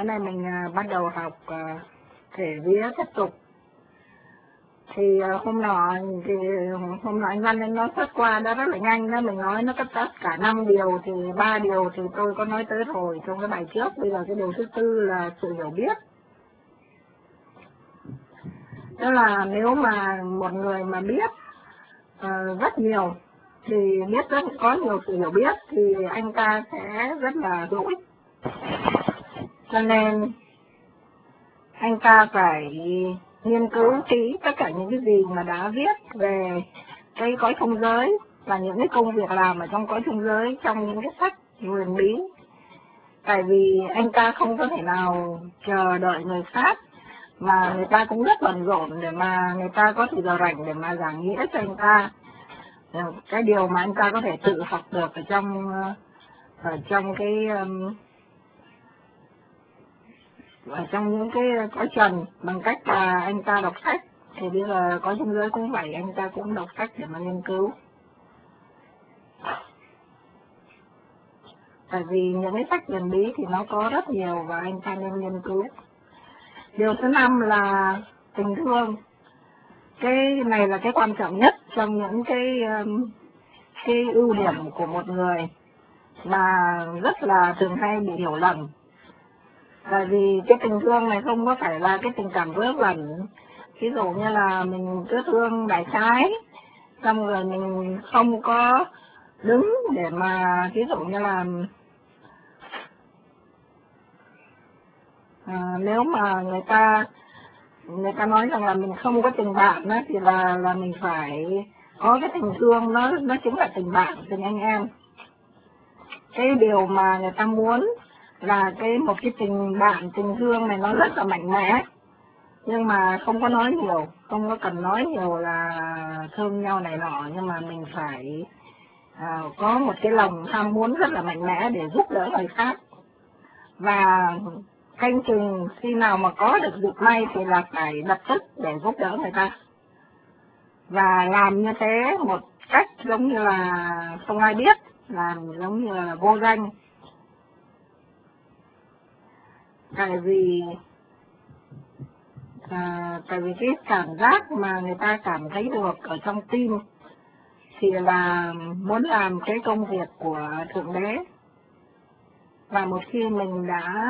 bữa nay mình bắt đầu học thể vía tiếp tục. Thì hôm nọ anh Văn anh nói phát qua đó rất là nhanh đó, mình nói nó có tất cả 5 điều thì 3 điều thì tôi có nói tới rồi trong cái bài trước. Bây giờ cái điều thứ tư là sự hiểu biết. Tức là nếu mà một người mà biết rất nhiều thì có nhiều sự hiểu biết thì anh ta sẽ rất là hữu ích. Cho nên anh ta phải nghiên cứu kỹ tất cả những cái gì mà đã viết về cái cõi không giới và những cái công việc làm ở trong cõi không giới trong những cái sách huyền bí. Tại vì anh ta không có thể nào chờ đợi người khác, mà người ta cũng rất bận rộn để mà người ta có thời giờ rảnh để mà giảng nghĩa cho anh ta cái điều mà anh ta có thể tự học được ở trong những cái cõi trần bằng cách là anh ta đọc sách. Thì bây giờ cõi trong giới cũng vậy, anh ta cũng đọc sách để mà nghiên cứu. Tại vì những cái sách huyền bí thì nó có rất nhiều và anh ta nên nghiên cứu. Điều thứ 5 là tình thương. Cái này là cái quan trọng nhất trong những cái ưu điểm của một người mà rất là thường hay bị hiểu lầm. Tại vì cái tình thương này không có phải là cái tình cảm vớ vẩn. Ví dụ như là mình cứ thương đại khái, xong rồi mình không có đứng để mà ví dụ như là nếu mà người ta nói rằng là mình không có tình bạn đó, thì là mình phải có cái tình thương, nó chính là tình bạn, tình anh em. Cái điều mà người ta muốn là một cái tình bạn, tình thương này nó rất là mạnh mẽ, nhưng mà không có nói nhiều, không có cần nói nhiều là thương nhau này nọ, nhưng mà mình phải có một cái lòng ham muốn rất là mạnh mẽ để giúp đỡ người khác. Và canh chừng khi nào mà có được dịp may thì là phải lập tức để giúp đỡ người ta. Và làm như thế một cách giống như là không ai biết, làm giống như là vô danh. Tại vì cái cảm giác mà người ta cảm thấy được ở trong tim thì là muốn làm cái công việc của Thượng Đế. Và một khi mình đã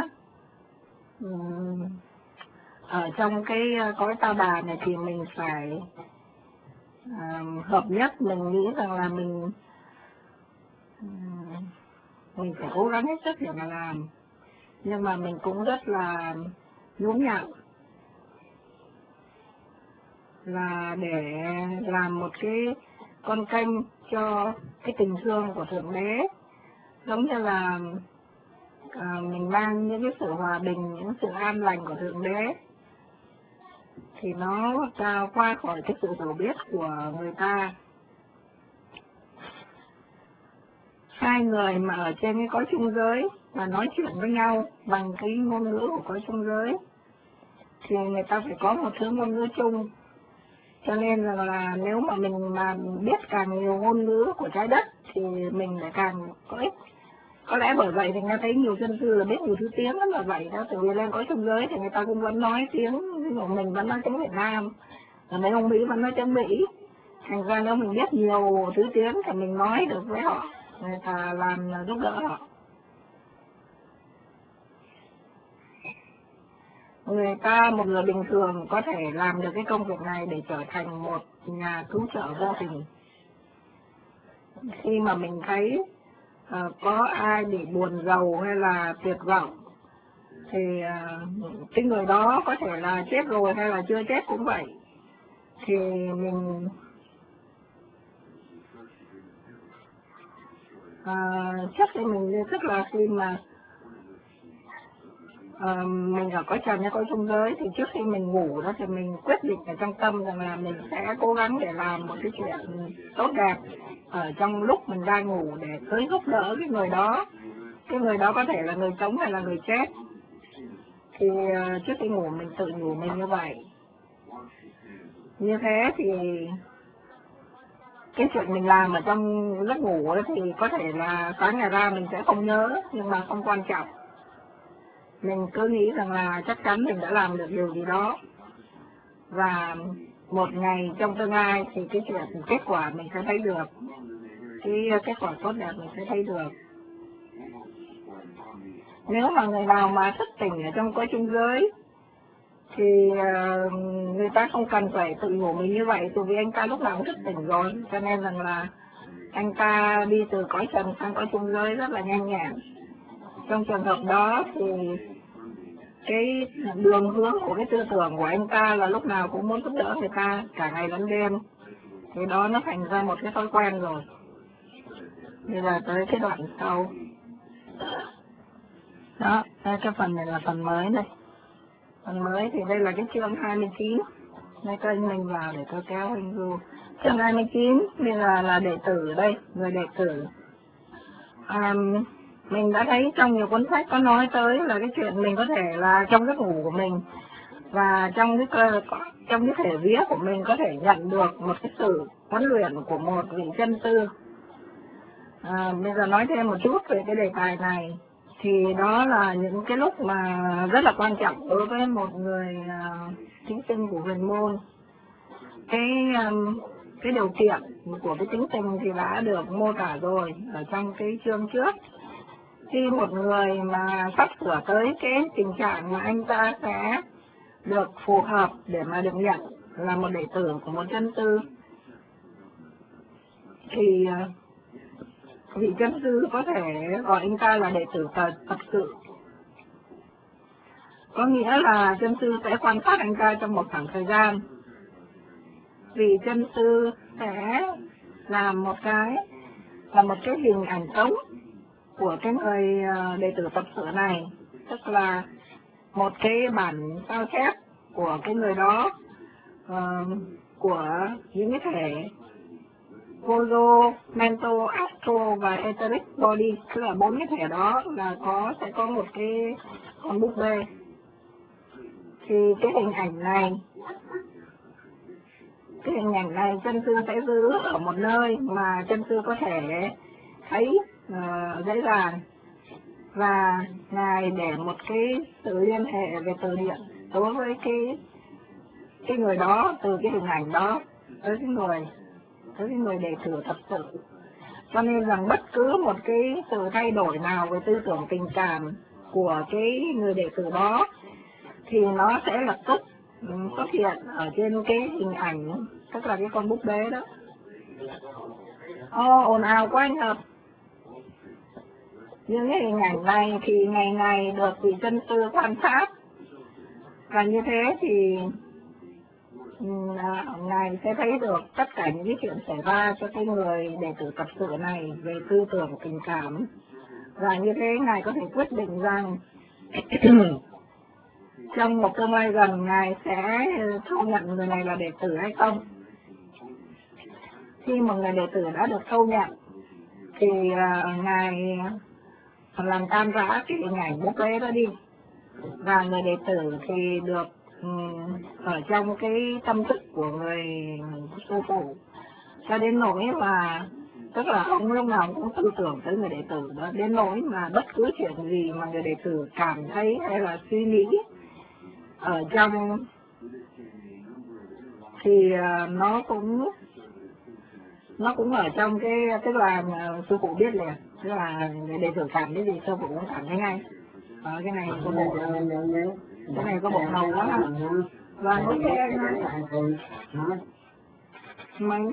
ở trong cái cõi ta bà này thì mình phải hợp nhất. Mình nghĩ rằng là mình phải cố gắng hết sức để mà làm, nhưng mà mình cũng rất là nhún nhặn là để làm một cái con kênh cho cái tình thương của Thượng Đế, giống như là mình mang những cái sự hòa bình, những sự an lành của Thượng Đế thì nó cao qua khỏi cái sự hiểu biết của người ta. Hai người mà ở trên cái cõi chung giới mà nói chuyện với nhau bằng cái ngôn ngữ của cõi chung giới thì người ta phải có một thứ ngôn ngữ chung. Cho nên là nếu mà mình mà biết càng nhiều ngôn ngữ của trái đất thì mình lại càng có ích. Có lẽ bởi vậy thì người ta thấy nhiều dân cư là biết nhiều thứ tiếng lắm là vậy đó. Tại vì lên cõi chung giới thì người ta cũng vẫn nói tiếng, ví dụ mình vẫn nói tiếng Việt Nam, rồi mấy ông Mỹ vẫn nói tiếng Mỹ. Thành ra nếu mình biết nhiều thứ tiếng thì mình nói được với họ, người ta làm giúp đỡ họ. Một người bình thường có thể làm được cái công việc này để trở thành một nhà cứu trợ vô tình. Khi mà mình thấy có ai bị buồn rầu hay là tuyệt vọng thì cái người đó có thể là chết rồi hay là chưa chết cũng vậy, thì mình trước khi mình tức là khi mà mình ở cõi trần hay cõi chung giới thì trước khi mình ngủ đó thì mình quyết định ở trong tâm rằng là mình sẽ cố gắng để làm một cái chuyện tốt đẹp ở trong lúc mình đang ngủ để tới giúp đỡ cái người đó. Cái người đó có thể là người sống hay là người chết. Thì trước khi ngủ mình tự nhủ mình như vậy. Như thế thì cái chuyện mình làm ở trong giấc ngủ thì có thể là sáng ngày ra mình sẽ không nhớ, nhưng mà không quan trọng. mình cứ nghĩ rằng là chắc chắn mình đã làm được điều gì đó, và một ngày trong tương lai thì cái chuyện kết quả mình sẽ thấy được, cái kết quả tốt đẹp mình sẽ thấy được. Nếu mà người nào mà thức tỉnh ở trong cõi trung giới thì người ta không cần phải tự nhủ mình như vậy, bởi vì anh ta lúc nào cũng thức tỉnh rồi, cho nên rằng là anh ta đi từ cõi trần sang cõi trung giới rất là nhanh nhẹn. Trong trường hợp đó thì cái đường hướng của cái tư tưởng của anh ta là lúc nào cũng muốn giúp đỡ người ta cả ngày lẫn đêm, thì đó nó thành ra một cái thói quen rồi. Bây giờ tới cái đoạn sau đó, cái phần này là phần mới đây. Phần mới thì đây là cái chương 29. Đây các anh mình vào để tôi kéo anh vô. Chương 29 bây giờ là đệ tử đây, người đệ tử. Mình đã thấy trong nhiều cuốn sách có nói tới là cái chuyện mình có thể là trong giấc ngủ của mình và trong cái thể vía của mình có thể nhận được một cái sự huấn luyện của một vị chân tư. Bây giờ nói thêm một chút về cái đề tài này, thì đó là những cái lúc mà rất là quan trọng đối với một người thính sinh của huyền môn. Cái điều kiện của cái tính tình thì đã được mô tả rồi ở trong cái chương trước. Khi một người mà sắp sửa tới cái tình trạng mà anh ta sẽ được phù hợp để mà được nhận là một đệ tử của một chân tư, thì vị chân sư có thể gọi anh ta là đệ tử thật sự. Có nghĩa là chân sư sẽ quan sát anh ta trong một khoảng thời gian. Vị chân sư sẽ làm một cái hình ảnh sống của cái người đệ tử tập sự này, tức là một cái bản sao chép của cái người đó, của những cái thể Vozo, Mental, Astro và Etheric Body, tức là 4 cái thể đó là sẽ có một cái con búp bê. Thì cái hình ảnh này chân sư sẽ giữ ở một nơi mà chân sư có thể thấy dễ dàng, và ngài để một cái sự liên hệ về từ điển đối với cái người đó, từ cái hình ảnh đó tới cái người đệ tử thật sự. Cho nên rằng bất cứ một cái sự thay đổi nào về tư tưởng tình cảm của cái người đệ tử đó thì nó sẽ lập tức xuất hiện ở trên cái hình ảnh, tức là cái con búp bê đó. Ồn ào quá anh Hợp. Những cái hình ảnh này thì ngày ngày được vị chân sư quan sát, và như thế thì ngài sẽ thấy được tất cả những cái chuyện xảy ra cho cái người đệ tử tập sự này về tư tưởng tình cảm, và như thế ngài có thể quyết định rằng trong một tương lai gần ngài sẽ thu nhận người này là đệ tử hay không. Khi một người đệ tử đã được thu nhận thì ngài làm tan rã cái hình ảnh búp bê đó đi, và người đệ tử thì được ở trong cái tâm thức của người sư phụ, cho đến nỗi mà tức là ông lúc nào cũng tư tưởng tới người đệ tử đó, đến nỗi mà bất cứ chuyện gì mà người đệ tử cảm thấy hay là suy nghĩ ở trong thì nó cũng ở trong cái, tức là sư phụ biết liền, tức là người đệ tử cảm thấy gì sư phụ cũng cảm thấy ngay. Cái này có bộ ngầu quá ha. Và nói thế anh ơi, mình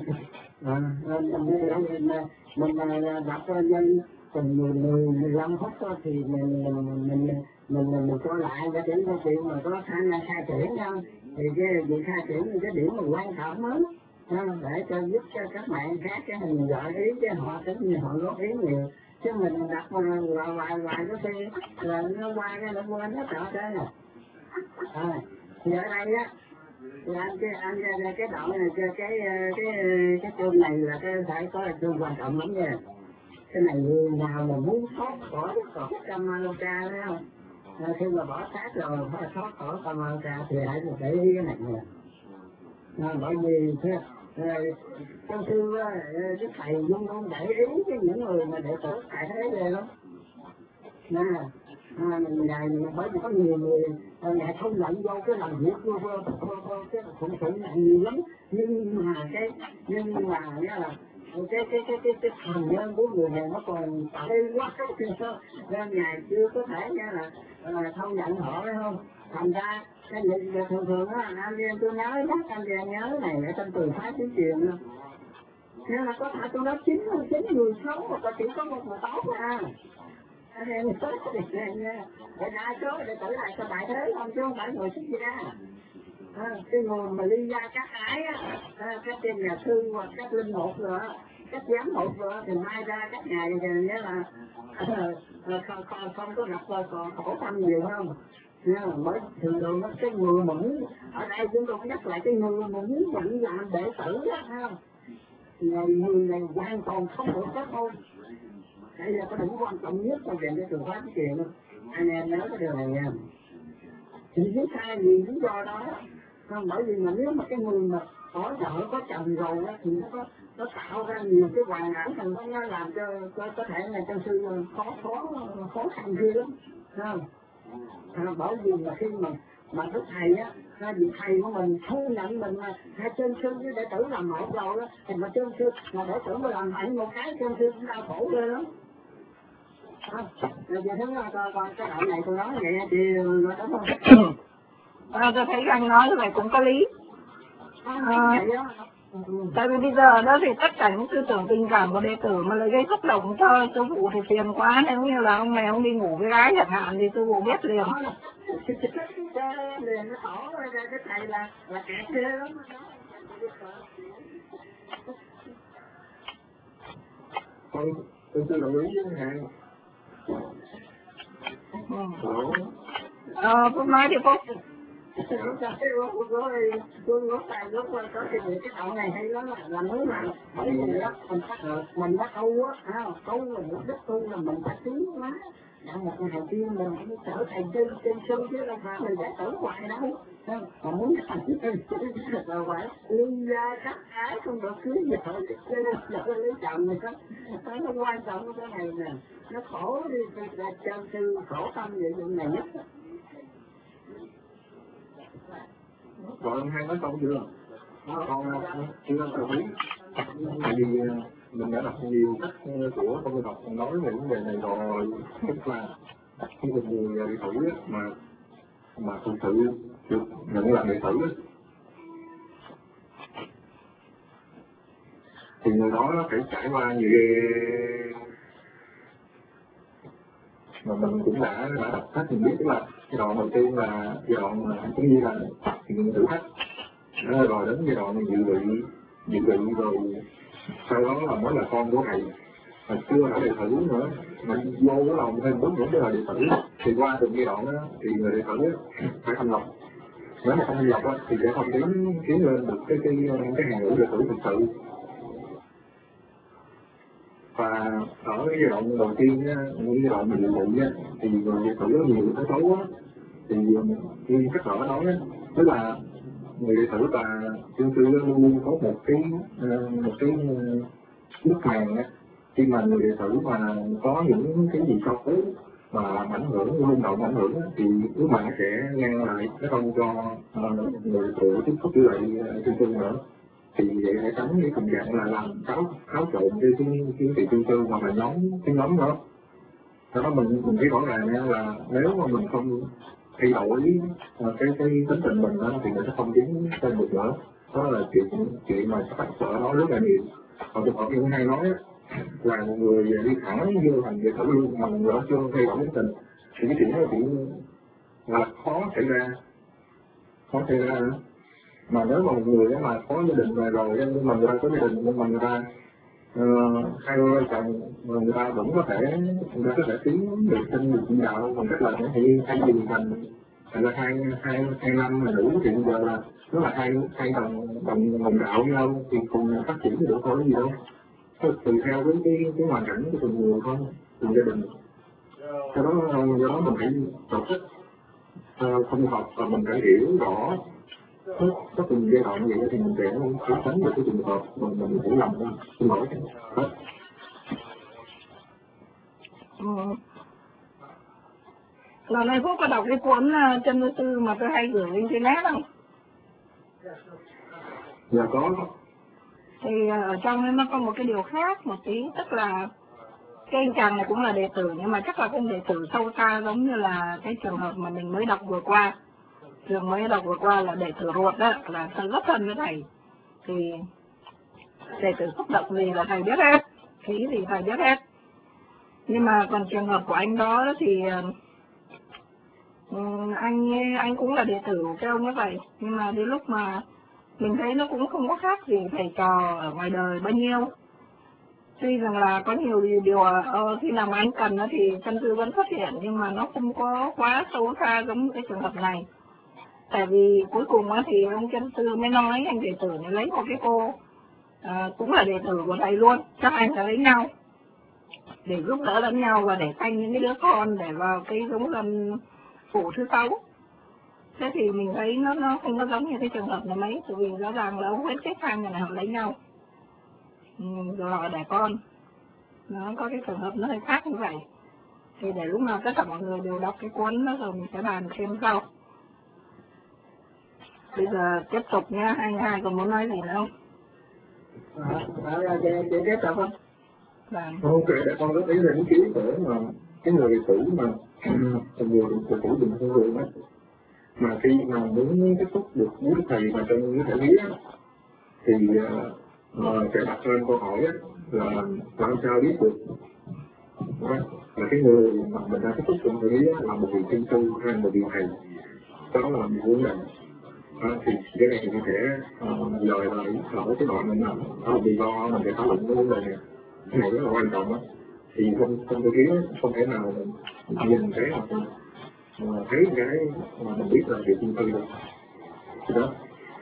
đọc nhân từng 15 phút thì mình coi lại để đến câu chuyện mà có khả năng khai triển không, thì cái việc khai triển cái điểm mà quan trọng lắm, để cho giúp cho các bạn khác cái mình gợi ý cho họ, tính như họ góp ý nhiều, chứ mình đặt hoài có khi là nó qua cái nó quên hết trọi thế này. Thì ở đây á là anh cái đoạn này cái chương này là phải có là chương quan trọng lắm nha. Cái này người nào mà muốn thoát khỏi Kamaluka đấy không, khi mà bỏ xác rồi phải thoát khỏi Kamaluka thì hãy để ý cái này nè. Bởi vì trong thư cái thầy luôn luôn để ý với những người mà đệ tử thầy thấy ghê lắm. Bởi vì có nhiều người lại không nhận vô cái làm việc vô cái phụng sự này nhiều lắm, nhưng mà cái thành nhân của người này nó còn tệ quá nên ngài chưa có thể là không nhận họ, phải không? Thành ra cái việc thường á, anh em tôi nói đó, anh em nhớ này ở trong từ phái tiếng truyền nữa. Nên là có thể tôi nói 9 người xấu mà có chỉ có một người tốt à. Anh em tốt thì nha. Để đa số để tử lại cho đại thế không, chứ không phải người xuất gia. Cái người mà ly gia các ái á, các trên nhà sư hoặc các linh mục rồi á, các giám mục rồi thì mai ra các ngày thì nghĩa là không có gặp khổ tâm nhiều không? Bởi thường cái người mà muốn ở đây chúng tôi nhắc lại cái người mà muốn nhận làm đệ tử á, người này hoàn toàn không được kết hôn. Đây là cái điểm quan trọng nhất trong về cái trường pháp cái chuyện. Anh em nhớ cái điều này nha. Chỉ biết sai vì lý do đó. Không, bởi vì mà nếu mà cái người mà có vợ có chồng rồi á, thì nó tạo ra nhiều cái hoàn cảnh thành nó làm cho có thể là cho sư khó khăn kia lắm. Không? Bởi vì mà khi mà đức thầy á, vị thầy của mình thu nhận mình là hai chân sư với đệ tử làm một rồi đó, thì mà chân sư mà đệ tử mà làm mạnh một cái chân sư cũng đau khổ ghê lắm. Giờ thứ con cái đoạn này tôi nói vậy thì nó đúng không? Tôi thấy anh nói cái này cũng có lý. Tại vì bây giờ đó thì tất cả những tư tưởng tình cảm của đệ tử mà lại gây xúc động cho sư phụ thì phiền quá, nếu như là ông này ông đi ngủ với gái chẳng hạn thì sư phụ biết liền. Liền nó khổ ra cái thầy là kẹt ghê lắm. Tôi đồng ý với Hàng. Phúc nói thì Phúc. Tôi lúc có cái đoạn này hay lắm là mới mà bởi vì á mình bắt tu á, tu là mục đích tu là mình phải tiến hóa. Một ngày đầu tiên mình phải trở thành chân sư chứ đâu phải mình để tử hoài đâu. Mà muốn thành là phải ly gia cắt ái, không được cưới vợ lấy chồng này đó. Nó quan trọng cái này nè, nó khổ đi là chân sư khổ tâm vậy chuyện này nhất. Rồi anh Hai nói xong chưa? Con chưa đồng ý. Tại vì mình đã đọc nhiều cách của công học nói về vấn đề này rồi, tức là khi một người đệ tử mà thực sự được nhận làm đệ tử thì người đó phải trải qua nhiều mà mình cũng đã đọc sách mình biết, tức là giai đoạn đầu tiên là giai đoạn cũng như là thử thách, rồi đến giai đoạn dự bị rồi sau đó là mới là con của thầy, mà chưa phải đệ tử nữa, mình vô cái lòng thêm 4 nữa là đệ tử. Thì qua từng giai đoạn đó thì người đệ tử phải thanh lọc, nếu mà không thanh lọc thì sẽ không tiến lên được cái hàng ngũ đệ tử thực sự. Và ở cái giai đoạn đầu tiên những giai đoạn mình dự bị thì người đệ tử nhiều cái xấu thì như các bạn nói tức là người đệ tử và chân sư luôn có một cái bức màn khi mà người đệ tử mà có những cái gì xấu mà làm ảnh hưởng, rung động ảnh hưởng thì bức màn sẽ ngăn lại, nó không cho người đệ tử tiếp xúc với lại chân sư nữa. Thì vậy để tránh cái tình trạng là làm xáo trộn cái vị chân sư hoặc là nhóm đó. Đó mình thấy rõ ràng là nếu mà mình không thay đổi cái tính tình mình đó, thì mình sẽ không tiến lên được nữa. Đó là chuyện mà các bạn sợ nói rất là nhiều. Còn trường hợp như hôm nay nói là một người đi thẳng vô thành đệ tử luôn mà người đó chưa thay đổi tính tình thì cái chuyện đó là khó xảy ra. Mà nếu mà một người mà có gia đình rồi nhưng mà người ta có gia đình nhưng mà người ta hai đôi chồng mà người ta vẫn có thể tiến được sinh được đạo bằng cách là thay vì thành là hai năm là đủ thì bây giờ là nó là hai đồng đạo với nhau thì cùng phát triển được thôi, cái gì đâu, tùy theo cái hoàn cảnh của từng người thôi, từng gia đình. Do đó mình phải tổ chức không học và mình phải hiểu rõ có từng giai đoạn vậy thì mình sẽ tránh được cái trường hợp mà mình hiểu lầm thôi. Xin lỗi. Lần này Phúc có đọc cái cuốn Chân Vô Sư mà tôi hay gửi lên trên net không? Dạ có. Thì ở trong ấy nó có một cái điều khác một tí, tức là cái anh chàng này cũng là đệ tử nhưng mà chắc là không đệ tử sâu xa giống như là cái trường hợp mà mình mới đọc vừa qua. Trường mới đọc vừa qua là đệ tử ruột đó, là rất thân với thầy. Thì đệ tử xúc động gì là thầy biết hết, khí gì thầy biết hết. Nhưng mà còn trường hợp của anh đó thì anh cũng là đệ tử của cái ông như vậy. Nhưng mà đến lúc mà mình thấy nó cũng không có khác gì thầy trò ở ngoài đời bao nhiêu. Tuy rằng là có nhiều điều khi nào mà anh cần nó thì chân sư vẫn xuất hiện, nhưng mà nó không có quá sâu xa giống cái trường hợp này. Tại vì cuối cùng thì ông chân sư mới nói anh đệ tử này lấy một cái cô cũng là đệ tử của thầy luôn, các anh sẽ lấy nhau để giúp đỡ lẫn nhau và để sanh những cái đứa con để vào cái giống lần phụ thứ 6. Thế thì mình thấy nó không có giống như cái trường hợp này mấy, bởi vì rõ ràng là ông huyết kết hai người này họ lấy nhau rồi họ đẻ con. Nó có cái trường hợp nó hơi khác như vậy. Thì để lúc nào tất cả mọi người đều đọc cái cuốn đó rồi mình sẽ bàn thêm sau. Bây giờ tiếp tục nha, hai còn muốn nói gì nữa không? Chị tiếp tục không? Ok, để con góp ý lên ý kiến của mà cái người đệ tử mà người đệ tử bình thường đó, mà khi mà muốn tiếp xúc được với thầy mà trong cái thể lý á, thì sẽ đặt ra câu hỏi á, là làm sao biết được đó, là cái người mà mình đang tiếp xúc trong thể lý á, là một vị thiên sư hay một vị thầy, đó là một vấn đề. Thì cái này thì mình sẽ lời lại ở cái đoạn mình ở vì do mình sẽ thảo luận cái vấn đề này, cái này rất là quan trọng á. Thì không thể kiến không thể nào mình nhìn thấy mà thấy cái mà mình biết là việc thiên tư được. Thì đó.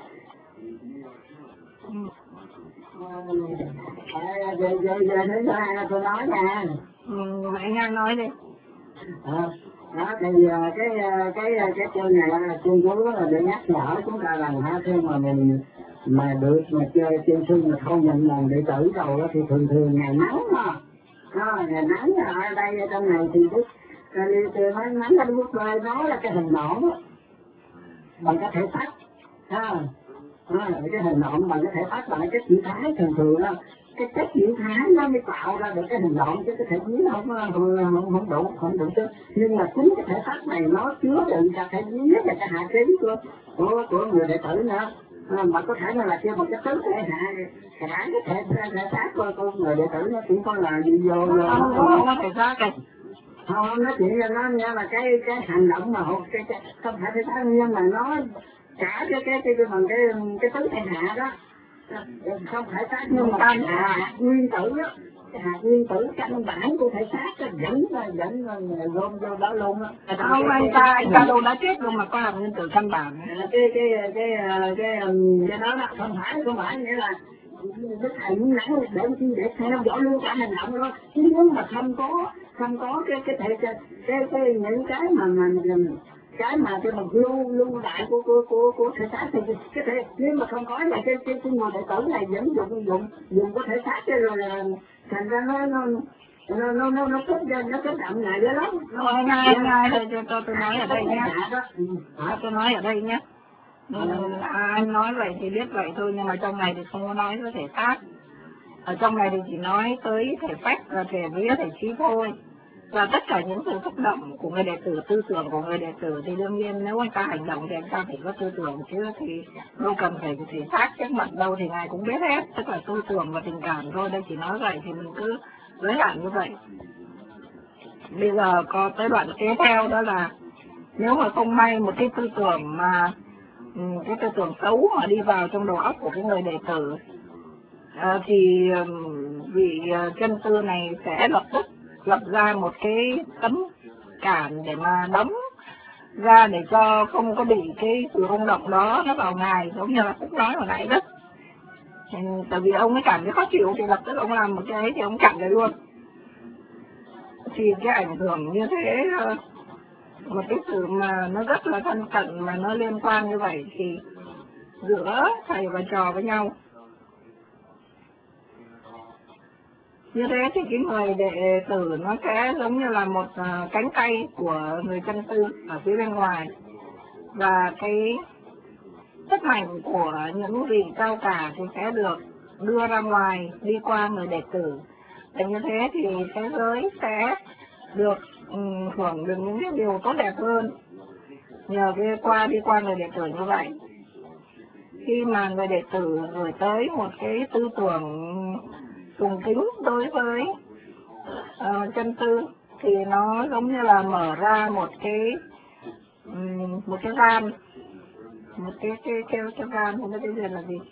Giờ thứ hai tôi nói nha. Vậy nha, nói đi. Đó thì cái chương này là chương cuối là để nhắc nhở chúng ta rằng khi mà mình mà được mà chơi trên sư mà không nhận làm đệ tử rồi thì thường ngày nắng mà ngày nắng ở đây ở trong này thì nói nắng lên bút bê nó là cái hình nón bằng cái thể xác cái hình nón bằng cái thể xác bằng cái chữ thái thường đó, cái chất diễn thái nó mới tạo ra được cái hình nộm, chứ cái thể biến không đủ chứ. Nhưng mà chính cái thể xác này nó chứa đựng cả thể biến và cái hạ trí của người đệ tử nữa. Mà có thể là kêu một cái tứ thể hạ cả cái thể xác của người đệ tử nó chỉ có là gì vô không có thể xác này. Không, nó chỉ nó nghe là cái hành động mà cái không phải thể xác, nhưng mà nó cả cái tứ thể hạ đó. Không phải xác nhưng mà hạt nguyên tử đó, cái hạt nguyên tử căn bản của thể xác dẫn gom vô đó luôn á. Không, anh ta đâu đã chết đâu mà có hạt nguyên tử căn bản. Cái đó không phải nghĩa là đức thầy muốn nắng để theo dõi luôn cả hành động đó, chứ nếu mà không có cái những cái mà lưu đại của thể xác thì cái thể nếu mà không có là cái người đệ tử này vẫn dùng có thể xác cái rồi là thành ra nó kết đậm lại dữ lắm. Ngay thôi cho tôi nói ở đây nhé. Tôi nói ở đây nhé. Anh nói vậy thì biết vậy thôi, nhưng mà trong này thì không có nói tới thể xác. Ở trong này thì chỉ nói tới thể phách và thể vía, thể trí thôi. Và tất cả những sự xúc động của người đệ tử, tư tưởng của người đệ tử thì đương nhiên nếu anh ta hành động thì anh ta phải có tư tưởng chứ, thì đâu cần phải thể xác trước mặt đâu, thì ngài cũng biết hết, tức là tư tưởng và tình cảm thôi. Đây chỉ nói vậy thì mình cứ giới hạn như vậy. Bây giờ có tới đoạn kế theo đó là nếu mà không may một cái tư tưởng mà cái tư tưởng xấu mà đi vào trong đầu óc của cái người đệ tử thì vị chân sư này sẽ lập tức lập ra một cái tấm cản để mà đóng ra để cho không có bị cái sự rung động đó nó vào ngài, giống như là Phúc nói hồi nãy đó. Tại vì ông ấy cảm thấy khó chịu thì lập tức ông làm một cái ấy thì ông chặn lại luôn. Thì cái ảnh hưởng như thế, một cái sự mà nó rất là thân cận mà nó liên quan như vậy thì giữa thầy và trò với nhau Như thế thì cái người đệ tử nó sẽ giống như là một cánh tay của người chân tư ở phía bên ngoài, và cái sức mạnh của những vị cao cả thì sẽ được đưa ra ngoài đi qua người đệ tử. Và như thế thì thế giới sẽ được hưởng được những cái điều tốt đẹp hơn nhờ đi qua người đệ tử như vậy. Khi mà người đệ tử gửi tới một cái tư tưởng sùng kính đối với chân tư thì nó giống như là mở ra một cái van, một cái van, không biết cái gì là gì.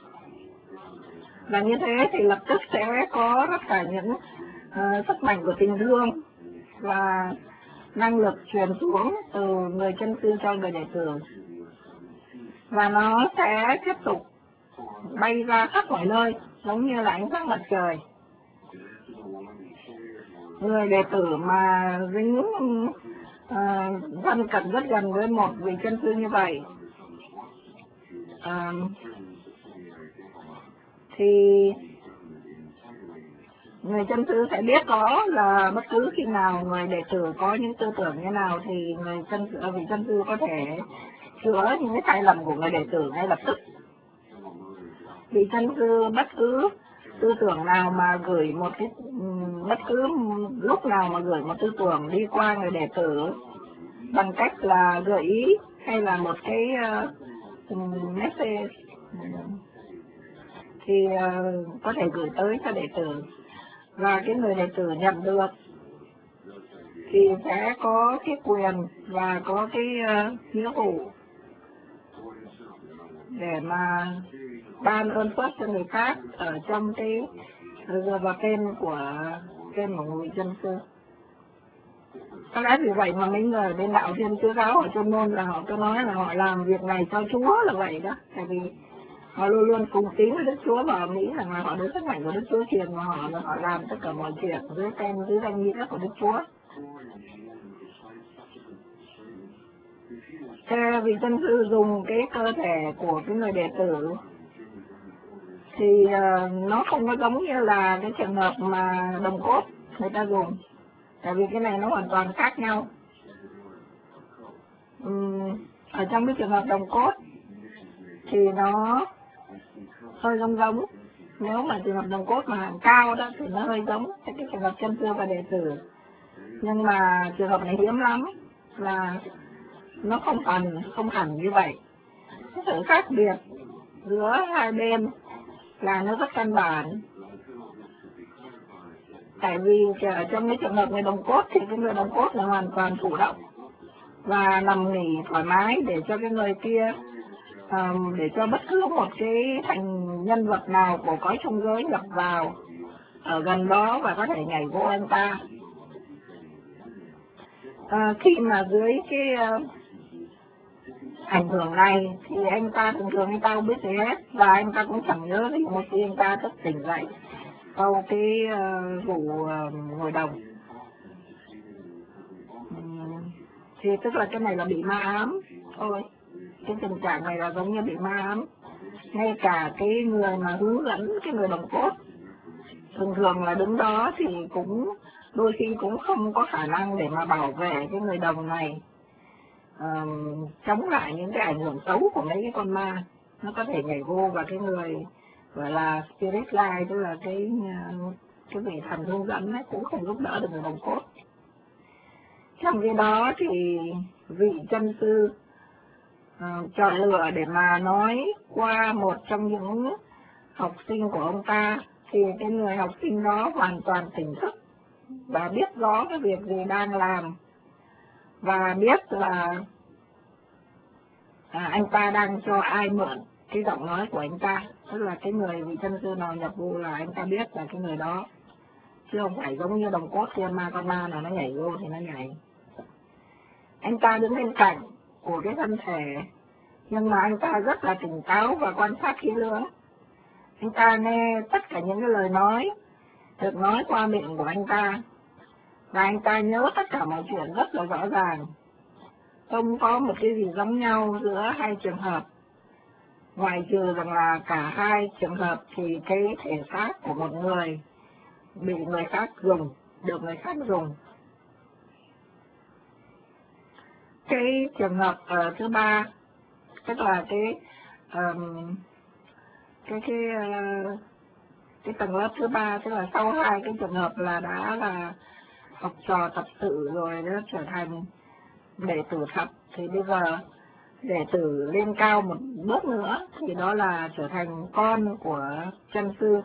Và như thế thì lập tức sẽ có tất cả những sức mạnh của tình thương và năng lực truyền xuống từ người chân tư cho người đệ tử, và nó sẽ tiếp tục bay ra khắp mọi nơi giống như là ánh sáng mặt trời. Người đệ tử mà dính thân cận rất gần với một vị chân tư như vậy thì người chân tư sẽ biết rõ là bất cứ khi nào người đệ tử có những tư tưởng như nào thì vị chân tư có thể sửa những cái sai lầm của người đệ tử ngay lập tức. Vị chân tư bất cứ tư tưởng nào mà gửi bất cứ lúc nào mà gửi một tư tưởng đi qua người đệ tử bằng cách là gợi ý hay là một cái message thì có thể gửi tới cho đệ tử, và cái người đệ tử nhận được thì sẽ có cái quyền và có cái nghĩa vụ để mà ban ơn phước cho người khác ở trong cái và tên của một vị chân sư. Có lẽ vì vậy mà mấy người bên đạo Thiên Chúa giáo ở Chôn Môn là họ có nói là họ làm việc này cho Chúa là vậy đó, tại vì họ luôn luôn cùng tín với Đức Chúa và nghĩ rằng là họ được sức mạnh của Đức Chúa truyền và họ làm tất cả mọi chuyện dưới danh nghĩa của Đức Chúa. Thế vị chân sư dùng cái cơ thể của cái người đệ tử thì nó không có giống như là cái trường hợp mà đồng cốt người ta dùng, tại vì cái này nó hoàn toàn khác nhau. Ở trong cái trường hợp đồng cốt thì nó hơi giống, nếu mà trường hợp đồng cốt mà hạng cao đó thì nó hơi giống cái trường hợp chân sư và đệ tử, nhưng mà trường hợp này hiếm lắm, là nó không hẳn như vậy. Cái sự khác biệt giữa hai bên là nó rất căn bản. Tại vì trong cái trường hợp người đồng cốt thì cái người đồng cốt là hoàn toàn thụ động và nằm nghỉ thoải mái để cho cái người kia, để cho bất cứ một cái thành nhân vật nào của cõi trung giới nhập vào ở gần đó và có thể nhảy vô anh ta. Khi mà dưới cái ảnh hưởng này thì anh ta thường anh ta không biết gì hết, và anh ta cũng chẳng nhớ gì một khi anh ta thức tỉnh dậy sau cái vụ ngồi đồng. Thì tức là cái này là bị ma ám thôi, cái tình trạng này là giống như bị ma ám. Ngay cả cái người mà hướng dẫn cái người đồng cốt thường là đứng đó thì cũng đôi khi cũng không có khả năng để mà bảo vệ cái người đồng này chống lại những cái ảnh hưởng xấu của mấy cái con ma. Nó có thể nhảy vô và cái người gọi là spirit guide, tức là cái vị thần hướng dẫn ấy, cũng không giúp đỡ được người đồng cốt. Trong cái đó thì vị chân sư chọn lựa để mà nói qua một trong những học sinh của ông ta, thì cái người học sinh đó hoàn toàn tỉnh thức và biết rõ cái việc gì đang làm, và biết là anh ta đang cho ai mượn cái giọng nói của anh ta. Tức là cái người vị chân sư nào nhập vô là anh ta biết là cái người đó, chứ không phải giống như đồng cốt kia con ma nào nó nhảy vô thì nó nhảy. Anh ta đứng bên cạnh của cái thân thể, nhưng mà anh ta rất là tỉnh táo và quan sát kỹ lưỡng. Anh ta nghe tất cả những cái lời nói được nói qua miệng của anh ta, và anh ta nhớ tất cả mọi chuyện rất là rõ ràng. Không có một cái gì giống nhau giữa hai trường hợp, ngoại trừ rằng là cả hai trường hợp thì cái thể xác của một người bị người khác dùng, được người khác dùng. Cái trường hợp thứ ba, tức là cái tầng lớp thứ ba, tức là sau hai cái trường hợp là đã là học trò tập sự rồi nó trở thành đệ tử thật, thì bây giờ đệ tử lên cao một bước nữa thì đó là trở thành con của chân sư.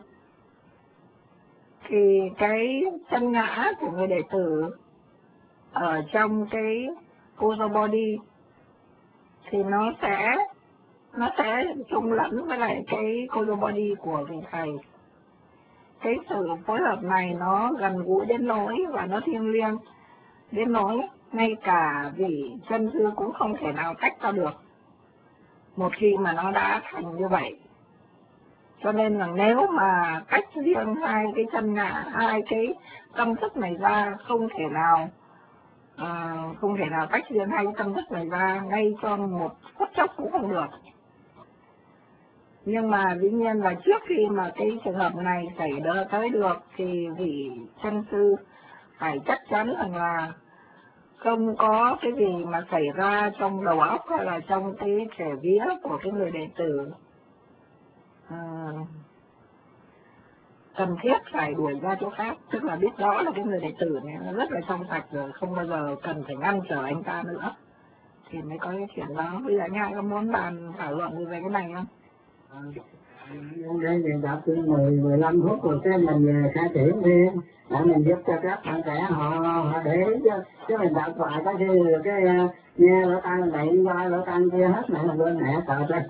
Thì cái chân ngã của người đệ tử ở trong cái Kozo Body thì nó sẽ chung lẫn với lại cái Kozo Body của vị thầy. Cái sự phối hợp này nó gần gũi đến nỗi và nó thiêng liêng đến nỗi ngay cả vị chân sư cũng không thể nào tách ra được một khi mà nó đã thành như vậy. Cho nên là nếu mà tách riêng hai cái chân ngã, hai cái tâm thức này ra, không thể nào tách riêng hai cái tâm thức này ra ngay trong một phút chốc cũng không được. Nhưng mà dĩ nhiên là trước khi mà cái trường hợp này xảy tới được thì vị chân sư phải chắc chắn rằng là không có cái gì mà xảy ra trong đầu óc hay là trong cái thể vía của cái người đệ tử cần thiết phải đuổi ra chỗ khác. Tức là biết rõ là cái người đệ tử này nó rất là trong sạch rồi, không bao giờ cần phải ngăn trở anh ta nữa, thì mới có cái chuyện đó. Bây giờ anh hai có muốn bàn thảo luận về cái này không? Đây mình đọc 10-15 phút rồi cái mình khai triển đi, để mình giúp cho các bạn trẻ họ để ý chứ mình đọc lại cái nghe lỗ tai này qua lỗ tai kia hết mẹ là quên mẹ sợ ra.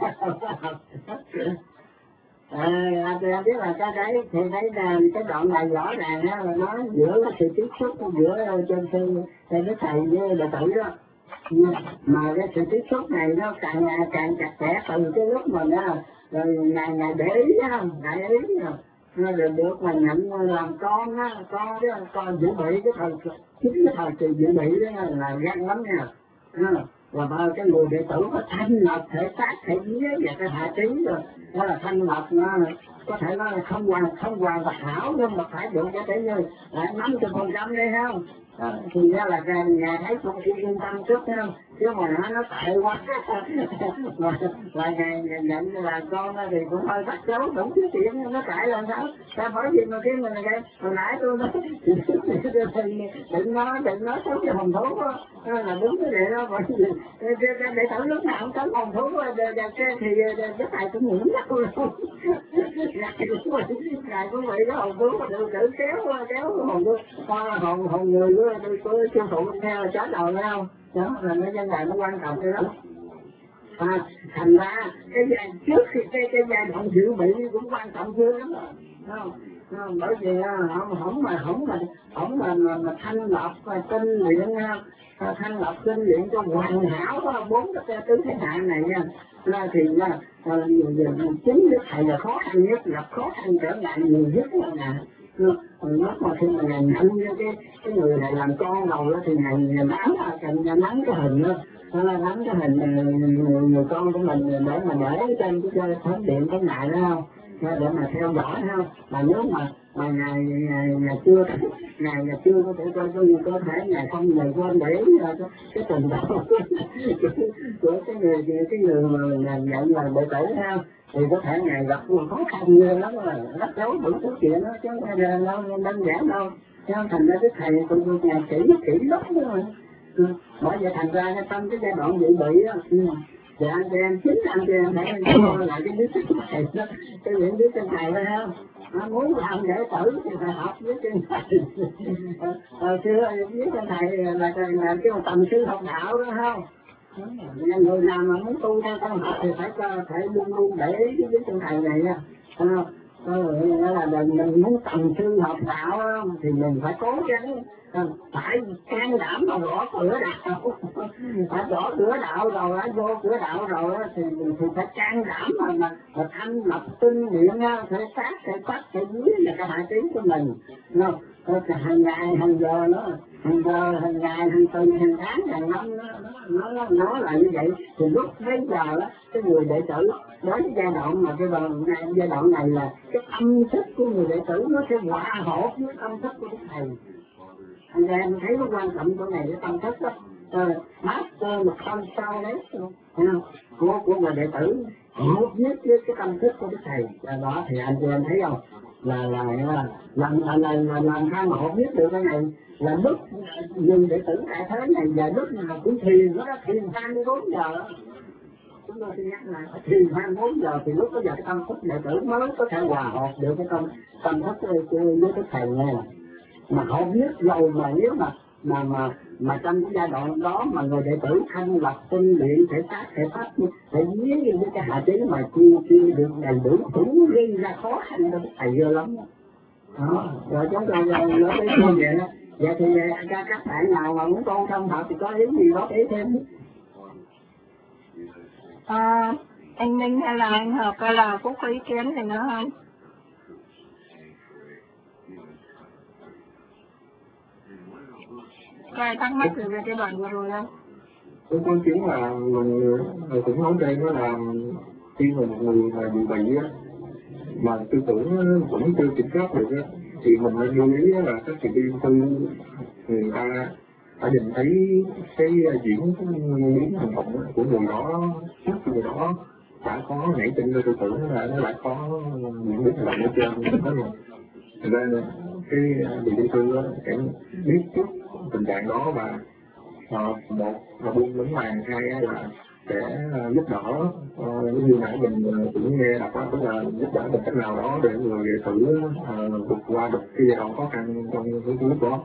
Anh biết là cái thì thấy là cái đoạn này rõ ràng là nói giữa cái sự tiếp xúc giữa chân sư cái thầy với đệ tử đó, mà cái sự tiếp xúc này nó càng chặt chẽ từ cái lúc mà nó rồi ngày để ý á, nó được mà nhận làm con á, con dự bị cái thời chính cái thời kỳ dự bị đó là gắt lắm nha. Và cái người đệ tử có thanh lọc thể xác thể vía và cái hạ trí rồi, đó là thanh lọc nó có thể nói là không hoàn hảo nhưng mà phải được cái thể như là 50% đi không. Thì ra là nhà thấy cũng chỉ yên tâm trước không, chứ mà nó tệ quá là ngày nhận là con thì cũng hơi bắt xấu đủ thứ chuyện nó tệ là sao ta hỏi gì mà cái mình này hồi nãy tôi nói đừng nói xấu cho hồng thú đó là đúng cái vậy đó, bởi vì đệ tử lúc nào cũng cấm hồng thú thì cái thầy cũng nghĩ lắm luôn ngài cũng vậy đó, hồng thú mà tự kéo hồng thú hồng người của sư phụ theo là chết rồi phải không? Đó là cái vấn đề nó quan trọng cái đó. Thành ra cái trước khi cái giai đoạn dự bị cũng quan trọng chưa lắm rồi, không? Bởi vì không mà thanh lọc tinh luyện thanh lọc tinh luyện cho hoàn hảo đó, 4 cái tứ thế hạ này nha, thì chính đức thầy là khó khăn nhất, gặp khó khăn trở ngại nhiều nhất là lúc mà khi mà ngài nhận cái người này làm con đầu đó thì ngài nắm cái hình đó, nắm cái hình người con của mình để mà để trên cái thánh điện cái ngài đó không, để mà theo dõi không. Mà nếu mà ngài chưa có thể có thể ngài không ngài quên để ý cái tình độ của cái người mà nhận là đệ tử ha, thì có thể ngài gặp khó khăn như lắm là rắc rối đủ thứ chuyện đó, chứ không đơn giản đâu. Chứ thành ra cái thầy cũng nhà kỹ lắm rồi. Bởi vậy thành ra trong cái giai đoạn dự bị đó, thì anh chị em phải coi lại cái lý thuyết của thầy đó, cái lý thuyết của thầy đó không? Muốn làm đệ tử thì phải học với chân thầy. Hồi xưa với chân thầy là cái tầm sư học đạo đó không? Người nào mà muốn tu theo con học thì phải luôn để ý với chân thầy này nha. Nghĩa là mình muốn tầm sư học đạo thì mình phải cố gắng, phải can đảm mà gõ cửa đạo, phải gõ cửa đạo rồi vô cửa đạo rồi thì phải can đảm mà thanh lập tinh luyện thể xác thể pháp thể vía và cái hạ trí của mình, hàng ngày hàng giờ nữa hàng giờ, hàng ngày, hàng tuần, hàng tháng, hàng năm nó là như vậy. Thì lúc bây giờ đó, cái người đệ tử đến cái giai đoạn mà giai đoạn này là cái tâm thức của người đệ tử nó sẽ hòa hợp với tâm thức của Đức Thầy. Anh em thấy nó quan trọng chỗ này, cái tâm thức đó. Master một tâm sao đấy của người đệ tử hợp nhất với cái tâm thức của Đức Thầy. Đó thì anh chị em thấy không, là làm sao mà hợp nhất được cái này, là lúc người đệ tử tại thế này và lúc nào cũng thiền, nó thiền 24 giờ. Chúng tôi xin nhắc lại, thiền 24 giờ thì lúc đó giờ cái tâm thức đệ tử mới có thể hòa hợp được cái tâm thức với Đức Thầy nghe. Mà hợp nhất rồi mà nếu mà trong cái giai đoạn đó mà người đệ tử thanh lập tinh luyện thể xác thể pháp phải biến như cái hạ trí mà chưa được đầy đủ cũng gây ra khó khăn cho Thầy ghê lắm đó. Rồi chúng tôi nói với cô vậy đó. Vậy thì các bạn nào mà muốn tu thông học thì có ý gì đó ý thêm. Anh Minh hay là anh Hợp hay là Phúc có ý kiến gì nữa không? Có ai thắc mắc về cái đoạn vừa rồi không? Tôi có chứng là mình cũng nói đây đó là khi mà một người mà bị bệnh á, mà tư tưởng vẫn chưa kiểm soát được á, thì mình nên lưu ý là các thành viên tư người ta nhìn thấy cái diễn biến hành động của người đó, trước người đó đã có nảy sinh ra tư tưởng là nó đã có những biến hành động ở trên đó rồi. Thành ra cái bị tư sẽ biết trước tình trạng đó và một là buông lửng màn, hai là sẽ giúp đỡ như nãy mình cũng nghe đọc đó, tức là giúp đỡ bằng cách nào đó để người đệ tử vượt qua được cái giai đoạn khó khăn trong cái lúc đó.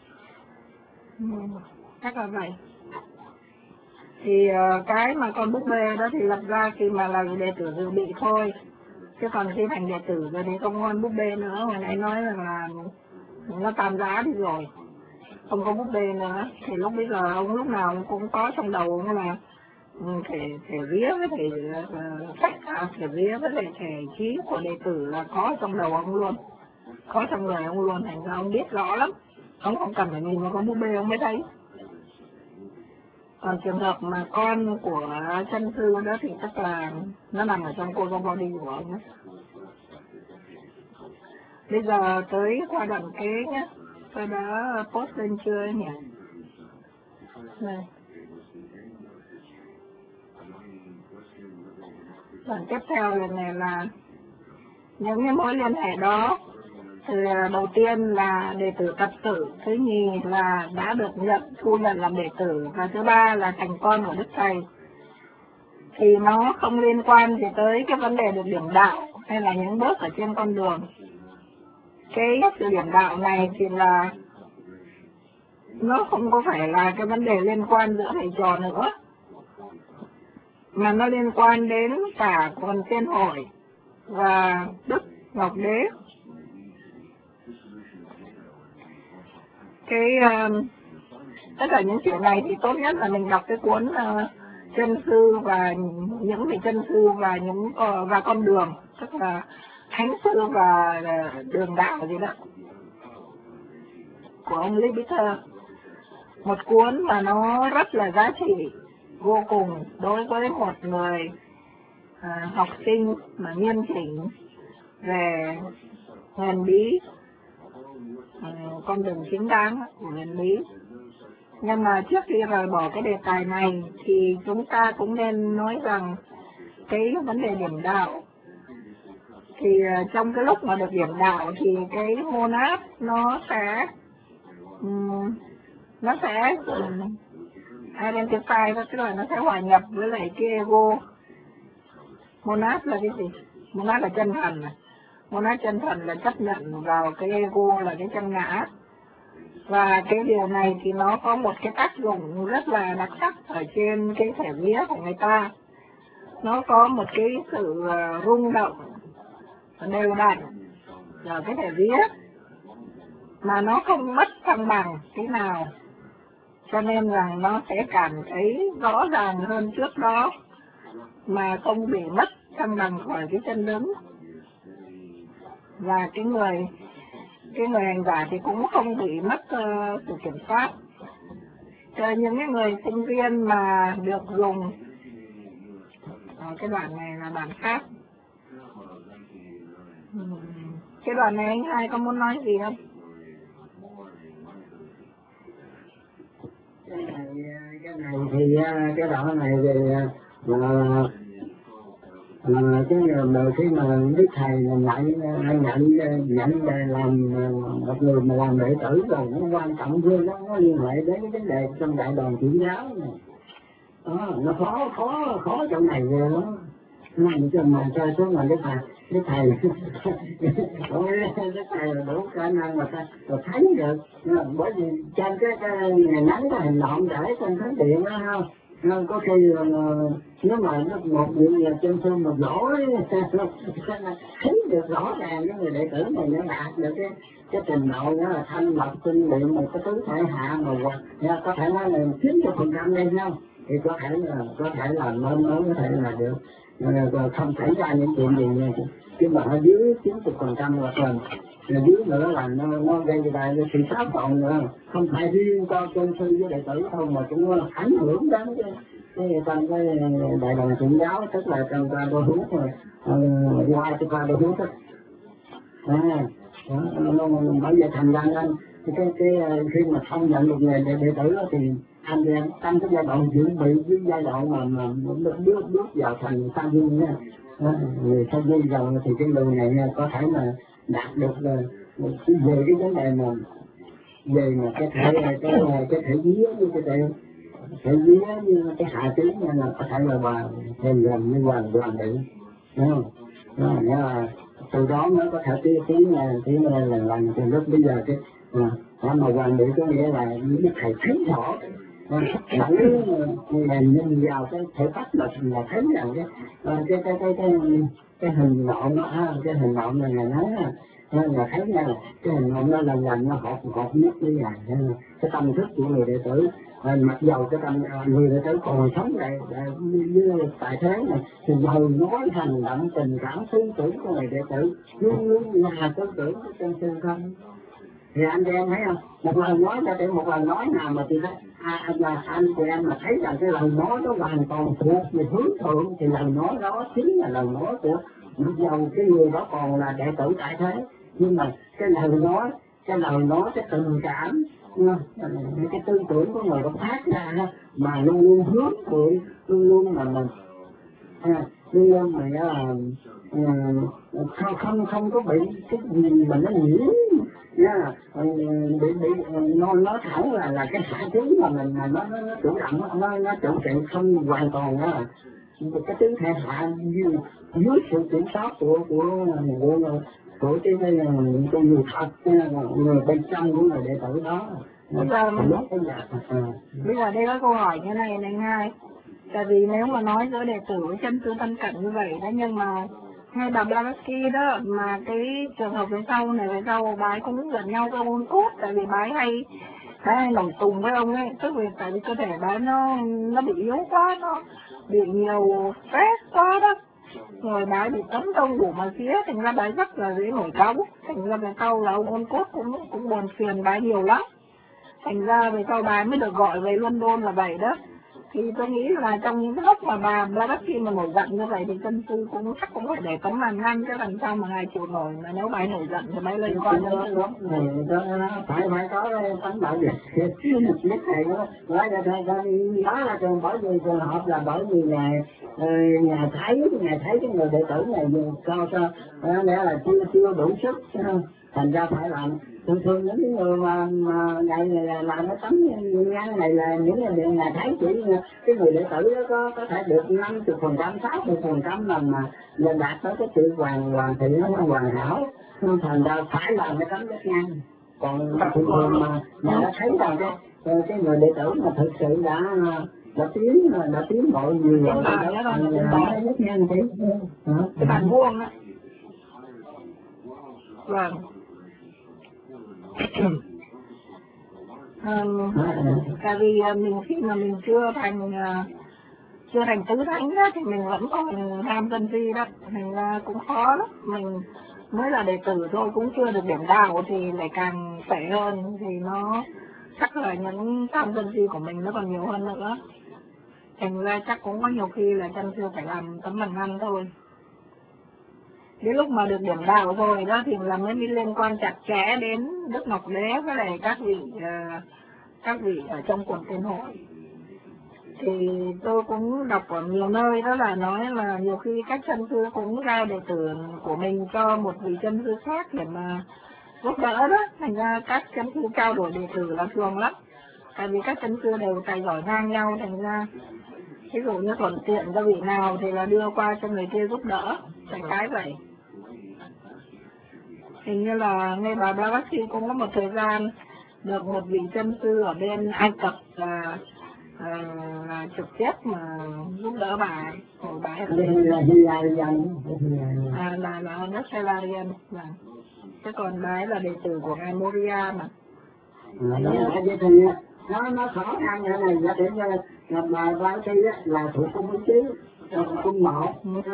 Chắc là vậy. Thì cái mà con búp bê đó thì lập ra khi mà là đệ tử dự bị thôi, chứ còn khi thành đệ tử rồi thì không con búp bê nữa. Hồi nãy nói rằng là nó tàn giá đi rồi, không có búp bê nữa. Thì lúc bây giờ ông lúc nào cũng có trong đầu ông là thể vía với thể sách, thể vía với lại thể trí của đệ tử là có trong đầu ông luôn, có trong người ông luôn. Thành ra ông biết rõ lắm, ông không cần phải nhìn vào con búp bê ông mới thấy. Còn trường hợp mà con của chân sư đó thì tức là nó nằm ở trong cô dâu body của ông ấy. Bây giờ tới qua đoạn kế nhé, tôi đã post lên chưa nhỉ? Này. Đoạn tiếp theo này là những cái mối liên hệ đó. Thì đầu tiên là đệ tử tập tử, thứ nhì là đã được thu nhận làm đệ tử, và thứ ba là thành con của Đức Thầy. Thì nó không liên quan gì tới cái vấn đề được điểm đạo hay là những bước ở trên con đường. Cái sự điểm đạo này thì là nó không có phải là cái vấn đề liên quan giữa thầy trò nữa, mà nó liên quan đến cả Quần Tiên Hội và Đức Ngọc Đế. Tất cả những chuyện này thì tốt nhất là mình đọc cái cuốn chân sư và những vị chân sư và con đường, tức là thánh sư và đường đạo gì đó của ông Lee Peter. Một cuốn mà nó rất là giá trị vô cùng đối với một người học sinh mà nghiêm chỉnh về huyền bí, con đường chính đáng của huyền bí. Nhưng mà trước khi rời bỏ cái đề tài này thì chúng ta cũng nên nói rằng cái vấn đề điểm đạo thì trong cái lúc mà được điểm đạo thì cái monad nó sẽ identify, tức là nó sẽ hòa nhập với lại cái ego. Monad là cái gì? Monad là chân thần này. Monad chân thần là chấp nhận vào cái ego là cái chân ngã. Và cái điều này thì nó có một cái tác dụng rất là đặc sắc ở trên cái thể vía của người ta. Nó có một cái sự rung động đều đặn ở cái thể vía mà nó không mất thăng bằng thế nào, cho nên rằng nó sẽ cảm thấy rõ ràng hơn trước đó mà không bị mất thăng bằng khỏi cái chân đứng. Và cái người cái người hành giả thì cũng không bị mất sự kiểm soát. Cho những cái người sinh viên mà được dùng cái đoạn này là đoạn khác. Cái đoạn này anh hai có muốn nói gì không? Cái này thì cái đoạn này thì cái người khi mà biết thầy nhận làm một người mà làm đệ tử rồi nó quan trọng hơn, nó liên hệ đến cái vấn đề trong đại đoàn chuyển giáo này. Nó khó trong này rồi đó. Này cho mà cho số mà cái thầy là đủ khả năng mà thấy được, bởi vì trên cái ngày nắng có hình nộm để trên thánh điện đó không. Nên có khi nếu mà nó một chuyện gì trên xương một lỗ thấy được rõ ràng cái người đệ tử này nó đạt được cái trình độ đó là thanh lập tinh luyện một cái tứ thể hạ mà có thể nói là 90% đây không, thì có thể là mới có thể là được, không xảy ra những chuyện gì nha. Chứ mà ở dưới 90% hoặc là dưới nữa là nó gây ra sự xáo trộn nữa, không phải riêng cho tôn sư với đệ tử không mà cũng ảnh hưởng đến trong cái đại đoàn chuyển giáo, tức là trong qua đôi hướng qua cái qua đôi hướng đó. Bởi vậy thành ra nên khi mà không nhận được nghề đệ tử đó, thì anh em trong cái giai đoạn chuẩn bị với giai đoạn mà bước vào thành sa di nha, người sa di rồi thì cái người này có thể là đạt được về cái vấn đề mà về mà cái thể vía như cái thể vía như cái hạ trí là có thể là bà thêm gần như hoàng đệ, đúng không? Nghĩa là từ đó mới có thể tiếng là làm từ lúc bây giờ cái mà hoàng đệ có nghĩa là những thầy thấy rõ là nhìn vào cái thể pháp là thấy rằng cái hình nộm nó cái hình nộm này là nói là thấy nha, cái hình nộm nó lần nó hợp nhất với cái tâm thức của người đệ tử. Mặc dầu cái tâm người đệ tử còn sống lại như tại thế này thì dầu nói hành động tình cảm tư tưởng của người đệ tử luôn luôn là tư tưởng của chân sư không. Thì anh chị em thấy không, một lần nói cho một lần nói nào mà chị thấy anh chị em mà thấy rằng cái lời nói đó hoàn toàn thuộc về hướng thượng thì lời nói đó chính là lời nói của mặc dầu cái người đó còn là đệ tử tại thế, nhưng mà cái lời nói cái tình cảm cái tư tưởng của người đó phát ra đó, mà luôn luôn hướng thượng, luôn luôn mà mình luôn luôn mà không có bị cái gì mà nó nhiễm nha, bị nó thẳng là cái hạ trí mà mình mà nó chủ động nó chủ trị không hoàn toàn đó, cái tứ thể hạ dưới sự kiểm soát của cái người thật, người bên trong của người đệ tử đó. Bây giờ đây có câu hỏi như này này ngay, tại vì nếu mà nói giữa đệ tử với chân sư thân cận như vậy đó, nhưng mà ngay bà Blavatsky đó mà cái trường hợp về sau bà ấy cũng gần nhau với ông Cốt, tại vì bà ấy hay nổi tùng với ông ấy, tức vì tại vì cơ thể bà ấy nó bị yếu quá, nó bị nhiều stress quá đó, rồi bà ấy bị tấn công đủ mà phía, thành ra bà ấy rất là dễ nổi cáu, thành ra về sau là ông Cốt cũng buồn phiền bà ấy nhiều lắm, thành ra về sau bà ấy mới được gọi về London là vậy đó. Thì tôi nghĩ là trong những cái lúc mà bà Blavatsky mà nổi giận như vậy thì chân sư chắc cũng phải để tấm màn ngăn, chứ làm sao mà ngài chịu nổi, mà nếu bà ấy nổi giận thì bà ấy lên con nữa. Phải có tấm bảo vệ nhất thầy đó nói ra đó là bởi vì trường hợp là bởi vì ngài thấy cái người đệ tử này cho nghĩa là chưa đủ sức, thành ra phải làm. Thường những người mà này là làm cái tấm ngăn này là những người này thấy chỉ cái người đệ tử đó có thể được 50%, 60% mà đạt tới cái sự hoàn thiện nó hoàn hảo, thành ra phải làm cái tấm ngăn. Còn thường mà đã thấy rằng cái người đệ tử mà thực sự đã tiến bộ nhiều rồi thì đó là rất nhanh thế. Cái bàn vuông á. Vâng. Tại vì mình khi mà mình chưa thành tứ thánh đó thì mình vẫn còn tham sân si đó, thành ra cũng khó lắm. mới là đệ tử thôi, cũng chưa được điểm đạo thì lại càng tệ hơn, thì nó chắc là những tham sân si của mình nó còn nhiều hơn nữa. Thành ra chắc cũng có nhiều khi là chân sư phải làm tấm bằng ăn thôi. Đến lúc mà được điểm đạo rồi đó thì là mới liên quan chặt chẽ đến Đức Ngọc Đế với lại các vị ở trong quần tiên hội. Thì tôi cũng đọc ở nhiều nơi đó là nói là nhiều khi các chân sư cũng giao đệ tử của mình cho một vị chân sư khác để mà giúp đỡ đó. Thành ra các chân sư trao đổi đệ tử là thường lắm. Tại vì các chân sư đều tài giỏi ngang nhau, thành ra ví dụ như thuận tiện cho vị nào thì là đưa qua cho người kia giúp đỡ. Đại cái vậy. Hình như là ngay bà Blavatsky cũng có một thời gian được một vị chân sư ở bên Ai Cập là trực tiếp mà giúp đỡ bà, hồi bà ấy là đất Hilarion, chứ còn bà ấy là đệ tử của ngài Moria mà. Nó khó khăn như này, giả sử như là bà Blavatsky là thuộc cung ứng trí, cung một,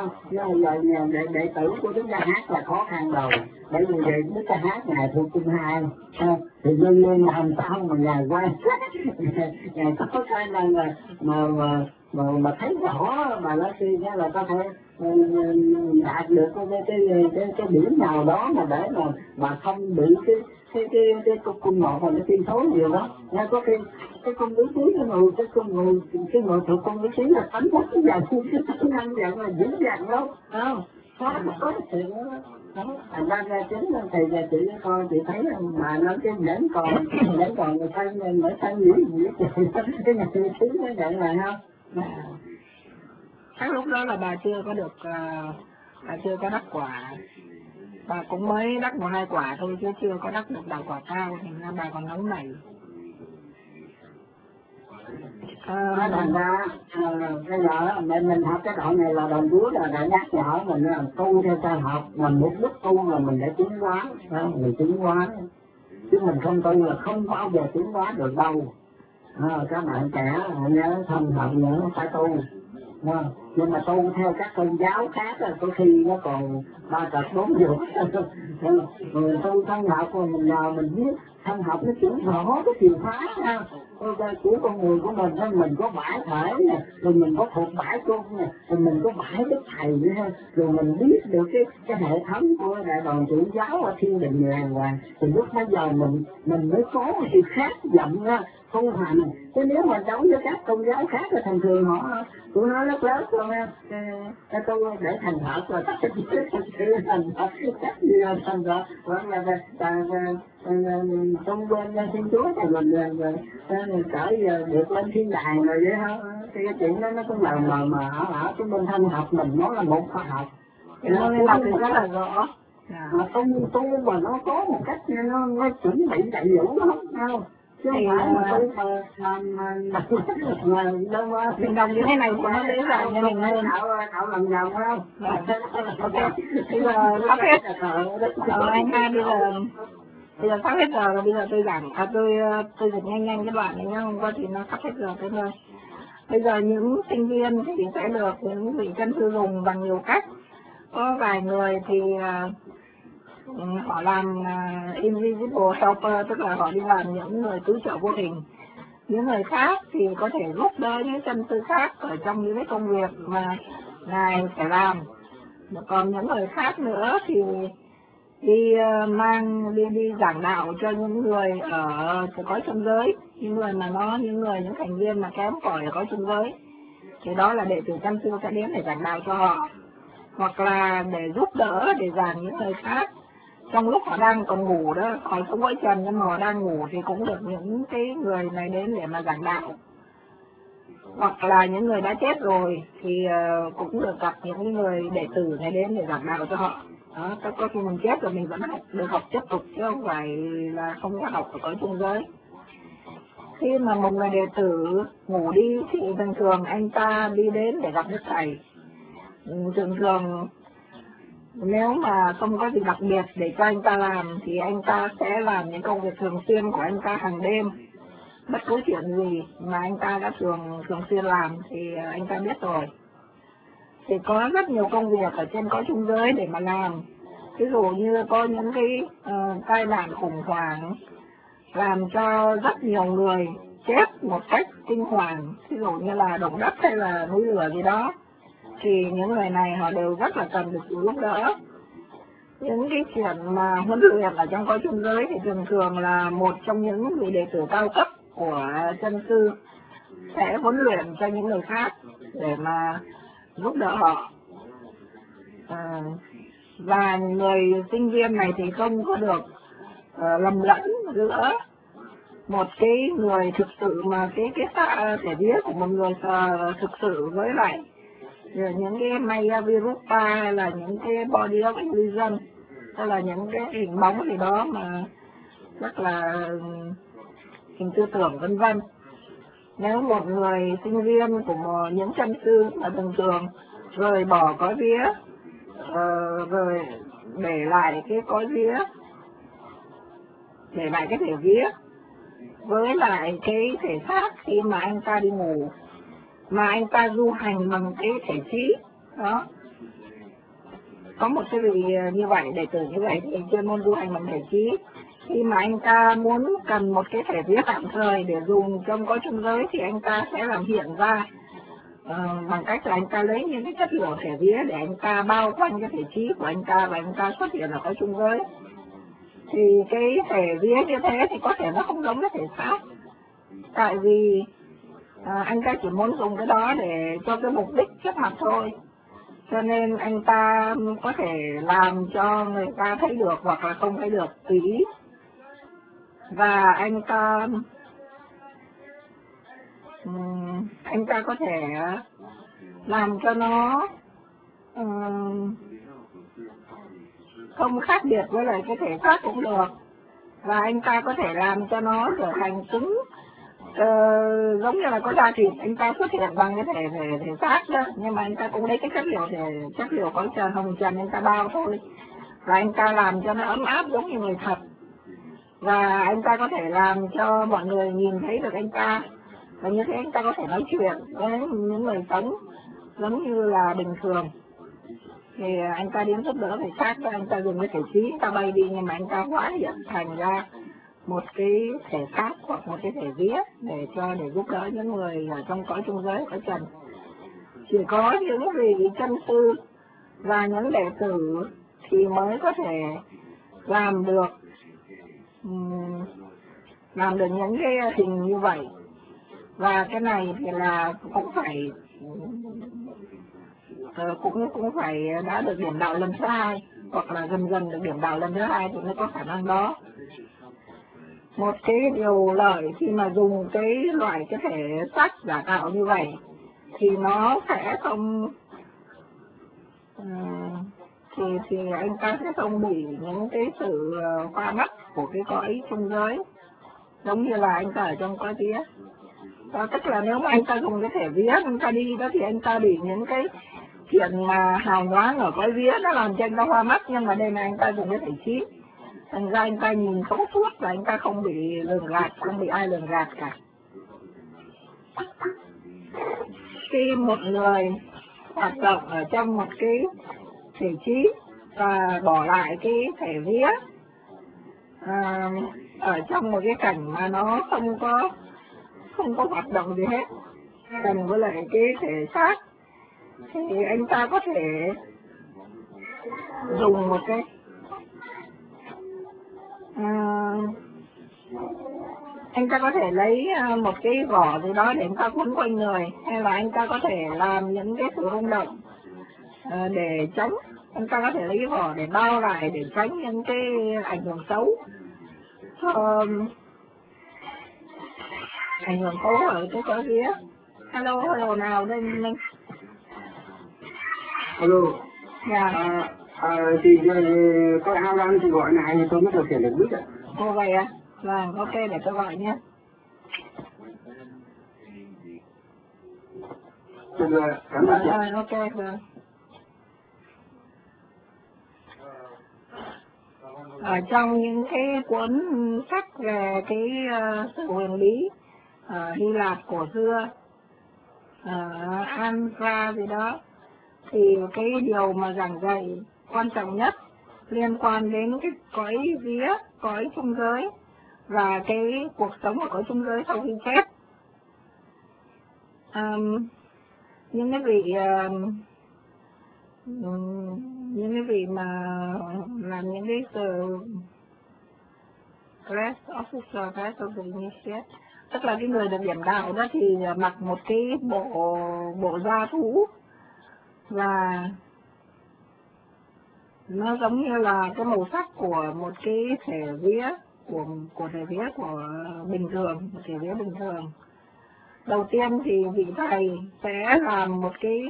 đệ tử của chúng ta hát là khó khăn đầu, bởi vì về chúng ta hát ngài thuộc cung hai, thì luôn luôn làm sao mà ngài quan ngài có khả năng mà thấy rõ bà Blavatsky là có thể đạt được cái điểm nào đó mà để mà không bị cái cung một mà nó tiên thối nhiều đó. Có khi cái cung lý trí cái người thuộc cung lý trí là tánh mất cái dần, cái năng giận là dữ dằn đâu, không có chuyện đó. Thành ra chính là thầy và chị coi chị thấy mà nó cái vẫn còn người thân mới thân gì cái nhà lý trí nó vậy là không. Cái lúc đó là bà chưa có đắc quả, bà cũng mới đắc 1-2 quả thôi chứ chưa có đắc được đạo quả cao, thành ra bà còn nóng nảy. Thành ra bây giờ mình học cái đoạn này là đồng Chúa là đã nhắc nhở mình là tu theo ta học, mình mục đích tu là mình để tiến hóa, mình tiến hóa chứ mình không tu là không bao giờ tiến hóa được đâu. Các bạn trẻ nhớ thân học nhớ phải tu. Nhưng mà tu theo các tôn giáo khác có khi nó còn 3 cặp 4 vụ. Tu thân học của mình nào mình biết thân học nó chỉ rõ cái chìa phá của con người của mình có bãi thể nè, rồi mình có thuộc bãi cung nè, rồi mình có bãi đức thầy nữa, rồi mình biết được cái hệ thống của đại đoàn chủ giáo ở thiên đình đàng hoàng, thì lúc bây giờ mình mới có sự khác giọng tu hành. Chứ nếu mà giống với các tôn giáo khác thì thường thường tụi nó rất lớn rồi cái tu để thành Phật rồi tất nhiên thành Phật chắc gì là thành Phật, hoặc là trong bên Thiên Chúa thì mình cỡ được lên thiên đàng rồi vậy không. Thì cái chuyện đó nó cũng là mà ở cái bên thân học mình nó là một khoa học, nó nên làm rất là rõ. Mà tu mà nó có một cách nó chuẩn bị đầy đủ lắm không. Chứ không phải mà tôi mình đồng như thế này thì nó dễ dàng cho mình hơn. Cậu làm vòng không? Ok, bây giờ sắp hết. Anh hai bây giờ sắp hết giờ rồi, bây giờ tôi giảng, tôi dịch nhanh cái đoạn này nhá, hôm qua thì nó sắp hết giờ thế thôi. Bây giờ những sinh viên thì sẽ được những vị chân sư dùng bằng nhiều cách. Có vài người thì họ làm invisible helper, tức là họ đi làm những người cứu trợ vô hình. Những người khác thì có thể giúp đỡ những chân sư khác ở trong những cái công việc mà ngài phải làm. Còn những người khác nữa thì đi giảng đạo cho những người ở cõi trung giới, những thành viên mà kém cỏi ở cõi trung giới, thì đó là đệ tử chân sư sẽ đến để giảng đạo cho họ, hoặc là để giúp đỡ để giảng những người khác trong lúc họ đang còn ngủ đó, họ sống cõi trần nhưng mà họ đang ngủ thì cũng được những cái người này đến để mà giảng đạo. Hoặc là những người đã chết rồi thì cũng được gặp những người đệ tử này đến để giảng đạo cho họ. Đó, có khi mình chết rồi mình vẫn được học tiếp tục chứ không phải là không có học ở cõi trung giới. Khi mà một người đệ tử ngủ đi thì thường thường anh ta đi đến để gặp Đức Thầy. Thường thường nếu mà không có gì đặc biệt để cho anh ta làm thì anh ta sẽ làm những công việc thường xuyên của anh ta hàng đêm. Bất cứ chuyện gì mà anh ta đã thường xuyên làm thì anh ta biết rồi. Thì có rất nhiều công việc ở trên cõi trung giới để mà làm. ví dụ như có những cái tai nạn khủng hoảng làm cho rất nhiều người chết một cách kinh hoàng, ví dụ như là động đất hay là núi lửa gì đó, thì những người này họ đều rất là cần được sự giúp đỡ. Những cái chuyện mà huấn luyện ở trong cõi chung giới thì thường thường là một trong những vị đệ tử cao cấp của chân sư sẽ huấn luyện cho những người khác để mà giúp đỡ họ. Và người sinh viên này thì không có được lầm lẫn giữa một cái người thực sự mà cái thể vía của một người thực sự với lại những cái Maya Virupa hay là những cái body of illusion hay là những cái hình bóng gì đó mà rất là hình tư tưởng vân vân. Nếu một người sinh viên của những chân sư mà thường thường rời bỏ cõi vía, rồi để lại cái cõi vía, để lại cái thể vía với lại cái thể xác khi mà anh ta đi ngủ, mà anh ta du hành bằng cái thể trí đó. Có một cái vị như vậy, đệ tử như vậy thì chuyên môn du hành bằng thể trí. Khi mà anh ta muốn cần một cái thể vía tạm thời để dùng trong cõi chung giới thì anh ta sẽ làm hiện ra bằng cách là anh ta lấy những cái chất liệu thể vía để anh ta bao quanh cái thể trí của anh ta và anh ta xuất hiện ở cõi chung giới. Thì cái thể vía như thế thì có thể nó không giống cái thể xác, tại vì anh ta chỉ muốn dùng cái đó để cho cái mục đích trước mặt thôi, cho nên anh ta có thể làm cho người ta thấy được hoặc là không thấy được tùy ý. Và anh ta có thể làm cho nó không khác biệt với lại cái thể xác cũng được, và anh ta có thể làm cho nó trở thành cứng, giống như là có da thịt anh ta xuất hiện bằng cái thể xác đó, nhưng mà anh ta cũng lấy cái chất liệu có trần hồng trần anh ta bao thôi, và anh ta làm cho nó ấm áp giống như người thật, và anh ta có thể làm cho mọi người nhìn thấy được anh ta, và như thế anh ta có thể nói chuyện với những người sống giống như là bình thường. Thì anh ta đến giúp đỡ người khác, anh ta dùng cái thể trí anh ta bay đi, nhưng mà anh ta hóa hiện thành ra một cái thể xác hoặc một cái thể vía để giúp đỡ những người ở trong cõi chung giới, cõi trần. Chỉ có những vị chân sư và những đệ tử thì mới có thể làm được những cái hình như vậy. Và cái này thì là cũng phải đã được điểm đạo lần thứ 2 hoặc là dần được điểm đạo lần thứ 2 thì mới có khả năng đó. Một cái điều lợi khi mà dùng cái loại cái thể xác giả tạo như vậy thì nó sẽ không thì anh ta sẽ không bị những cái sự hoa mắt của cái cõi chung giới giống như là anh ta ở trong cõi vía. Tức là nếu mà anh ta dùng cái thể vía anh ta đi đó thì anh ta bị những cái chuyện mà hào nhoáng ở cõi vía nó làm cho anh ta hoa mắt, nhưng mà đây là anh ta dùng cái thể trí, thành ra anh ta nhìn thấu suốt và anh ta không bị lường gạt, không bị ai lường gạt cả. Khi một người hoạt động ở trong một cái thể trí và bỏ lại cái thể vía ở trong một cái cảnh mà nó không có hoạt động gì hết, cùng với lại cái thể xác, thì anh ta có thể dùng một cái anh ta có thể lấy một cái vỏ gì đó để anh ta quấn quanh người, hay là anh ta có thể làm những cái sự rung động để tránh, anh ta có thể lấy cái vỏ để bao lại để tránh những cái ảnh hưởng xấu, ảnh hưởng xấu ở cái cõi vía. Hello nào đây Minh. Hello. Dạ. Thì có ao đang thì gọi này thì tôi mới điều khiển được biết ạ. Ồ vậy à? Vâng, ok để tôi gọi nhé. Được, cảm ơn chị. Ok, vâng. Ở trong những cái cuốn sách về cái sự huyền bí Hy Lạp cổ xưa, Andra gì đó, thì cái điều mà giảng dạy quan trọng nhất liên quan đến cái cõi vía, cõi trung giới và cái cuộc sống ở cõi trung giới sau khi chết. Những cái vị mà làm những cái class officer, class of the initiate, tức là cái người được điểm đạo đó, thì mặc một cái bộ da thú, và nó giống như là cái màu sắc của một cái thể vía của thể vía của bình thường, một thể vía bình thường. Đầu tiên thì vị thầy sẽ làm một cái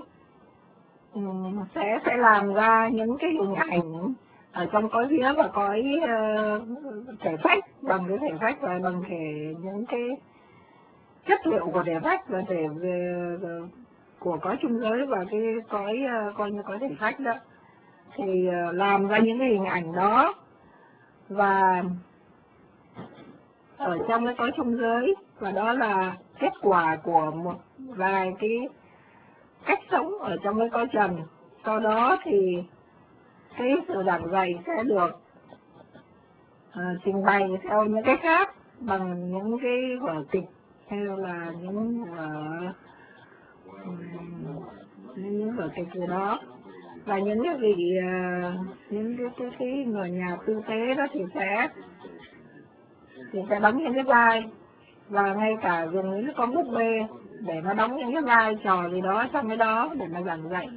sẽ làm ra những cái hình ảnh ở trong cõi vía và cõi thể phách, bằng cái thể phách và bằng những cái chất liệu của thể phách và của cõi trung giới và cái coi như cõi thể phách đó, thì làm ra những cái hình ảnh đó. Và ở trong cái cõi trung giới, và đó là kết quả của một vài cái cách sống ở trong cái cõi trần. Sau đó thì cái sự giảng dạy sẽ được trình bày theo những cái khác, bằng những cái vở kịch hay là những vở kịch gì đó. Và những cái vị những cái người nhà tư tế đó thì sẽ đóng những cái vai, và ngay cả dùng những cái con búp bê để nó đóng những cái vai trò gì đó trong cái đó để mà giảng dạy.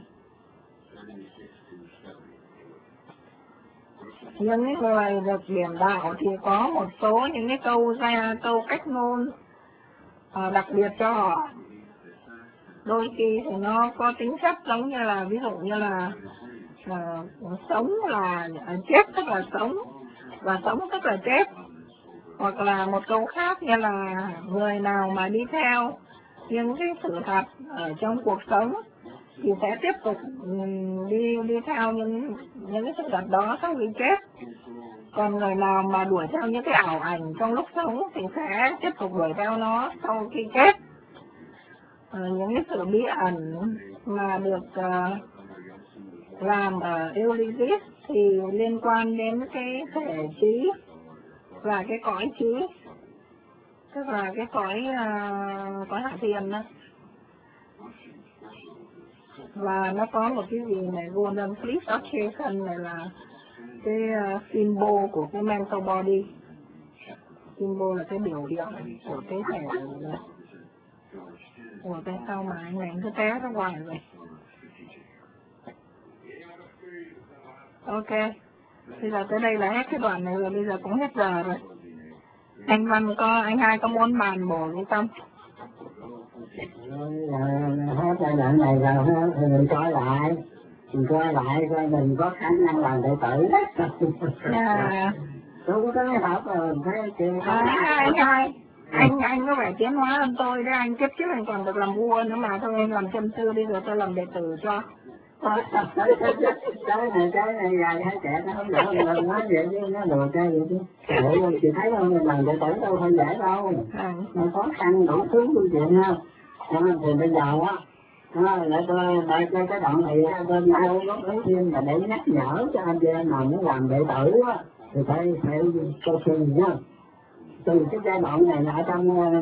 Những cái người được điểm đạo thì có một số những cái câu cách ngôn đặc biệt cho họ. Đôi khi thì nó có tính chất giống như là, ví dụ như là sống là chết tức là sống, và sống tức là chết. Hoặc là một câu khác như là người nào mà đi theo những cái sự thật ở trong cuộc sống thì sẽ tiếp tục đi theo những cái sự thật đó sau khi chết. Còn người nào mà đuổi theo những cái ảo ảnh trong lúc sống thì sẽ tiếp tục đuổi theo nó sau khi chết. Những cái sự bí ẩn mà được làm ở Ulysses thì liên quan đến cái thể trí và cái cõi trí, tức là cái cõi hạ thiền đó. Và nó có một cái gì này, Golden Fleece Association này là cái symbol của cái mental body. Symbol là cái biểu hiện của cái thể. Ủa tại sao mà anh này cứ té ra ngoài rồi? Ok, bây giờ tới đây là hết cái đoạn này rồi, bây giờ cũng hết giờ rồi. Anh Văn anh hai có muốn bàn bổ gì không? Hết giai đoạn này rồi thì mình coi lại coi mình có khả năng làm đệ tử. Đúng cái hợp rồi mình phải chịu. Anh có vẻ tiến hóa hơn tôi đấy, anh kiếp trước anh còn được làm vua nữa mà, thôi anh làm chân sư đi rồi tôi làm đệ tử cho. Cái này dài hay trẻ nó không đỡ, mình nói vậy chứ nó đùa chơi vậy chứ. Ủa chị thấy không, mình làm đệ tử đâu không dễ đâu, mình khó khăn đủ thứ phương chuyện ha. Thì bây giờ á, để tôi cái đoạn này bên đâu góp ý thêm là để nhắc nhở cho anh chị em nào muốn làm đệ tử á, thì phải coi chừng nhá. Từ cái giai đoạn này là ở trong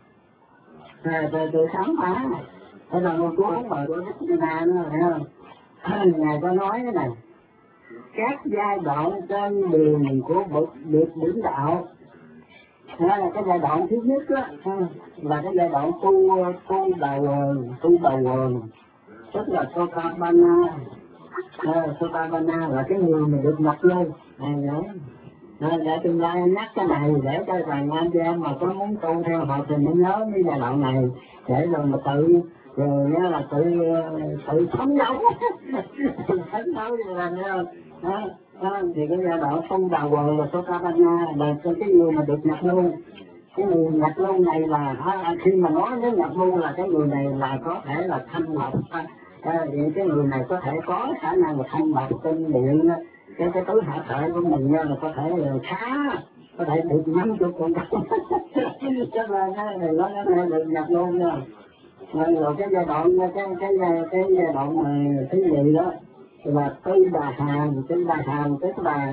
từ khám phá ở trong một cuốn mà của Đức Na nó phải không? Ngài có nói thế này: các giai đoạn trên đường của bậc điển đạo. Đó là cái giai đoạn thứ nhất á, là cái giai đoạn tu đầu quần, tức là Sotapanna. Sotapanna là cái người mà được nhập lên để tương lai nhắc cái này để cho vài anh chị em mà có muốn tu theo họ thì mới nhớ cái giai đoạn này, để rồi mà tự phấn đấu rồi làm thì cái giai đoạn tu đầu quần là Sotapanna là cái người mà được nhập luôn. Cái người nhập lưu này là khi mà nói đến nhập lưu là cái người này là có thể là thanh lọc, cái người này có thể có khả năng là thanh lọc tinh điện cái tứ hạ thể của mình là có thể là khá, có thể được 50 con chắc là nó được nhập lưu nha. Rồi cái giai đoạn cái giai đoạn mà thứ gì đó là Tây Bà Hàm tức là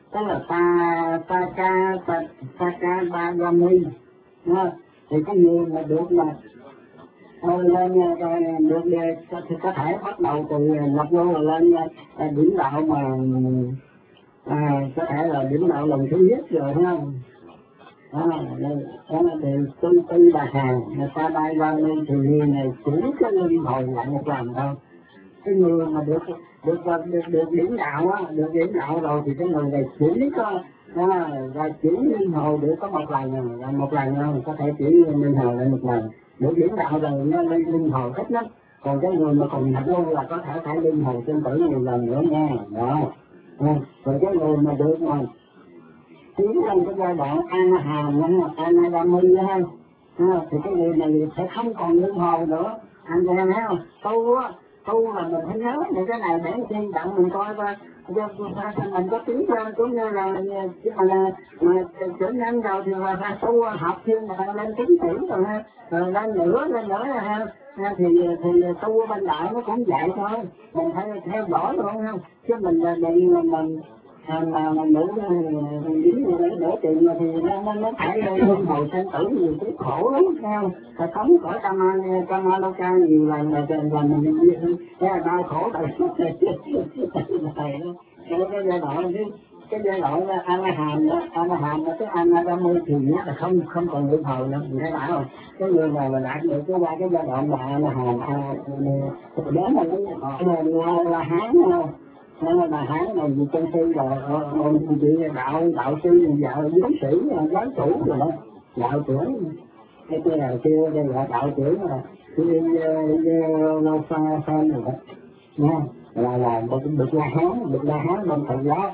Sakadagami. Thì cái người mà được là lên được thì có thể bắt đầu từ lập vô là lên điểm đạo mà có thể là điểm đạo lần thứ nhất rồi thấy không? Đó thì Tây Bà Hàm Sakadagami thì người này chỉ cái linh hồn lại một lần thôi. Cái người mà được điểm đạo á, được điểm đạo rồi thì cái người này chỉ có và chỉ linh hồn được có một lần rồi, một lần thôi, có thể chỉ linh hồn lại một lần. Được điểm đạo rồi nó linh hồn ít lắm. Còn cái người mà còn nhập luôn là có thể phải linh hồn sinh tử nhiều lần nữa nha. Đó. Rồi cái người mà được mà tiến lên cái giai đoạn Anagami đó thì cái người này sẽ không còn linh hồn nữa. Anh thấy không? Tu là mình phải nhớ những cái này để chi đặng mình coi coi mình có tiếng lên cũng như là trở nên rồi thì là tu học thêm là lên tiếng tỷ rồi lên nữa ha. Thì tu bên đại nó cũng vậy thôi, mình phải theo dõi luôn không, chứ mình mình nữ để tiền thì nó phải luân hồi sinh tử nhiều cái khổ lắm sao, phải sống cõi Tamaloka nhiều lần là mình đau khổ tại cái giai đoạn Anaham cái Anagami thì nó là không còn luân hồi nữa, mình thấy bảo không? Cái người này mà đạt được qua cái giai đoạn mà Anaham đến là Hán không? Nên là bà Hán này vì chân sư là chị đạo sư giáo sĩ giáo chủ rồi đó, đạo trưởng cái kia là kêu đây là đạo trưởng là cái lâu phan rồi đó nha, là được La Hán bên Phật giáo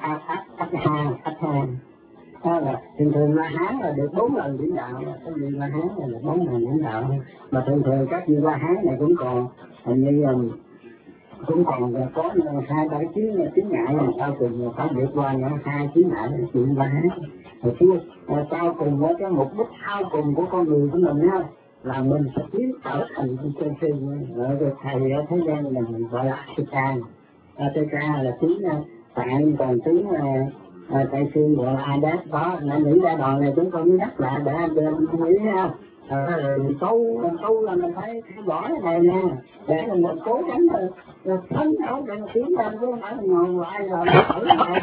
Đó là thường La Hán là được 4 lần điểm đạo, cái gì La Hán là được 4 lần điểm đạo, mà thường các vị La Hán này cũng còn hình như cũng còn có 2-3 chiến ngại làm sao cùng phải vượt qua những 2 chiến ngại chuyện La Hán. Hồi xưa sau cùng với cái mục đích sau cùng của con người của mình á là mình sẽ tiến trở thành chân sư. Rồi thầy ở thế gian mình gọi là Ateka là tiếng Tạng, còn tiếng Tây Phương gọi là Adat. Đó là nghĩ ra đoạn này chúng con nhắc lại để nghĩ không. Tu là mình phải theo dõi cái này nè, để mình cố gắng phấn đấu để tiến lên, chứ không phải ngồi lại rồi thử lại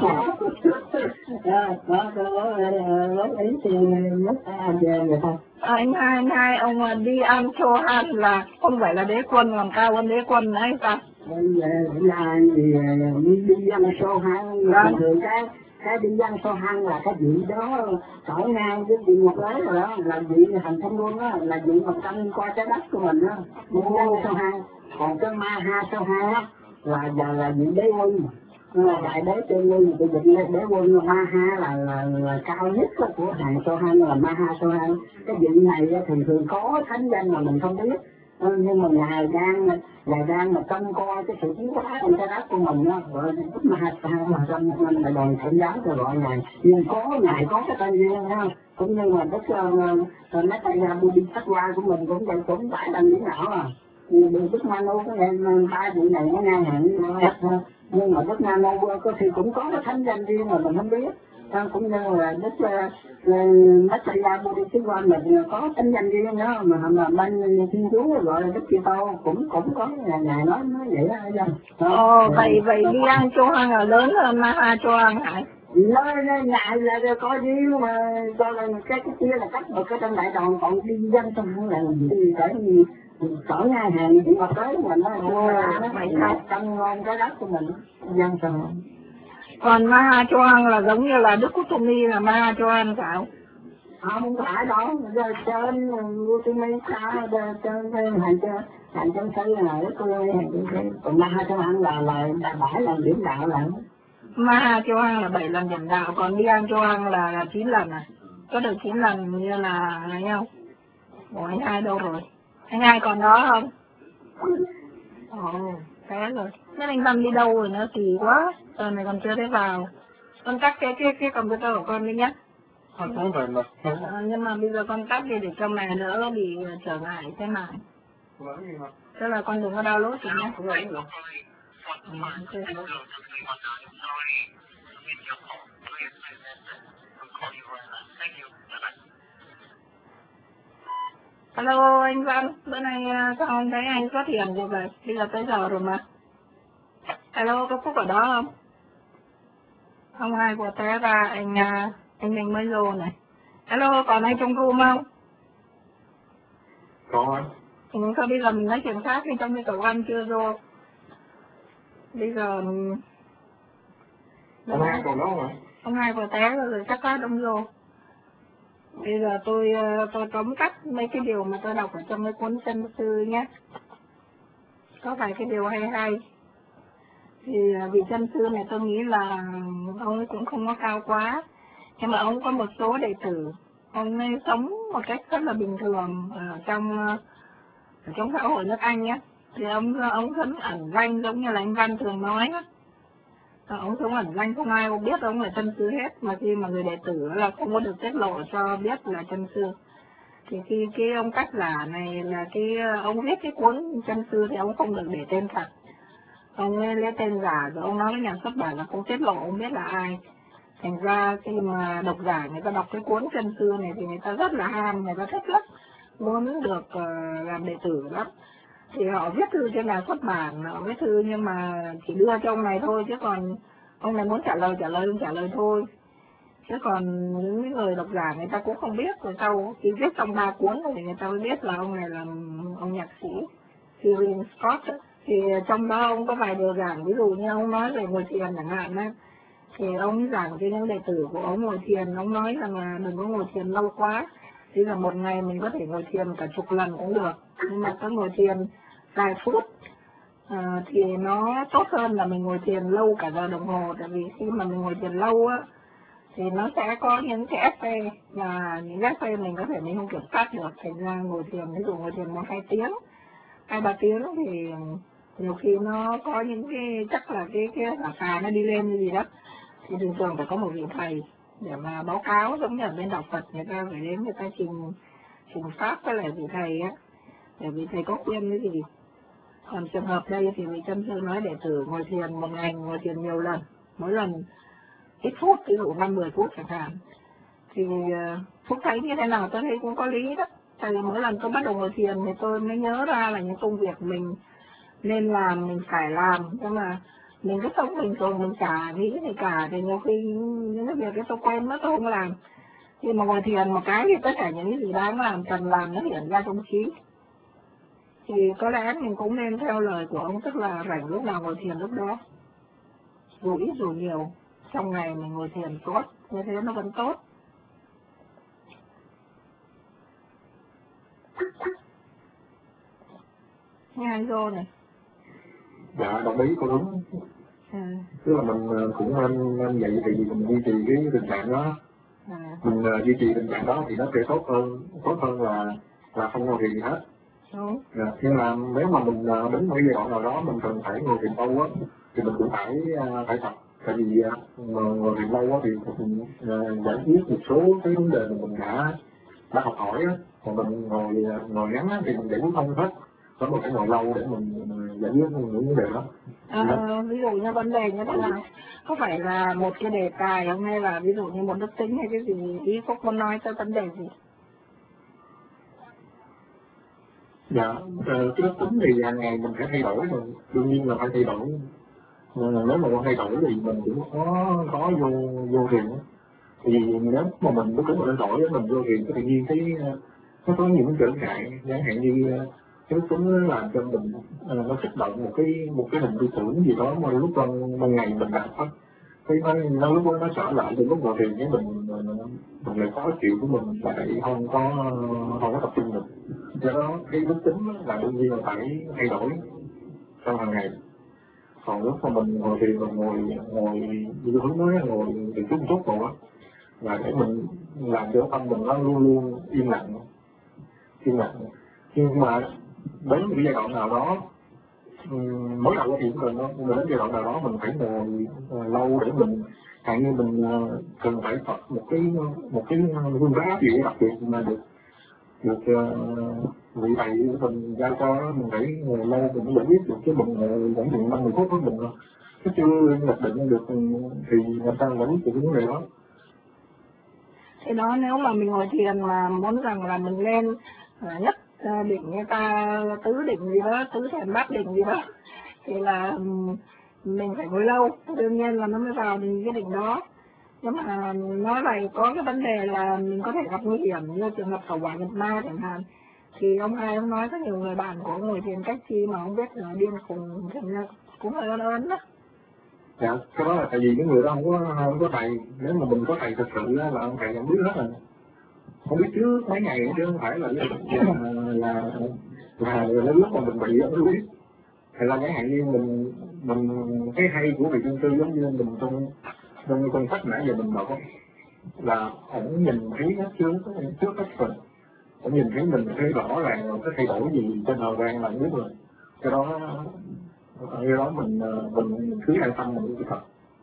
đó ý thì mất về người ta. Anh hai ông đi ăn Chohan là không phải là đế quân, làm cao hơn đế quân đấy sao? Bây giờ là đi ăn Chohan thường cái đi dân sâu hăng là cái vị đó cõi ngang với vị ngọc lớn rồi đó, là vị hành thông luôn á, là vị mà canh qua trái đất của mình á, đi dân sâu hăng. Còn cái ma ha sâu hăng á là vị đế quân, đại đế trên nguyên cái vị đế quân ma ha là cao nhất của hàng sâu hăng, là ma ha sâu hăng. Cái vị này thường có thánh danh mà mình không biết. Nhưng mà ngài đang mà trông coi cái sự tiến hóa trong trái đất của mình đó, gọi là mà trong đại đoàn Phật giáo cho gọi ngài, nhưng ngài có cái tên riêng ha, cũng như là Đức Bodhisattva của mình cũng vậy, cũng phải là những não Đức Manu cái này 3 vị này nó ngang hàng nhưng mà Đức Manu có khi cũng có cái thánh danh riêng mà mình không biết. Cũng như là Đức Mattaya Bodhisattva mình có tính danh riêng đó, mà bên Thiên Chúa gọi là Đức Kitô cũng có ngài nói vậy đó. Vậy đi ăn Chohan là lớn hơn Maha Chohan hả? Ngài là coi riêng mà cho là cái kia là cách một cái trong đại đoàn, còn đi dân trong là gì để cõi ngang hàng bị mặt tới của mình đó, nó trong ngon cái đất của mình dân trong. Còn Maha Chohan là giống như là Đức Gautami là Maha Chohan phải không phải đó, trên Gautami xa trên hành chân sư là Đức Gautami hành chân sư, còn Maha Chohan là 7 lần điểm đạo lận. Maha Chohan là 7 lần điểm đạo, còn Dian Chohan là 9 lần à? Có được 9 lần như là này không? Ủa anh hai đâu rồi? Anh hai còn đó không? Thế rồi. Thế anh Tâm đi đâu rồi nữa, kỳ quá. Giờ này còn chưa thấy vào. Con tắt cái computer của con đi nhé. Nhưng mà bây giờ con tắt đi để cho mẹ đỡ bị trở ngại thế này. Tức là con đừng có download gì nhé. Hello anh Văn, bữa nay sao không thấy anh xuất hiện gì vậy? Bây giờ tới giờ rồi mà. Hello, có Phúc ở đó không? Không ai vừa té ra, anh mình mới vô này. Hello, còn anh trong room không? Có. Thôi bây giờ mình nói chuyện khác đi, trong cái cậu anh chưa vô. Bây giờ... Ông hai còn đó mà. Ông hai vừa té rồi chắc có đông vô. Bây giờ tôi tóm tắt mấy cái điều mà tôi đọc ở trong cái cuốn chân sư nhé. Có vài cái điều hay hay. Thì vị chân sư này tôi nghĩ là ông ấy cũng không có cao quá. Nhưng mà ông có một số đệ tử. Ông ấy sống một cách rất là bình thường ở trong xã hội nước Anh nhé. Thì ông sống ẩn danh giống như là anh Văn thường nói á. Ông sống ẩn danh, không ai cũng biết ông là chân sư hết, mà khi mà người đệ tử là không có được tiết lộ cho biết là chân sư. Thì khi cái ông tác giả này là ông viết cái cuốn chân sư thì ông không được để tên thật, ông ấy lấy tên giả, rồi ông nói với nhà xuất bản là không tiết lộ ông biết là ai. Thành ra khi mà độc giả người ta đọc cái cuốn chân sư này thì người ta rất là ham, người ta thích lắm, muốn được làm đệ tử lắm. Thì họ viết thư cho nhà xuất bản, họ viết thư nhưng mà chỉ đưa cho ông này thôi, chứ còn ông này muốn trả lời không trả lời thôi. Chứ còn những người độc giả người ta cũng không biết, rồi sau khi viết trong 3 cuốn thì người ta mới biết là ông này là ông nhạc sĩ Phil Scott ấy. Thì trong đó ông có vài điều giảng, ví dụ như ông nói về ngồi thiền chẳng hạn ấy. Thì ông giảng cho những đệ tử của ông ngồi thiền, ông nói rằng là đừng có ngồi thiền lâu quá. Thì là một ngày mình có thể ngồi thiền cả chục lần cũng được, nhưng mà có ngồi thiền vài phút thì nó tốt hơn là mình ngồi thiền lâu cả giờ đồng hồ. Tại vì khi mà mình ngồi thiền lâu á thì nó sẽ có những cái ép phê, mà những ép phê mình có thể mình không kiểm soát được. Thành ra ngồi thiền, ví dụ ngồi thiền 1-2 tiếng, 2-3 tiếng thì nhiều khi nó có những cái chắc là cái hỏa xà nó đi lên như gì đó, thì thường thường phải có một vị thầy để mà báo cáo, giống như ở bên đạo Phật người ta phải đến người ta trình pháp với lại vị thầy á, để vị thầy có khuyên cái gì. Còn trường hợp đây thì vị chân sư nói đệ tử ngồi thiền một ngày ngồi thiền nhiều lần, mỗi lần ít phút, ví dụ 5-10 phút chẳng hạn. Thì Phúc thấy như thế nào tôi thấy cũng có lý đó. Tại vì mỗi lần tôi bắt đầu ngồi thiền thì tôi mới nhớ ra là những công việc mình nên làm, mình phải làm. Nhưng mà mình cứ sống bình thường, mình chả nghĩ gì cả, thì nhiều khi những cái việc ấy tôi quên mất, tôi không làm. khi mà ngồi thiền một cái thì tất cả những cái gì đáng làm, cần làm nó hiện ra trong trí. Thì có lẽ mình cũng nên theo lời của ông, tức là rảnh lúc nào ngồi thiền lúc đó, dù ít dù nhiều, trong ngày mình ngồi thiền tốt, như thế nó vẫn tốt. Nghe anh vô này. Dạ, đồng ý con đúng. Tức là mình cũng nên vậy, thì mình duy trì cái tình trạng đó. Mình duy trì tình trạng đó thì nó sẽ tốt hơn là không ngồi thiền gì hết. Nhưng mà nếu mà mình đến một giai đoạn nào đó mình cần phải ngồi thiền lâu á, thì mình cũng phải tập. Tại vì ngồi thiền lâu á thì mình giải quyết một số cái vấn đề mà mình đã học hỏi á. Còn mình ngồi ngắn á thì mình giải quyết không hết. Có một cái ngồi lâu để mình giải quyết những vấn đề đó. Ví dụ như vấn đề như thế nào? Có phải là một cái đề tài không, hay là ví dụ như một đức tính hay cái gì? Ý Phúc muốn nói tới vấn đề gì? Dạ, cái đức tính thì hàng ngày mình phải thay đổi, mà đương nhiên là phải thay đổi. Nếu mà không thay đổi thì mình cũng có vô thiền. Thì nếu mà mình đức tính mà thay đổi, mình vô thiền thì tự nhiên nó có những trở ngại, chẳng hạn như cái đức tính làm cho mình nó kích động một cái hình tư tưởng gì đó mà lúc ban ngày mình đạt hết. Cái nó lúc đó nó trở lại, từ lúc ngồi thiền cái mình lại khó chịu của mình lại không có tập trung được. Do đó cái đức tính là đương nhiên là phải thay đổi trong hàng ngày. Còn lúc mà mình ngồi thiền, mình ngồi như hướng nói, ngồi thì chút rồi á, là để mình làm cho tâm mình nó luôn luôn yên lặng. Nhưng mà đến một giai đoạn nào đó, mới đầu thì cũng cần đó, nhưng mà đến giai đoạn nào đó mình phải ngồi lâu để mình hạn như mình cần phải tập một cái phương pháp gì đặc biệt mà được được vị thầy của mình giao cho mình phải ngồi lâu mình mới giải quyết được cái bệnh dẫn điện 50 phút của mình rồi. Chứ chưa nhập định được thì người ta vẫn chịu cái vấn đề đó. Thế đó, nếu mà mình ngồi thiền mà muốn rằng là mình lên nhất định người ta tứ định gì đó, tứ thiền bát định gì đó, thì là mình phải ngồi lâu, đương nhiên là nó mới vào đến cái định đó. Nhưng mà nói lại có cái vấn đề là mình có thể gặp nguy hiểm như trường hợp tẩu hỏa nhập ma chẳng hạn, thì ông nói có nhiều người bạn của ông ngồi thiền cách chi mà không biết là điên khùng, thành ra cũng hơi ớn đó. Dạ, cái đó là tại vì cái người đó không có thầy. Nếu mà mình có thầy thật sự là ông thầy không biết hết rồi, không biết trước mấy ngày chứ không phải là lúc mà mình bị không biết. Hay là chẳng hạn như mình cái hay của vị tiên sư giống như mình trong con sách nãy giờ mình đọc là ổng nhìn thấy nó trước hết rồi, ổng nhìn thấy mình thấy rõ ràng cái thay đổi gì trên thời gian là biết rồi. Cái đó mình cứ an tâm mình cái thật.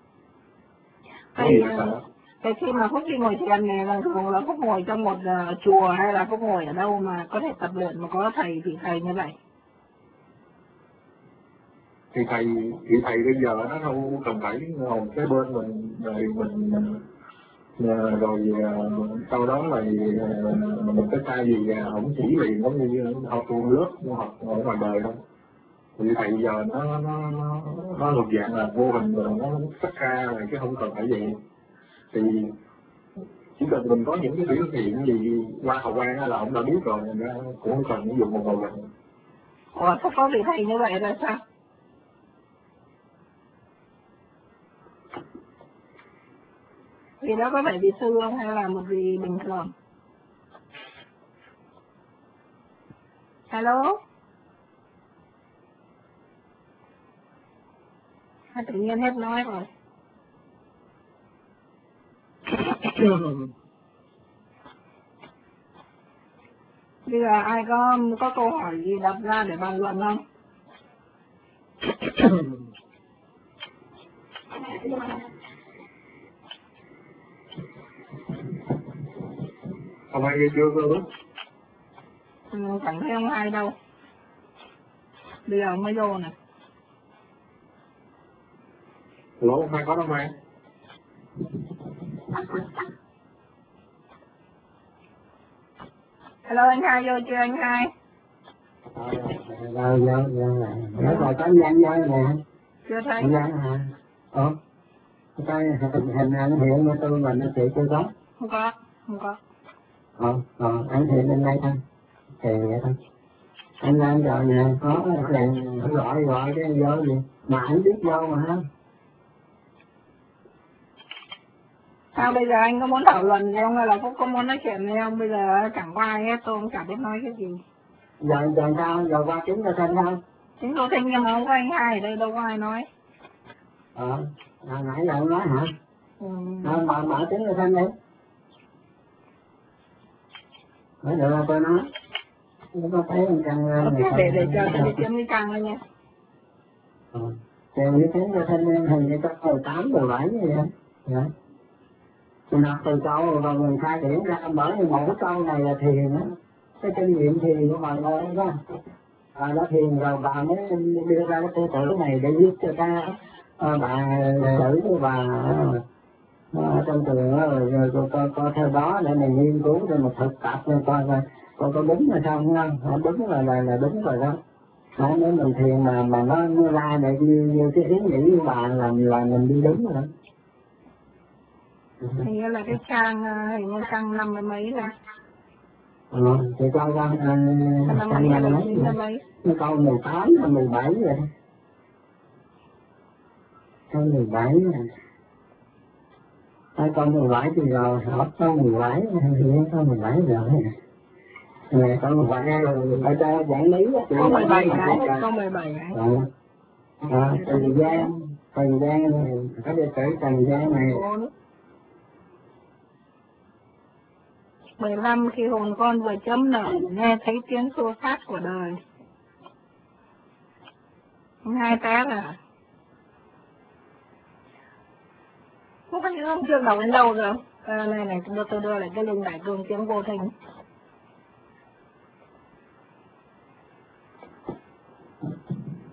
Vậy khi mà Phúc đi ngồi thiền này là thường là Phúc ngồi trong một chùa hay là Phúc ngồi ở đâu mà có thể tập luyện mà có thầy thì thầy như vậy? Thì thầy bây giờ nó không cần phải ngồi kế bên mình rồi sau đó là mình có sai gì ổng chỉ liền giống như học tu lớp học ở ngoài đời thôi. Thì thầy giờ nó thuộc dạng là vô hình rồi, nó xuất ra rồi chứ không cần phải vậy. Thì chỉ cần mình có những cái biểu hiện gì qua hậu quan là ông đã biết rồi, nên cũng không cần dùng một lần. Ủa, sao có vị thầy như vậy là sao? Vì đó có phải vị sư không hay là một vị bình thường? Hello? Hay tự nhiên hết nói rồi. Bây giờ ai có câu hỏi gì đặt ra để bàn luận không? Không ai nghe chưa cơ? Chẳng thấy ông ai đâu. Bây giờ ông mới vô nè. Lỗ ông hai có đâu mai? Hello anh hai, vô chưa anh hai? Rồi, nó rồi có nhân vô nè. Chưa thấy. Nhân hả? Cái hình ảnh hiện của tôi mà nó chị chưa có. Không có. Anh hiện lên đây thôi. Thì vậy thôi. Anh lên rồi nè, có gọi cái vô gì. Mà anh biết vô mà ha. Sao bây giờ anh có muốn thảo luận gì không hay là Phúc có muốn nói chuyện gì không? Bây giờ chẳng có ai hết, tôi cũng chẳng biết nói cái gì. Giờ sao? Giờ qua chứng cho thanh không? Chứng tôi thanh nhưng mà không có anh hai ở đây, đâu có ai nói. Nãy giờ ông nói hả? Mở chứng cho thanh đi. Nói được là tôi nói. Không có thấy anh Trăng để chờ tôi đi kiếm cái Trăng lên nha. Thì như thế cho thanh hình như chắc hồi 8, 17 vậy đó. Dạ. Mình học từ câu và mình khai triển ra bởi vì một cái câu này là thiền á. Cái kinh nghiệm thiền của mọi người đó. Nó thiền rồi bà mới đưa ra cái tư tưởng này để giúp cho ta bà xử với bà trong trường rồi coi theo đó để mình nghiên cứu để mình thực tập coi có đúng hay không ha. Đúng là đúng rồi đó. Nếu mình thiền mà nó ra để như cái ý nghĩ của bà là mình đi đúng rồi đó. Hình như là cái trang, hình như trang 50 mấy nè. Thì coi trang 50 mấy. Nó câu 18 và 17 vậy. Câu 17 nè. Câu 17 thì rồi, hỏi câu 17 thì câu 17 rồi. Nè, câu 17 ở cho giảng lý. Câu 17 này, câu 17 này. Thời gian này, có địa tử thời gian này. 15 khi hồn con vừa chấm nở, nghe thấy tiếng xô xát của đời. Hai té là không có những ông chương đọc đến đâu rồi. Này tôi đưa lại cái link đại cương tiếng vô thanh.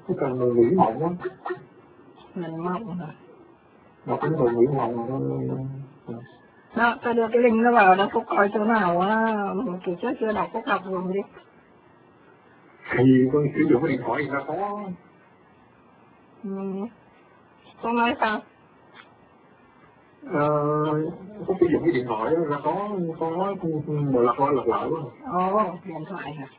cái cần người nghĩ mộng á. Mình mộng hả? Một cái người nghĩ mộng đó, tôi đưa cái link nó vào đó, Phúc coi chỗ nào á, kỳ trước chưa đọc Phúc đọc dùng đi. thì con sử dụng cái điện thoại thì nó có. Cô nói sao? Có sử dụng cái điện thoại đó, nó có một lật qua lật lại đó. Điện thoại hả?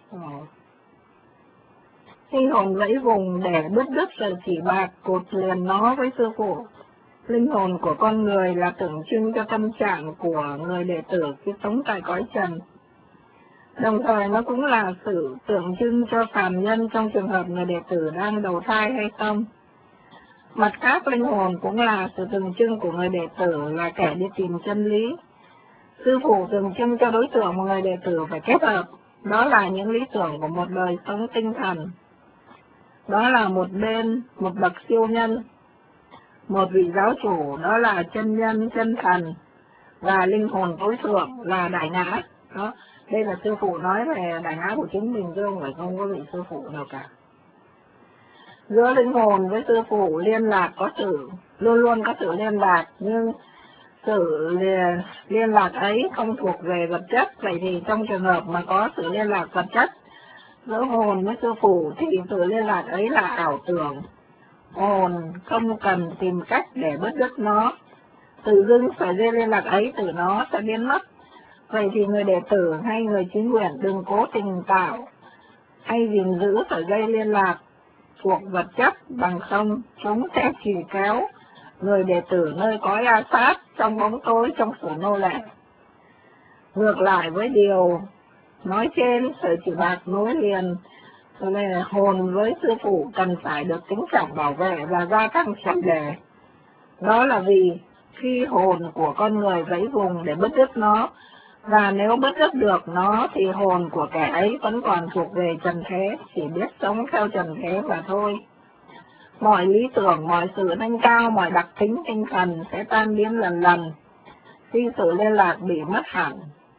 Linh hồn vẫy vùng để bứt đứt sợi chỉ bạc cột liền nó với sư phụ. Linh hồn của con người là tượng trưng cho tâm trạng của người đệ tử khi sống tại cõi trần. Đồng thời nó cũng là sự tượng trưng cho phàm nhân trong trường hợp người đệ tử đang đầu thai hay không. Mặt khác, linh hồn cũng là sự tượng trưng của người đệ tử là kẻ đi tìm chân lý. Sư phụ tượng trưng cho đối tượng mà người đệ tử phải kết hợp. Đó là những lý tưởng của một đời sống tinh thần. Đó là một bậc siêu nhân. Một vị giáo chủ, đó là chân nhân, chân thần. Và linh hồn tối thượng là đại ngã. Đó. Đây là sư phụ nói về đại ngã của chính mình, chứ không có vị sư phụ nào cả. Giữa linh hồn với sư phụ liên lạc luôn luôn có sự liên lạc, nhưng sự liên lạc ấy không thuộc về vật chất. Vậy thì trong trường hợp mà có sự liên lạc vật chất giữa hồn với sư phụ thì sự liên lạc ấy là ảo tưởng. Hồn không cần tìm cách để bứt đứt nó, tự dưng sợi dây liên lạc ấy từ nó sẽ biến mất. Vậy thì người đệ tử hay người chính nguyện đừng cố tình tạo hay gìn giữ sợi dây liên lạc thuộc vật chất, bằng không chúng sẽ chỉ kéo người đệ tử nơi cõi a sát trong bóng tối, trong sự nô lệ. Ngược lại với điều nói trên, sợi chỉ bạc nối liền hồn với sư phụ cần phải được kính trọng bảo vệ và gia tăng triệt đề. Đó là vì khi hồn của con người vẫy vùng để bứt đứt nó, và nếu bứt đứt được nó thì hồn của kẻ ấy vẫn còn thuộc về trần thế, chỉ biết sống theo trần thế và thôi. Mọi lý tưởng, mọi sự nâng cao, mọi đặc tính tinh thần sẽ tan biến lần lần khi sự liên lạc bị mất hẳn.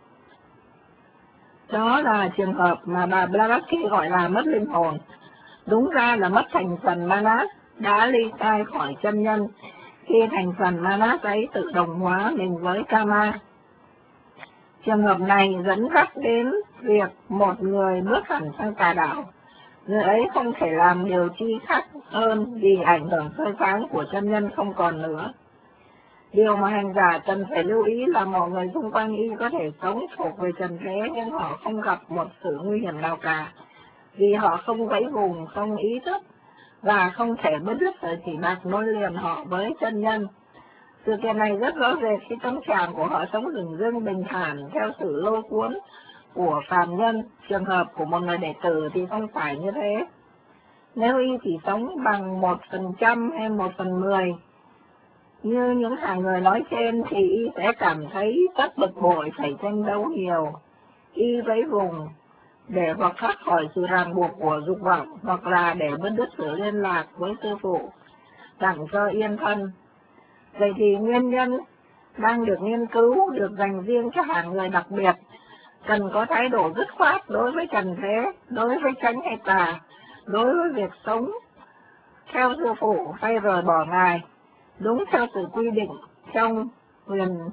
Đó là trường hợp mà bà Blavatsky gọi là mất linh hồn. Đúng ra là mất thành phần Manas, đã ly khai khỏi chân nhân khi thành phần Manas ấy tự đồng hóa mình với Kama. Trường hợp này dẫn dắt đến việc một người bước hẳn sang tà đạo. Người ấy không thể làm điều chi khác hơn vì ảnh hưởng soi sáng của chân nhân không còn nữa. Điều mà hành giả cần phải lưu ý là mọi người xung quanh y có thể sống thuộc về trần thế, nhưng họ không gặp một sự nguy hiểm nào cả, vì họ không vẫy vùng, không ý thức, và không thể bứt đứt sợi chỉ bạc nối liền họ với chân nhân. Sự kiện này rất rõ rệt khi tâm trạng của họ sống rừng rưng bình thản theo sự lôi cuốn của phàm nhân. Trường hợp của một người đệ tử thì không phải như thế. Nếu y chỉ sống bằng 1% hay 1/10 như những hàng người nói trên thì y sẽ cảm thấy rất bực bội, phải tranh đấu nhiều. Y vẫy vùng để hoặc thoát khỏi sự ràng buộc của dục vọng, hoặc là để bứt đứt sự liên lạc với sư phụ, đặng cho yên thân. Vậy thì nguyên nhân đang được nghiên cứu, được dành riêng cho hàng người đặc biệt, cần có thái độ dứt khoát đối với trần thế, đối với chánh hay tà, đối với việc sống theo sư phụ hay rời bỏ ngài, đúng theo sự quy định trong huyền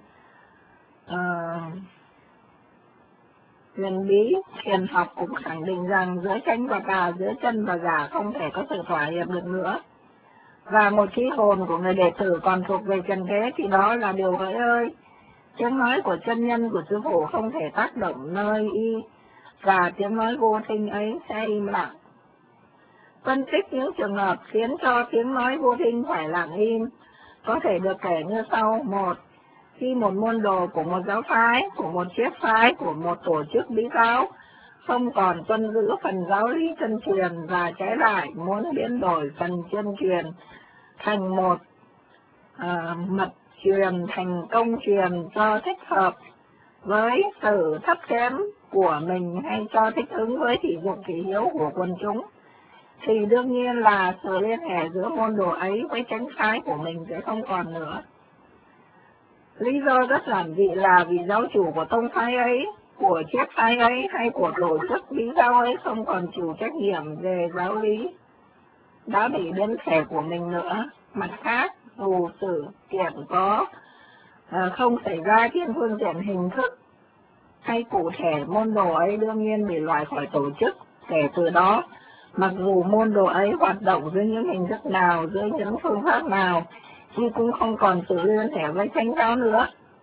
bí. Thiền học cũng khẳng định rằng giữa chánh và tà, giữa chân và giả không thể có sự thỏa hiệp được nữa. Và một khi hồn của người đệ tử còn thuộc về trần thế thì đó là điều hỡi ơi. Tiếng nói của chân nhân của sư phụ không thể tác động nơi y, và tiếng nói vô thinh ấy sẽ im lặng. Phân tích những trường hợp khiến cho tiếng nói vô thinh phải lặng im có thể được kể như sau. 1. Khi một môn đồ của một giáo phái, của một triết phái, của một tổ chức bí giáo không còn tuân giữ phần giáo lý chân truyền và trái lại muốn biến đổi phần chân truyền thành một mật truyền, thành công truyền cho thích hợp với sự thấp kém của mình hay cho thích ứng với thị dục thị hiếu của quần chúng, thì đương nhiên là sự liên hệ giữa môn đồ ấy với chánh phái của mình sẽ không còn nữa. Lý do rất giản dị là vì giáo chủ của tông phái ấy, của triết phái ấy hay của tổ chức bí giáo ấy không còn chịu trách nhiệm về giáo lý đã bị biến thể của mình nữa. Mặt khác, dù sự kiện có không xảy ra trên phương diện hình thức hay cụ thể, môn đồ ấy đương nhiên bị loại khỏi tổ chức. Kể từ đó, mặc dù môn đồ ấy hoạt động dưới những hình thức nào, dưới những phương pháp nào, thì cũng không còn sự liên hệ với Chánh giáo nữa.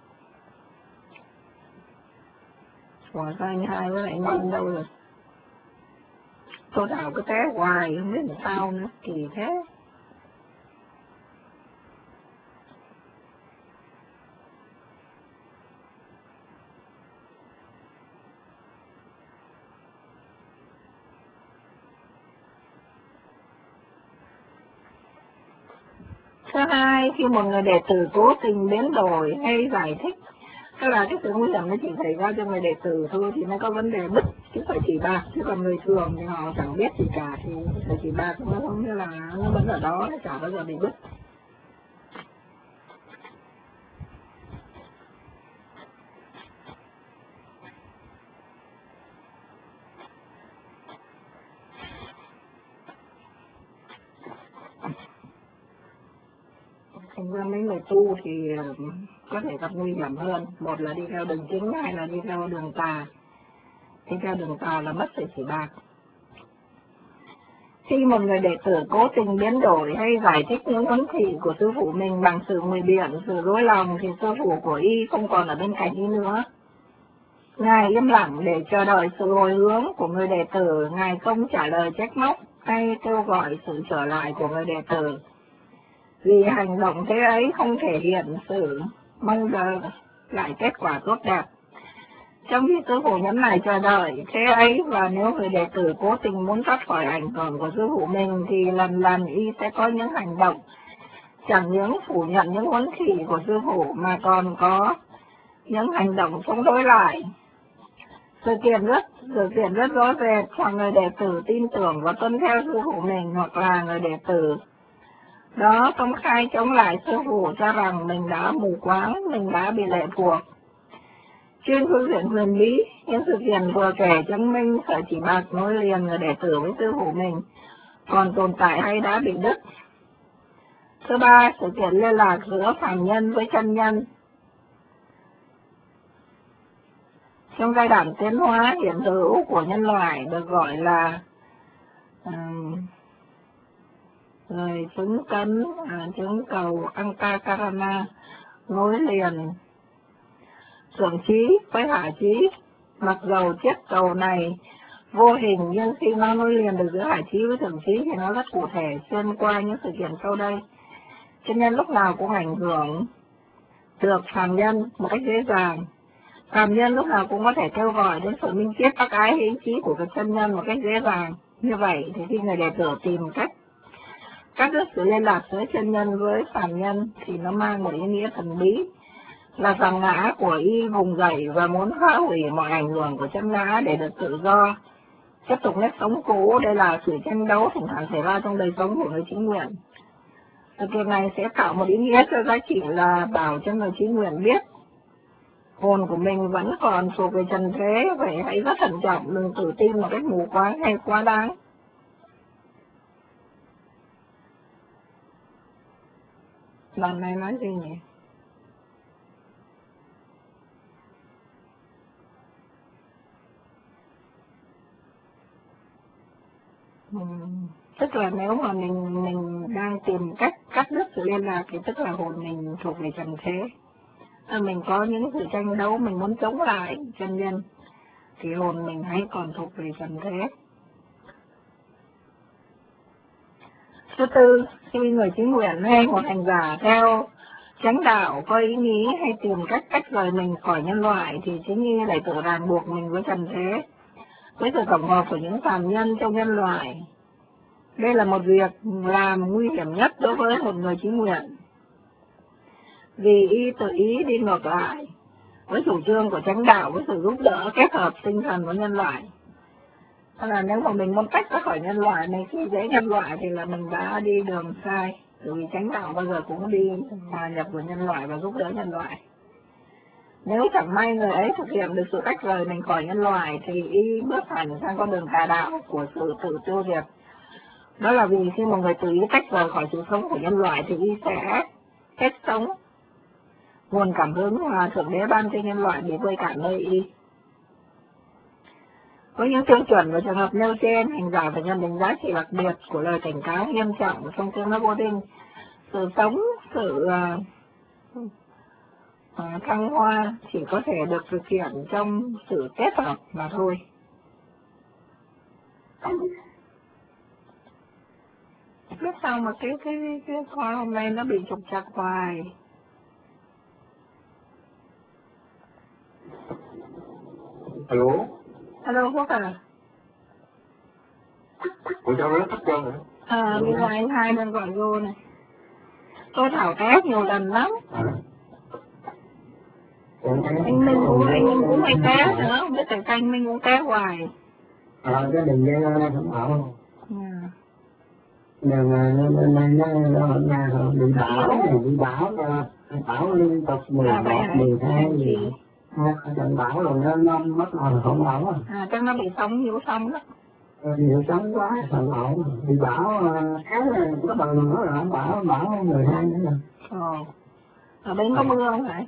Ủa sao anh hai với lại Nhân đâu rồi? Cô Thảo cứ té hoài, không biết làm sao nữa, kỳ thế. Thứ hai, khi một người đệ tử cố tình biến đổi hay giải thích, tức là cái sự nguy hiểm nó chỉ xảy ra cho người đệ tử thôi thì nó có vấn đề bứt chứ phải chỉ bạc, chứ còn người thường thì họ chẳng biết gì cả thì phải chỉ bạc nó không như là nó vẫn ở đó, nó chả bao giờ bị bứt. Thành ra mấy người tu thì có thể gặp nguy hiểm hơn. Một là đi theo đường chính, hai là đi theo đường tà. Đi theo đường tà là mất sự chỉ bạc. Khi một người đệ tử cố tình biến đổi hay giải thích những huấn thị của sư phụ mình bằng sự ngụy biện, sự dối lòng, thì sư phụ của y không còn ở bên cạnh y nữa. Ngài im lặng để chờ đợi sự hồi hướng của người đệ tử, Ngài không trả lời trách móc hay kêu gọi sự trở lại của người đệ tử. Vì hành động thế ấy không thể hiện sự mong đợi lại kết quả tốt đẹp. Trong khi sư phụ nhấn lại chờ đợi thế ấy, và nếu người đệ tử cố tình muốn thoát khỏi ảnh hưởng của sư phụ mình thì lần lần y sẽ có những hành động chẳng những phủ nhận những huấn thị của sư phụ mà còn có những hành động chống đối lại. Sự kiện rất rõ rệt cho người đệ tử tin tưởng và tuân theo sư phụ mình, hoặc là người đệ tử đó công khai chống lại sư phụ, cho rằng mình đã mù quáng, mình đã bị lệ thuộc. Trên phương diện huyền bí, những sự kiện vừa kể chứng minh sợi chỉ bạc nối liền người đệ tử với sư phụ mình còn tồn tại hay đã bị đứt. Thứ ba, sự kiện liên lạc giữa phàm nhân với chân nhân. Trong giai đoạn tiến hóa hiện hữu của nhân loại được gọi là người chứng cấn, chứng cầu Antakarana, nối liền thượng trí với hạ trí. Mặc dầu chiếc cầu này vô hình, nhưng khi nó nối liền được giữa hạ trí với thượng trí thì nó rất cụ thể xuyên qua những sự kiện sau đây. Chân nhân lúc nào cũng ảnh hưởng được phàm nhân một cách dễ dàng. Phàm nhân lúc nào cũng có thể kêu gọi đến sự minh triết bác ái ý chí của cái chân nhân một cách dễ dàng. Như vậy thì khi người đệ tử tìm cách cắt đứt sự liên lạc giữa chân nhân với phàm nhân thì nó mang một ý nghĩa thần bí, là rằng ngã của y vùng dậy và muốn phá hủy mọi ảnh hưởng của chân ngã để được tự do tiếp tục nếp sống cũ. Đây là sự tranh đấu thỉnh thoảng xảy ra trong đời sống của người chính nguyện. Sự kiện này sẽ tạo một ý nghĩa cho giá trị là bảo cho người chính nguyện biết hồn của mình vẫn còn thuộc về trần thế, vậy hãy rất thận trọng, đừng tự tin một cách mù quáng hay quá đáng. Lần này nói gì nhỉ? Tức là nếu mà mình đang tìm cách cắt đứt sự liên lạc thì tức là hồn mình thuộc về trần thế. Mình có những sự tranh đấu, mình muốn chống lại chân nhân thì hồn mình hãy còn thuộc về trần thế. Thứ tư, khi người chính nguyện hay một hành giả theo chánh đạo có ý nghĩ hay tìm cách tách rời mình khỏi nhân loại thì chính như lại tự ràng buộc mình với trần thế, với sự tổng hợp của những phàm nhân trong nhân loại. Đây là một việc làm nguy hiểm nhất đối với một người chính nguyện, vì y tự ý đi ngược lại với chủ trương của chánh đạo, với sự giúp đỡ kết hợp tinh thần của nhân loại. Tức là nếu mà mình muốn tách ra khỏi nhân loại, mình khi dễ nhân loại thì là mình đã đi đường sai, bởi vì chánh đạo bao giờ cũng đi hòa nhập với nhân loại và giúp đỡ nhân loại. Nếu chẳng may người ấy thực hiện được sự tách rời mình khỏi nhân loại thì y bước hẳn sang con đường tà đạo của sự tự tiêu diệt Đó là vì khi một người tự ý tách rời khỏi sự sống của nhân loại thì y sẽ hết sống. Nguồn cảm hứng mà Thượng Đế ban cho nhân loại bị vơi cạn nơi y. Với những tiêu chuẩn và trường hợp nêu trên, hành giả phải nhận định giá trị đặc biệt của lời cảnh cáo nghiêm trọng trong chương nó vô đinh. Sự sống, sự thăng hoa chỉ có thể được thực hiện trong sự kết hợp mà thôi. Biết sao mà cái con hôm nay nó bị trục trặc hoài. Alo. Alo Phúc à? Ủa sao nó tắt trơn rồi? Bây giờ anh hai đang gọi vô này. Tôi thảo test nhiều lần lắm. Anh Minh cũng hay test nữa, không biết tại sao anh Minh cũng test hoài. Cái đường dây nó không ổn. Yeah. Nó bị bão liên tục 11, 12 gì. Trận bão rồi nó mất rồi không ổn. Chắc nó bị sóng nhiễu sóng đó. Nhiều sóng quá không ổn. Bị bão tháng này có bờ nữa rồi, bão 12 nữa rồi. Ở bên có mưa không phải?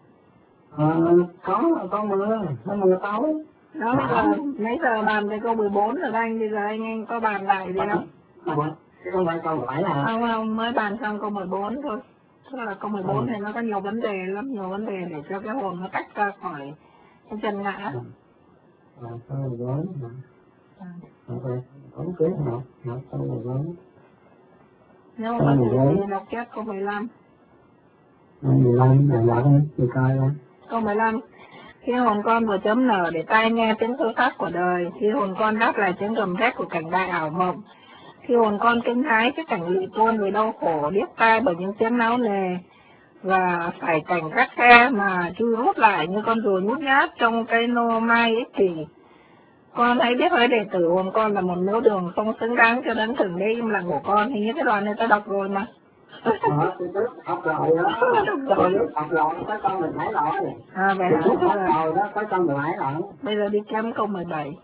Có mưa, nó mưa tối. Đó bây giờ mấy giờ bàn về câu 14 rồi anh, bây giờ anh có bàn lại gì không? Không phải câu 7 à? Không, mới bàn xong câu 14 thôi. Tức là câu 14 này nó có nhiều vấn đề lắm, nhiều vấn đề để cho cái hồn nó tách ra khỏi cái chân ngã. Câu 14 hả? Không kế học câu 14. Nếu mà có thì đọc tiếp câu 15. Câu 15 là lặng thì coi đó. Câu 15. Khi hồn con vừa chấm nở để tai nghe tiếng sâu sắc của đời, khi hồn con đáp lại tiếng gầm thét của cảnh đại ảo mộng, khi hồn con kinh hãi trước cảnh lụy tôn vì đau khổ, điếc tai bởi những tiếng náo nề, và phải cảnh gắt khe mà chui rút lại như con rùa nhút nhát trong cây nô mai ích kỷ. Con hãy biết với đệ tử hồn con là một miếu đường không xứng đáng cho đấng thượng đế im lặng của con. Hình như cái đoạn này ta đọc rồi mà. Học rồi đó. Học rồi, có con mình phải rồi. Vậy hả? Rồi đó, có con mình phải rồi. Bây giờ đi chấm câu 17.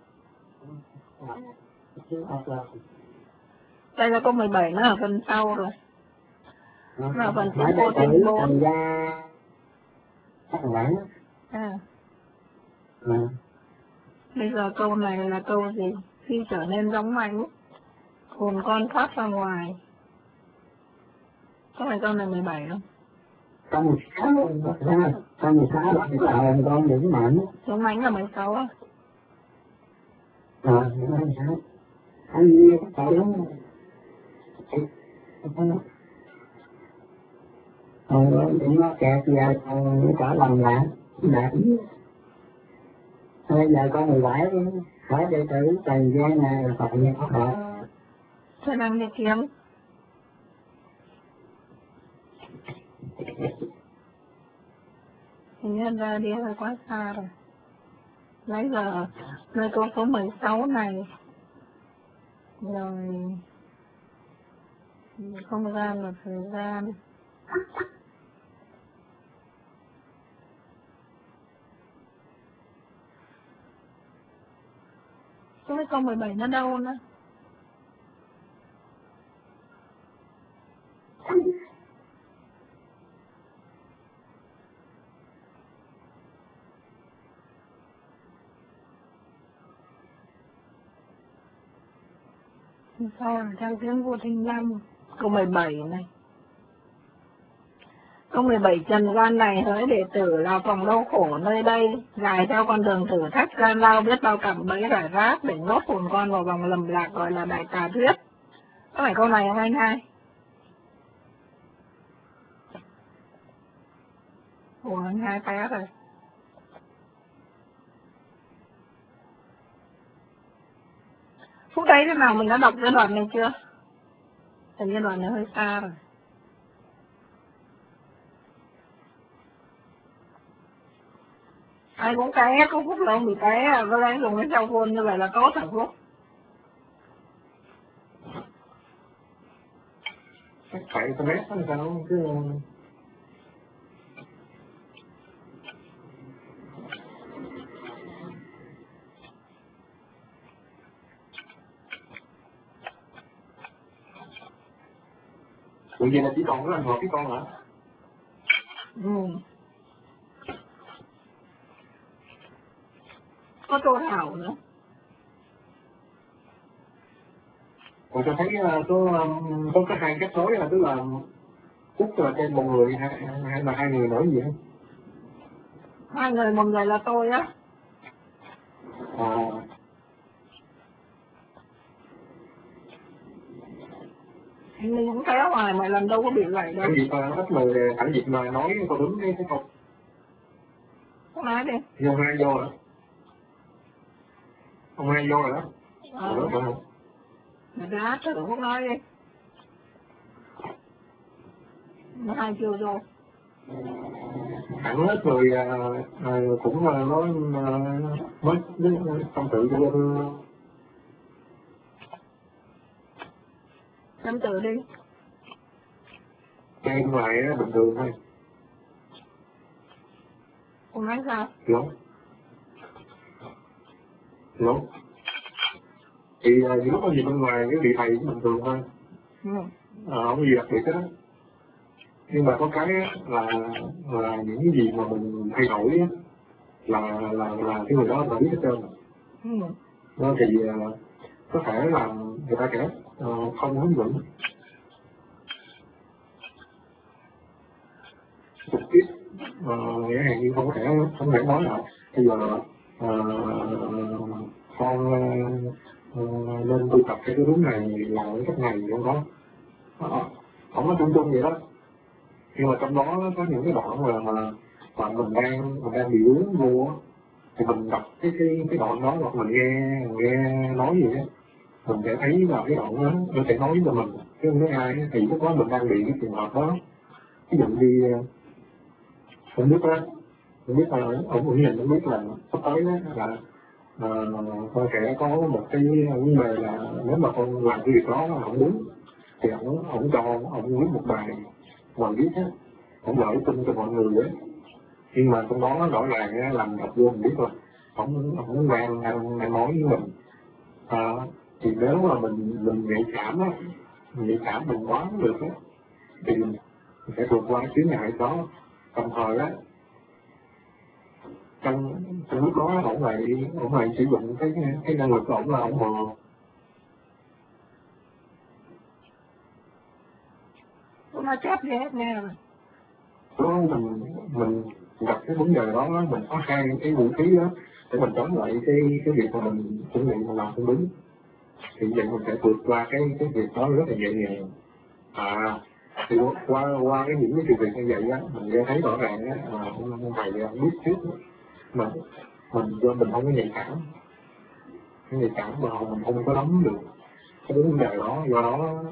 Đây là câu 17, nó ở phần sau rồi. Nó ở phần tiếng cô tinh 4. Bây giờ câu này là câu gì? Khi trở nên giống anh, hồn con thoát ra ngoài. Có phải câu này 17 không? Câu 16 là con những mạnh. Giống anh là 16 á? Những 16. Anh như cái cậu lắm. Đừng nó kẹt giờ nó trở lòng lại. Bây giờ con 17 hỏi đệ tử Trần Giang này là Phật như có hỏi. Tôi đang đi kiếm. Hình như ra đi hơi quá xa rồi. Nãy giờ nơi câu số 16 này rồi không gian và thời gian. Cái câu 17 nó đâu nữa? Sao ở trong tiếng vô tinh năm? Câu 17 này. Câu 17 trần gian này hỡi đệ tử là phòng đau khổ nơi đây, dài theo con đường thử thách gian lao biết bao cạm bẫy rải rác để nhốt hồn con vào vòng lầm lạc gọi là đại tà thuyết. Có phải câu này không anh hai? Ủa anh hai té rồi. Phút đấy thế nào mình đã đọc cái đoạn này chưa? Hình như đoạn này hơi xa rồi. Ai cũng té, có Phúc đâu bị té, có lẽ dùng cái cell phone như vậy là tốt hả Phúc? Phải con mét làm sao chứ. Tự nhiên là chỉ còn có anh Hợp với con hả? Có cô Thảo nữa. Còn tôi thấy có cái hai cách nói là tức là Phúc là trên một người hay là hai người nói gì không? Hai người, một người là tôi á. Mình cũng thấy hoài mà lần đâu có bị vậy đâu. Cái gì mà ít lời ảnh dịch mà nói có đúng cái không? Không nói đi. Vô hai vô hả? Không hai vô rồi đó. Người ta thử không nói đi. Nó hai chưa vô. Hẳn hết người cũng nói mới tâm sự cho bên Tâm tự đi. bên ngoài bình thường thôi. Không nói sao? Đúng. Thì những lúc gì bên ngoài cái vị thầy cũng bình thường thôi. Không có gì đặc biệt hết. Nhưng mà có cái là những cái gì mà mình thay đổi á, là cái người đó đã biết hết trơn. Nó thì có thể là người ta sẽ không hướng dẫn trực tiếp, nghĩa là như không thể nói là bây giờ con nên tu tập cái hướng này làm cái cách này không có, không có chung chung vậy đó. Nhưng mà trong đó có những cái đoạn mà mình đang bị vướng vô thì mình đọc cái đoạn đó hoặc mình nghe nói gì á, mình sẽ thấy là cái đoạn đó nó sẽ nói cho mình chứ không nói ai. Thì lúc đó mình đang bị cái trường hợp đó, ví dụ như không biết là ông cũng nhìn không biết là sắp tới đó là con sẽ có một cái vấn đề là nếu mà con làm cái việc đó không đúng thì ông cho ông viết một bài viết á, ông gửi tin cho mọi người ấy. Nhưng mà trong đó rõ ràng làm đọc vô mình biết rồi, ông đang nói với mình. Thì nếu mà mình nhạy cảm á, mình đoán được á thì mình sẽ vượt qua cái chướng ngại đó. Đồng thời á, trong lúc đó ổng lại sử dụng cái năng lực của ổng là ổng mờ. Nó chép gì hết nghe rồi. Đó mình gặp cái vấn đề đó, mình có hai cái vũ khí đó để mình chống lại cái việc mà mình chuẩn bị mình làm không đúng. Thì vậy mình sẽ vượt qua cái việc đó rất là nhẹ nhàng. Thì qua những cái sự việc như vậy á, mình sẽ thấy rõ ràng á là ông thầy biết trước mà mình không có nhạy cảm, mà mình không có nắm được cái vấn đề đó. Do đó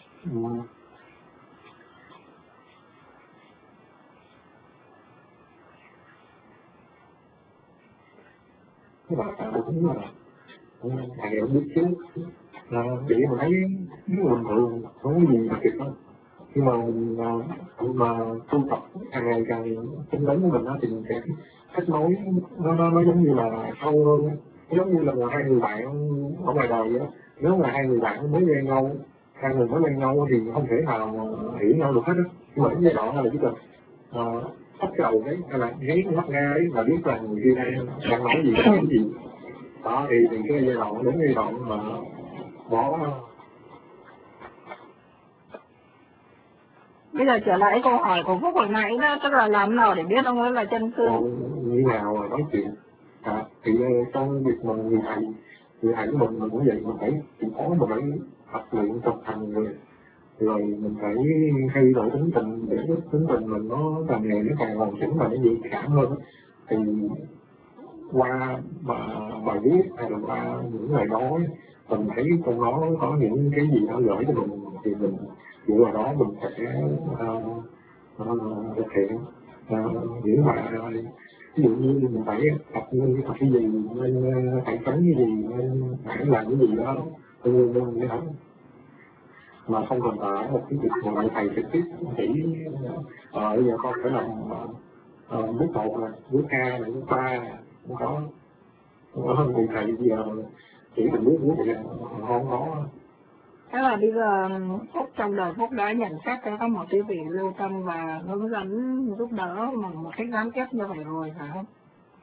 các bạn cũng là thầy ông biết trước để mà thấy nếu bình thường không có gì đặc biệt đâu. Nhưng mà tu tập càng ngày càng tinh tấn của mình đó thì mình sẽ kết nối nó giống như là sâu hơn, giống như là hai người bạn ở ngoài đời vậy. Nếu mà hai người bạn mới quen nhau, thì không thể nào hiểu nhau được hết á. Nhưng mà cái giai đoạn là chỉ cần bắt đầu đấy hay là nháy mắt ra đấy là biết là người kia đang nói gì cái gì đó. Thì cái giai đoạn đến giai đoạn mà bỏ. Bây giờ trở lại câu hỏi của Phúc hồi nãy đó, tức là làm nào để biết ông ấy là chân phương? Như nào mà nói chuyện. Thì trong việc mà người thầy của mình cũng vậy, mình phải chịu khó, mình phải tập luyện thực hành rồi mình phải thay đổi tính tình để cái tính tình mình nó càng ngày nó càng hoàn chỉnh và nó nhạy cảm hơn. Thì qua bài viết hay là qua những lời nói mình thấy trong đó có những cái gì nó gửi cho mình thì mình dựa vào đó mình sẽ thực hiện những bài. Ví dụ như mình phải tập cái gì nên phải tránh cái gì nên phải làm cái gì đó luôn vậy đó, mà không cần phải một cái việc mà thầy trực tiếp chỉ bây giờ con phải làm bước 1 này, bước 2 này, bước 3 này, không có thì thầy bây giờ chỉ từng bước vậy không có. Thế là bây giờ Phúc trong đời Phúc đã nhận xét cho có một cái vị lưu tâm và hướng dẫn giúp đỡ một cách gián tiếp như vậy rồi phải không?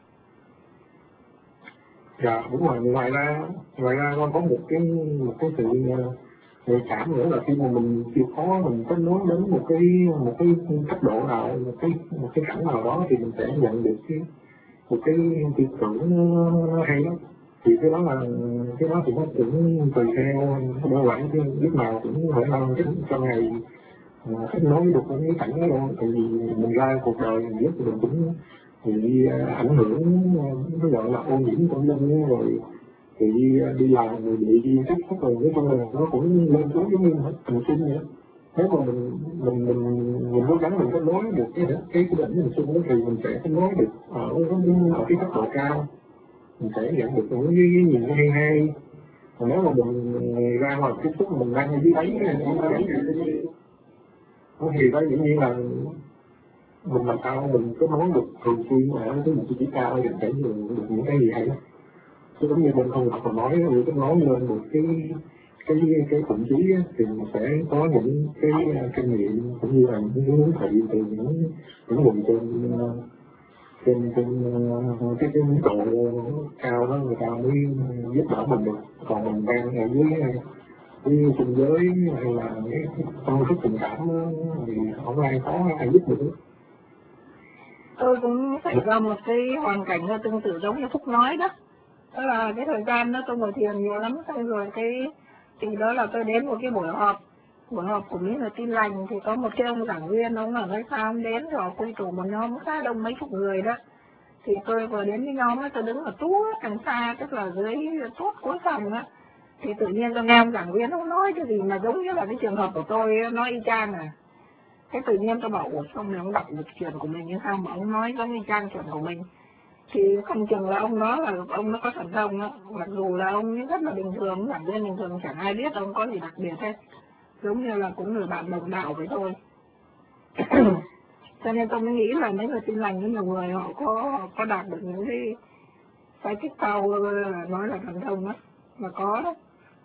Dạ đúng rồi. Ngoài ra con có một cái sự nhạy cảm nữa là khi mà mình chịu khó mình kết nối đến một cái cấp độ nào, một cái cảnh nào đó thì mình sẽ nhận được một cái tư tưởng nó hay lắm. Thì cái đó thì nó cũng tùy theo đơn giản chứ lúc nào cũng phải năng trong ngày kết nối được với cái cảnh đó luôn. Tại vì mình ra cuộc đời mình biết mình cũng bị ảnh hưởng, nó gọi là ô nhiễm tâm linh rồi thì đi làm rồi bị đi tiếp xúc rồi nói chung là nó cũng lên xuống giống như thần sinh vậy. Nếu mà mình cố gắng mình kết nối được cái đỉnh thần sinh đó thì mình sẽ kết nối được ở cái cấp độ cao, mình sẽ nhận được những cái nhìn hay hay. Còn nếu mà mình ra ngoài tiếp xúc mình đang ở dưới đáy thì đó dĩ nhiên là mình làm sao mình kết nối được thường xuyên ở cái vị trí cao thì sẽ được những cái gì hay đó. Chứ giống như bên không học mà nói kết nối lên một cái thậm chí thì mình sẽ có những cái kinh nghiệm cũng như là những hướng thị từ những vùng trên cái mức độ cao đó người ta mới giúp đỡ mình được. Còn mình đang ở dưới cái sinh giới hay là cái tâm thức tình cảm đó, thì không ai có ai giúp được. Tôi cũng xảy ra một cái hoàn cảnh tương tự giống như Phúc nói đó. Đó là cái thời gian đó tôi ngồi thiền nhiều lắm, xong rồi thì đó là tôi đến một cái buổi họp của Mỹ là Tin Lành, thì có một cái ông giảng viên, ông ở nơi xa ông đến rồi quy tụ một nhóm khá đông mấy chục người đó. Thì tôi vừa đến cái nhóm ấy, tôi đứng ở tuốt đằng xa, tức là dưới tuốt cuối phòng á. Thì tự nhiên tôi nghe ông giảng viên ông nói cái gì mà giống như là cái trường hợp của tôi nói y chang à. Thế tự nhiên tôi bảo ủa sao này ông đọc được chuyện của mình như sao mà ông nói giống y chang chuyện của mình. Thì không chừng là ông đó là ông nó có thần thông á, mặc dù là ông rất là bình thường, giảng viên bình thường chẳng ai biết ông có gì đặc biệt hết, giống như là cũng người bạn đồng đạo vậy thôi. Cho nên tôi mới nghĩ là mấy người Tin Lành với nhiều người họ có đạt được những cái kích cao nói là thần thông á, mà có đó.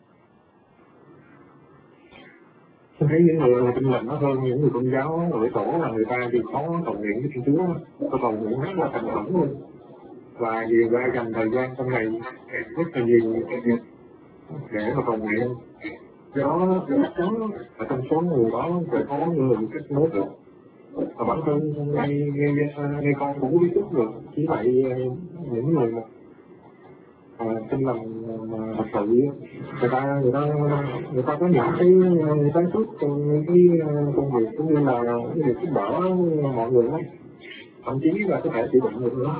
Tôi thấy những người Tin Lành nó hơn những người Công giáo ở tổ là người ta thì có cầu nguyện với Thiên Chúa, có cầu nguyện rất là thành khẩn luôn, và nhiều ra dành thời gian trong ngày rất là nhiều để mà cầu nguyện. Do đó chắc chắn là trong số người đó sẽ có người kết nối được. Và bản thân ngay con cũng biết chút được, chỉ vậy những người mà tin lành mà thật sự người ta có những cái sáng suốt trong cái công việc cũng như là cái việc giúp đỡ mọi người đó, thậm chí là có thể chịu đựng được nữa.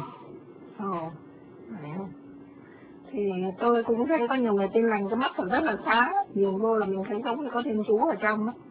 Thì tôi cũng thấy có nhiều người Tin Lành cái mắt còn rất là sáng, nhìn vô là mình thấy giống như có Thiên Chúa ở trong đó.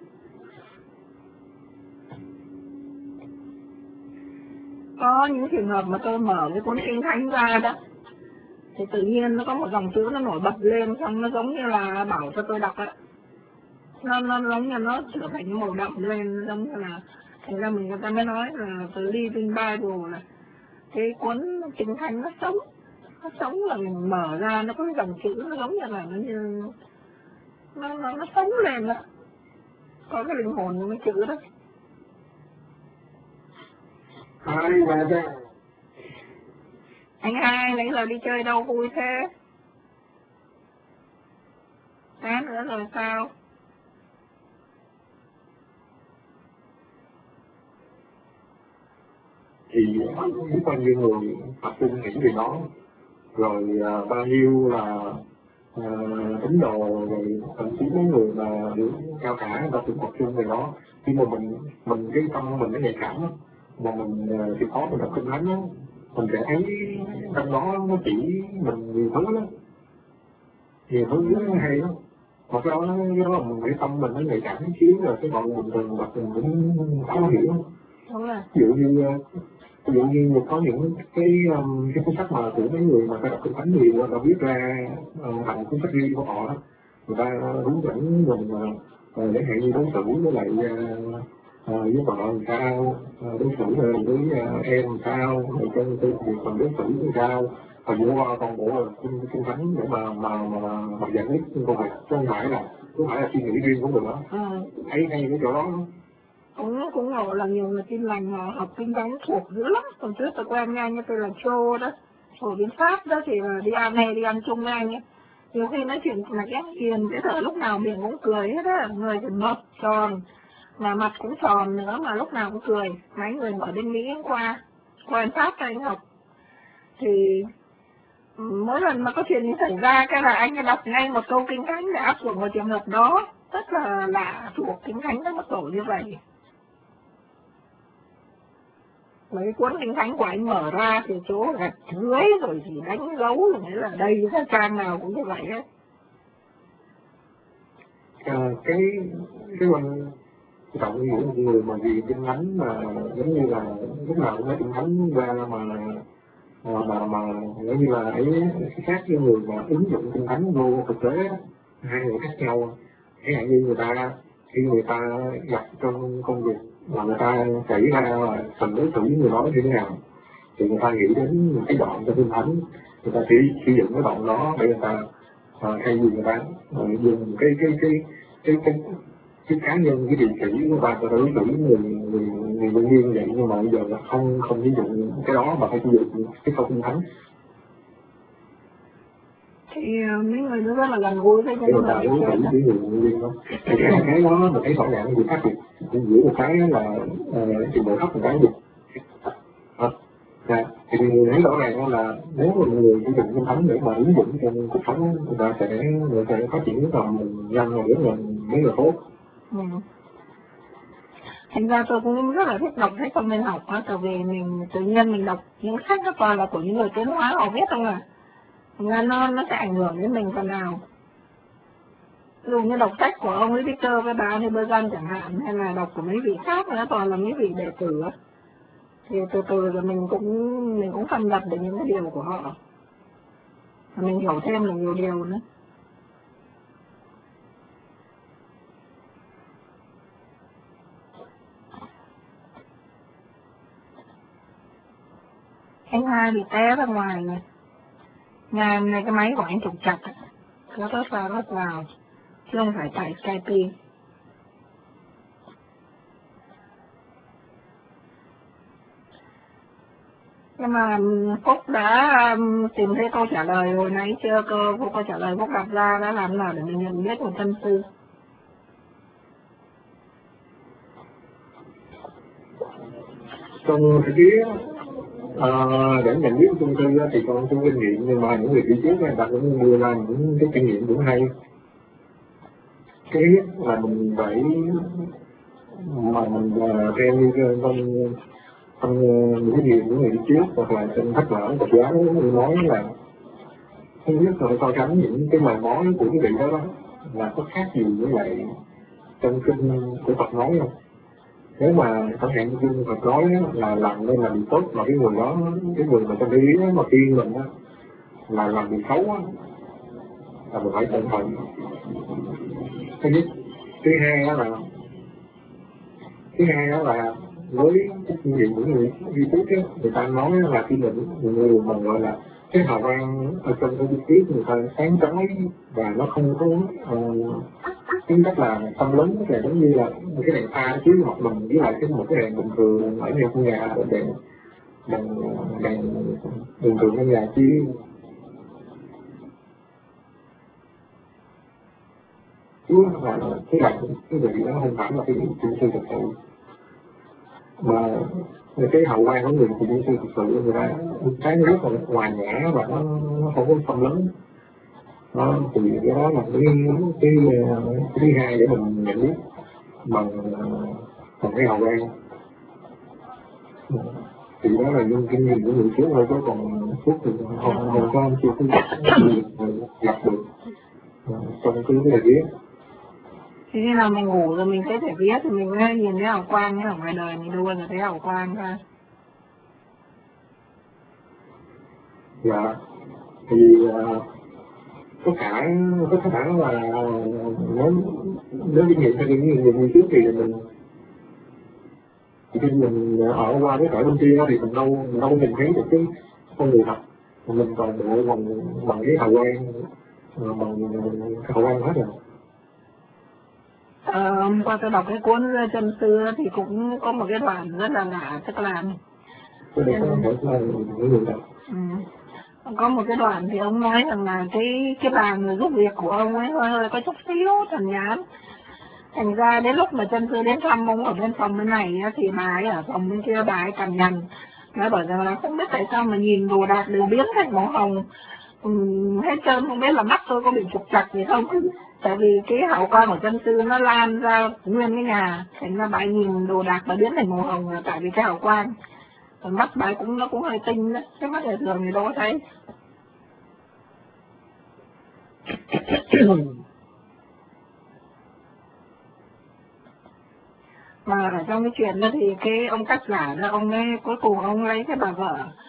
Có những trường hợp mà tôi mở cái cuốn Kinh Thánh ra đó, thì tự nhiên nó có một dòng chữ nó nổi bật lên, xong nó giống như là bảo cho tôi đọc ấy. Nó giống như nó trở thành màu đậm lên, giống như là thành ra người ta mới nói là từ Living Bible là cái cuốn Kinh Thánh nó sống là mình mở ra nó có cái dòng chữ nó giống như là nó sống lên đó, có cái linh hồn của cái chữ đó. Anh hai nãy giờ đi chơi đâu vui thế? Sáng nữa rồi sao? Thì biết bao nhiêu người tập trung nghĩ về nó, rồi bao nhiêu là tín đồ, rồi thậm chí mấy người mà được cao cả người ta cũng tập trung về nó. Khi mà mình cái tâm mình nó nhạy cảm đó, mà mình chịu khó mình đọc Kinh Thánh đó, mình sẽ thấy trong đó nó chỉ mình nhiều thứ đó, rất là hay đó. Mà cái đó mình cái tâm mình nó nhạy cảm xíu rồi cái bọn bình thường đọc mình cũng khó hiểu. Ví dụ như có những cái cuốn sách mà của mấy người mà ta đọc Kinh Thánh nhiều, người ta viết ra thành cuốn sách riêng của họ đó, người ta hướng dẫn mình để hạn như đối xử với lại với vợ làm sao, đối xử với em làm sao, rồi trong công việc còn đối xử như sao, và dựa vào toàn bộ Kinh Thánh để mà giải quyết công việc, chứ không phải là không phải là suy nghĩ riêng của mình đó. Hay cái chỗ đó cũng ngộ là nhiều người tin lành họ học kinh thánh thuộc dữ lắm. Còn trước tôi quen nghe như tôi là Châu đó, ở bên Pháp đó, thì là đi ăn hay đi ăn chung với anh ấy, nhiều khi nói chuyện là ghét hiền, cái thời lúc nào miệng cũng cười hết á, người thì mập tròn mà mặt cũng tròn nữa mà lúc nào cũng cười. Mấy người ở bên Mỹ qua bên Pháp cho anh học thì mỗi lần mà có chuyện gì xảy ra cái là anh ấy đọc ngay một câu kinh thánh để áp dụng vào trường hợp đó. Rất là lạ, thuộc kinh thánh đến mức độ như vậy. Mấy cái cuốn kinh thánh của anh mở ra thì chỗ gạch dưới rồi thì đánh dấu, nghĩa là đây cái trang nào cũng như vậy hết. Cái mình trọng những người mà vì kinh thánh mà giống như là lúc nào cũng nói kinh thánh ra mà giống như là ấy khác với người mà ứng dụng kinh thánh vô thực tế đó, hai người khác nhau. Cái hạn như người ta khi người ta gặp trong công việc mà người ta xảy ra là cần đối xử với người đó như thế nào thì người ta nghĩ đến những cái đoạn trong kinh thánh, người ta chỉ sử dụng cái đoạn đó để người ta hay gì người ta dùng cái cá nhân, cái địa chỉ của ta đối xử người nhân viên vậy, nhưng mà bây giờ là không ví dụ cái đó mà phải sử dụng cái câu kinh thánh thì mấy người nó rất là gần gũi với người ta đối xử với người nhân viên đó. Thì cái đó mình thấy rõ ràng cái gì khác biệt giữa một cái là trình độ thấp, một cái gì thì người thấy rõ ràng là nếu mà người sử dụng kinh thánh để mà ứng dụng trong cuộc sống, người sẽ phát triển rất là nhanh và rất là tốt. Thành ra tôi cũng rất là thích đọc sách không nên học á, tại vì mình tự nhiên mình đọc những sách đó toàn là của những người tiến hóa họ viết không à. Thành ra nó sẽ ảnh hưởng đến mình phần nào. Ví dụ như đọc sách của ông ấy Victor với bà Hebergan chẳng hạn, hay là đọc của mấy vị khác nữa, toàn là mấy vị đệ tử á. Thì từ từ rồi mình cũng phân lập được những cái điều của họ. Và mình hiểu thêm được nhiều điều nữa. Anh hai bị té ra ngoài này. Nhà này cái máy của anh trục chặt, nó rớt ra rớt vào, chứ không phải chạy Skype. Nhưng mà Phúc đã tìm thấy câu trả lời hồi nãy chưa cơ, Phúc câu trả lời Phúc đặt ra đã làm nào để mình nhận biết một tâm tư. Trong thực tế để nhận biết tâm tư thì còn trong kinh nghiệm, nhưng mà những người đi trước người ta cũng đưa ra những cái kinh nghiệm cũng hay. Cái nhất là mình phải mà mình theo như trong những cái điều của người đi trước hoặc là trên sách vở Phật giáo nói là thứ nhất là so sánh những cái lời nói của cái vị đó là có khác gì với lại trong kinh của Phật nói không. Nếu mà chẳng hạn như kinh Phật nói là làm nên là bị tốt, mà cái người đó, cái người mà trong cái ý mà tiên mình là làm bị xấu là mình phải cẩn thận. Thứ nhất. Thứ hai là với cái kinh nghiệm của người đi trước người ta nói là khi người mà gọi là cái hào quang ở trong cái viết người ta sáng chói và nó không có tính chất là tâm lớn, là giống như là cái đèn pha chiếu mặt mình với lại một cái đèn bình thường ở trong nhà, đèn bình thường trong nhà chiếu. Chứ là cái vị đó không phải là cái vị chuyên sư thực sự, mà cái hậu quan của người chuyên sư thực sự người ta cái rất là hòa nhã và nó không có tâm lớn. Đó, thì cái đó là cái thứ hai để mình nhận biết bằng cái hậu quan. Thì đó là những kinh nghiệm của người trước thôi, chứ còn thuốc thì không có chưa có gặp được trong cái này viết. Thế nên là mình ngủ rồi mình sẽ phải viết thì mình mới nhìn thấy hào quang, ở ngoài đời mình đâu bao giờ thấy hào quang ra. Dạ, thì có khả năng là nếu kinh nghiệm theo những người trước thì khi mình ở qua cái cõi bên kia thì mình đâu nhìn thấy được cái con người thật, mình toàn bộ bằng cái hào quang, bằng hào quang hết rồi. Hôm qua tôi đọc cái cuốn Chân Sư thì cũng có một cái đoạn rất là lạ, tức là có một cái đoạn thì ông nói rằng là cái bà người giúp việc của ông ấy hơi có chút xíu thần nhãn. Thành ra đến lúc mà Chân Sư đến thăm ông ở bên phòng bên này thì bà ấy ở phòng bên kia bà ấy cằn nhằn. Nói bảo rằng là không biết tại sao mà nhìn đồ đạc đều biến thành màu hồng hết trơn, không biết là mắt tôi có bị trục trặc gì không. Tại vì cái hào quang của Chân Sư nó lan ra nguyên cái nhà, thành ra bà ấy nhìn đồ đạc mà biến thành màu hồng là tại vì cái hào quang. Còn mắt bà ấy nó cũng hơi tinh đó, cái mắt người thường thì đâu có thấy. Mà ở trong cái chuyện đó thì cái ông tác giả đó, ông ấy cuối cùng ông lấy cái bà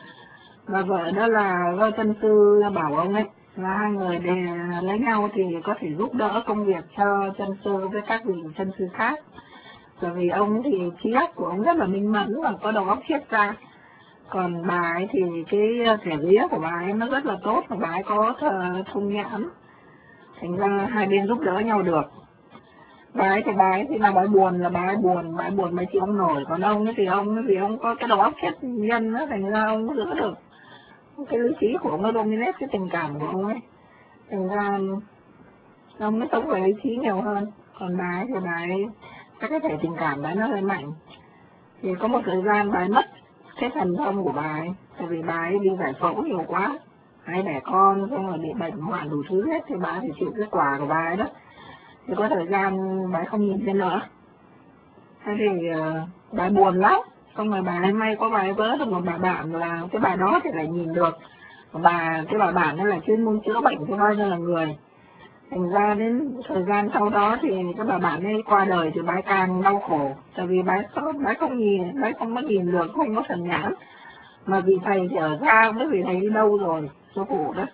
vợ đó là do Chân Sư bảo ông ấy là hai người để lấy nhau thì có thể giúp đỡ công việc cho Chân Sư với các vị Chân Sư khác. Bởi vì ông thì trí óc của ông rất là minh mẫn và có đầu óc triết ra. Còn bà ấy thì cái thể vía của bà ấy nó rất là tốt và bà ấy có thông nhãn. Thành ra hai bên giúp đỡ nhau được. Bà ấy thì là bà ấy buồn là bà ấy buồn mấy chị ông nổi. Còn ông ấy thì ông có cái đầu óc triết nhân đó, thành ra ông giữ được cái lý trí của ông, nó dominate cái tình cảm của ông ấy. Thành ra ông mới sống về lý trí nhiều hơn. Còn bà ấy các cái thể tình cảm đấy nó hơi mạnh. Thì có một thời gian bà ấy mất cái thần thông của bà ấy, tại vì bà ấy đi giải phẫu nhiều quá, hay đẻ con xong rồi bị bệnh hoạn đủ thứ hết, thì bà ấy phải chịu cái quả của bà ấy đó. Thì có thời gian bà ấy không nhìn thấy nữa. Thế thì bà ấy buồn lắm. Xong rồi bà ấy may có bà ấy vỡ được một bà bạn là cái bà đó thì lại nhìn được. Cái bà bạn đó là chuyên môn chữa bệnh cho bao nhiêu là người. Thành ra đến thời gian sau đó thì cái bà bạn ấy qua đời thì bà ấy càng đau khổ. Tại vì bà ấy không có nhìn được, không có thần nhãn. Mà vị thầy thì ở xa, không biết vị thầy đi đâu rồi, số phụ đó.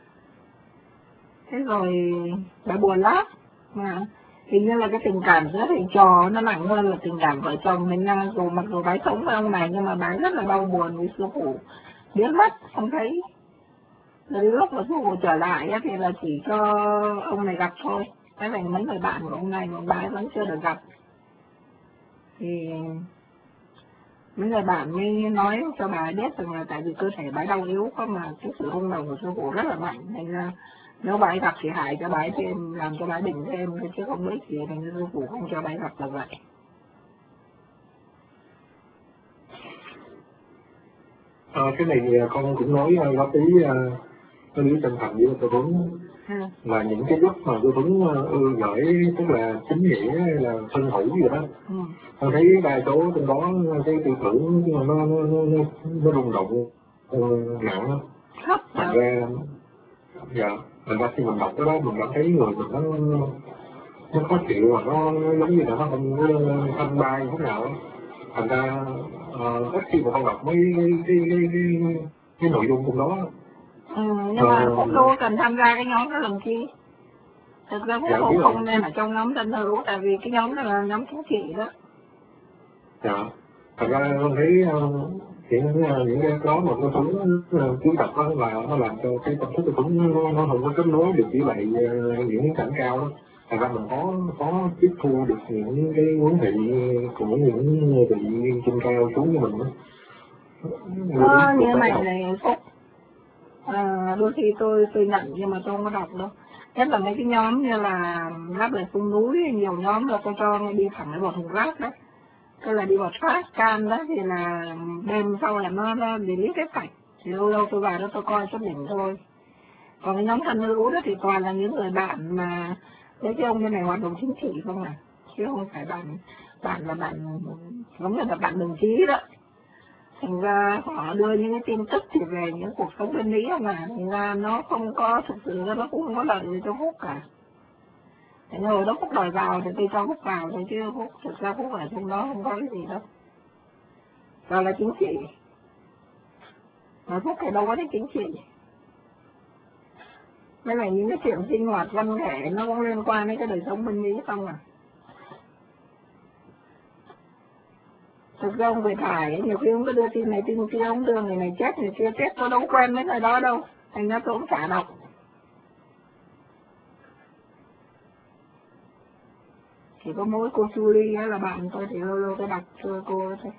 Thế rồi bà buồn lắm. Mà hình như là cái tình cảm giữa thầy trò nó nặng hơn là tình cảm vợ chồng mình nha. Dù mặc dù bà ấy sống với ông này nhưng mà bà ấy rất là đau buồn vì sư phụ biến mất, không thấy. Rồi đến lúc mà sư phụ trở lại thì là chỉ cho ông này gặp thôi. Cái này mấy người bạn của ông này mà bà ấy vẫn chưa được gặp. Thì mấy người bạn mới nói cho bà ấy biết rằng là tại vì cơ thể bà ấy đau yếu, có mà cái sự rung động của sư phụ rất là mạnh. Nên ra nếu bà ấy gặp thì hại cho bà ấy thêm, làm cho bà ấy bệnh thêm, chứ không biết gì, nên sư phụ không cho bà ấy gặp là vậy. Cái này con cũng nói góp ý chân thành với cô Tuấn là những cái lúc mà cô Tuấn gửi, tức là chính nghĩa hay là thân hữu gì đó, con thấy đa số trong đó cái tư tưởng nó rung động nặng lắm. Thành ra thành ra khi mình đọc cái đó mình cảm thấy người mình nó khó chịu, mà nó giống như là nó không thanh bay thế nào. Thành ra ít khi mà con đọc mấy cái nội dung trong đó. Nhưng mà cũng đâu cần tham gia cái nhóm đó làm chi. Thực ra cũng không nên ở trong nhóm Chân Hữu, tại vì cái nhóm đó là nhóm chính trị đó. Thật ra con thấy những cái đó mà con Tuấn chú tập đó là nó làm cho cái tâm thức của Tuấn nó không có kết nối được với lại những cảnh cao đó. Thật ra mình có tiếp thu được những cái huấn thị của những vị trên cao xuống với mình đó. Như này Phúc, đôi khi tôi nhận nhưng mà tôi không có đọc đâu. Nhất là mấy cái nhóm như là Rác Lời Sông Núi, nhiều nhóm là tôi cho đi thẳng đến một thùng rác đấy. Tức là đi vào trash can đó thì là đêm sau là nó delete hết sạch. Thì lâu lâu tôi vào đó tôi coi chút đỉnh thôi. Còn cái nhóm Chân Hữu đó thì toàn là những người bạn mà đấy, cái ông bên này hoạt động chính trị không à, chứ không phải bạn là bạn giống như là bạn đồng chí đó. Thành ra họ đưa những cái tin tức thì về những cuộc sống bên Mỹ không à, thành ra nó không có, thực sự nó cũng không có lợi gì cho Phúc cả. Thế hồi đó Phúc đòi vào thì tôi cho Phúc vào thôi, chứ Phúc thực ra Phúc ở trong đó không có cái gì đâu. Đó là chính trị. Mà Phúc thì đâu có thích chính trị. Mấy này những cái chuyện sinh hoạt văn nghệ nó cũng liên quan đến cái đời sống bên Mỹ không à. Thực ra ông về thải nhiều khi ông có đưa tin này tin kia, ông đưa người này chết người kia chết, tôi đâu quen mấy người đó đâu. Thành ra tôi cũng chả đọc. Chỉ có mỗi cô Julie ấy là bạn tôi thì lâu lâu tôi đọc cho cô thôi.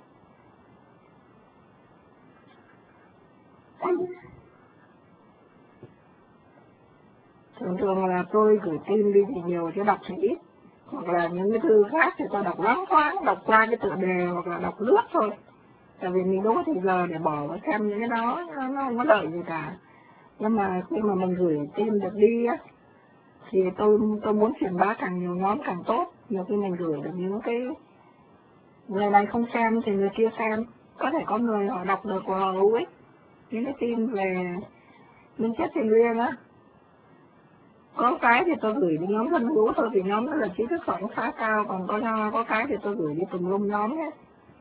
Thường thường là tôi gửi tin đi thì nhiều chứ đọc thì ít. Hoặc là những cái thư khác thì tôi đọc loáng thoáng, đọc qua cái tựa đề hoặc là đọc lướt thôi. Tại vì mình đâu có thời giờ để bỏ và xem những cái đó, nó không có lợi gì cả. Nhưng mà khi mà mình gửi tin được đi á, thì tôi muốn truyền bá càng nhiều nhóm càng tốt. Nhiều khi mình gửi được những cái người này không xem thì người kia xem. Có thể có người họ đọc được của họ hữu ích. Những cái tin về minh chất thiêng liêng á, có cái thì tôi gửi đi nhóm thân hữu thôi, vì nhóm đó là trí thức khoảng khá cao, còn có cái thì tôi gửi đi tùm lum nhóm hết.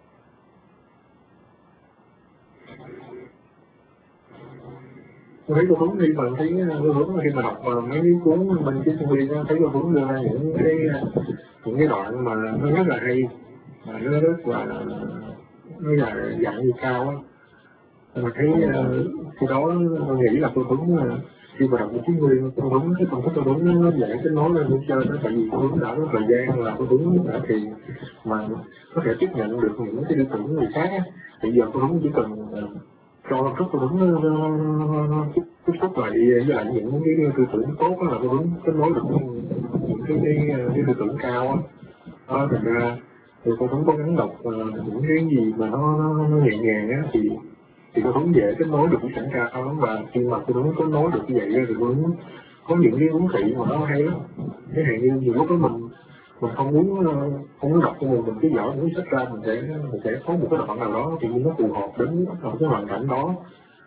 Tôi thấy cô Tuấn đi mà thấy cô Tuấn khi mà đọc mấy cuốn Minh Triết Thiêng Liêng thấy cô Tuấn đưa ra những cái đoạn mà nó rất là hay, mà nó rất là dạng như cao á. Mà thấy khi đó tôi nghĩ là cô Tuấn khi mà đọc Minh Triết Thiêng Liêng, cô Tuấn cái công thức cô Tuấn nó dễ kết nối lên hết trơn đó, tại vì cô Tuấn đã có thời gian là cô Tuấn đã thiền mà có thể tiếp nhận được những cái tư tưởng của người khác á. Bây giờ cô Tuấn chỉ cần cho rất là đúng tiếp xúc lại với lại những cái tư tưởng tốt là tôi đúng kết nối được những cái tư tưởng cao á. Thành ra thì tôi cũng cố gắng đọc những cái gì mà nó nhẹ nhàng á thì tôi cũng dễ kết nối được với cảnh cao lắm, và khi mà tôi đúng kết nối được như vậy thì tôi đúng có những cái huấn thị mà nó hay lắm. Cái hạn như nhiều lúc đó mình không muốn đọc cho mình cứ dở những sách ra, mình sẽ có một cái đoạn nào đó thì nó phù hợp đến cái hoàn cảnh đó.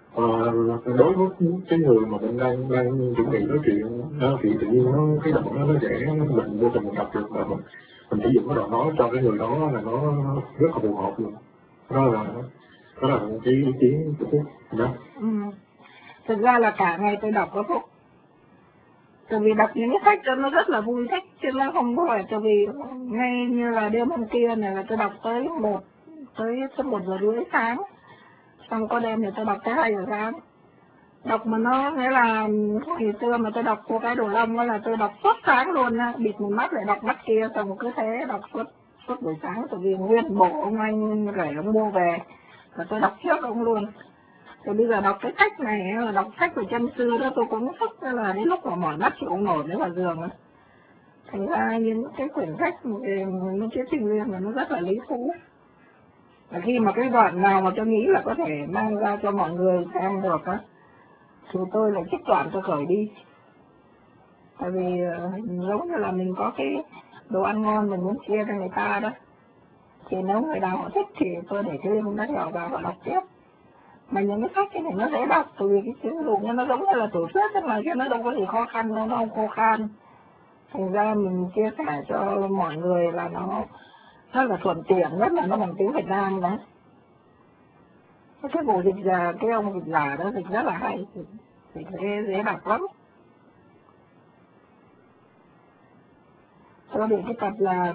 Đối với cái người mà mình đang chuẩn bị nói chuyện thì tự nhiên cái đoạn đó nó dễ mình vô tình mình đọc được, và mình sử dụng cái đoạn đó cho cái người đó là nó rất là phù hợp luôn. Đó là cái ý kiến của tôi đó. Thực ra là cả ngày tôi đọc có Phúc. Tại vì đọc những cái sách đó nó rất là vui thích, chứ nó không có phải tại vì ngay như là đêm hôm kia này là tôi đọc tới 1 giờ rưỡi sáng. Xong có đêm thì tôi đọc tới 2 giờ sáng. Đọc mà nó nghĩa là hồi xưa mà tôi đọc Cô Cái Đồ Lông đó là tôi đọc suốt sáng luôn á, bịt một mắt lại đọc mắt kia, xong cứ thế đọc suốt buổi sáng, tại vì nguyên bộ ông anh rể ông mua về và tôi đọc trước ông luôn. Rồi bây giờ đọc cái sách này, đọc sách của chân sư đó tôi cũng thích, là đến lúc mà mỏi mắt chịu không nổi nữa vào giường á. Thành ra những cái quyển sách về Minh Triết Thiêng Liêng là nó rất là lý thú. Và khi mà cái đoạn nào mà tôi nghĩ là có thể mang ra cho mọi người xem được á, thì tôi lại trích đoạn tôi khởi đi. Tại vì giống như là mình có cái đồ ăn ngon mình muốn chia cho người ta đó, thì nếu người nào họ thích thì tôi để cái link đó nhỏ vào và đọc tiếp. Mà những cái sách cái này nó dễ đọc, từ cái chữ dụng nó giống như là tiểu thuyết, tức là nó đâu có gì khó khăn đâu, nó không khô khan. Thành ra mình chia sẻ cho mọi người là nó rất là thuận tiện, nhất là nó bằng tiếng Việt Nam đó. Cái bộ dịch giả, cái ông dịch giả đó dịch rất là hay, dịch dễ đọc lắm. Tôi bị cái tập là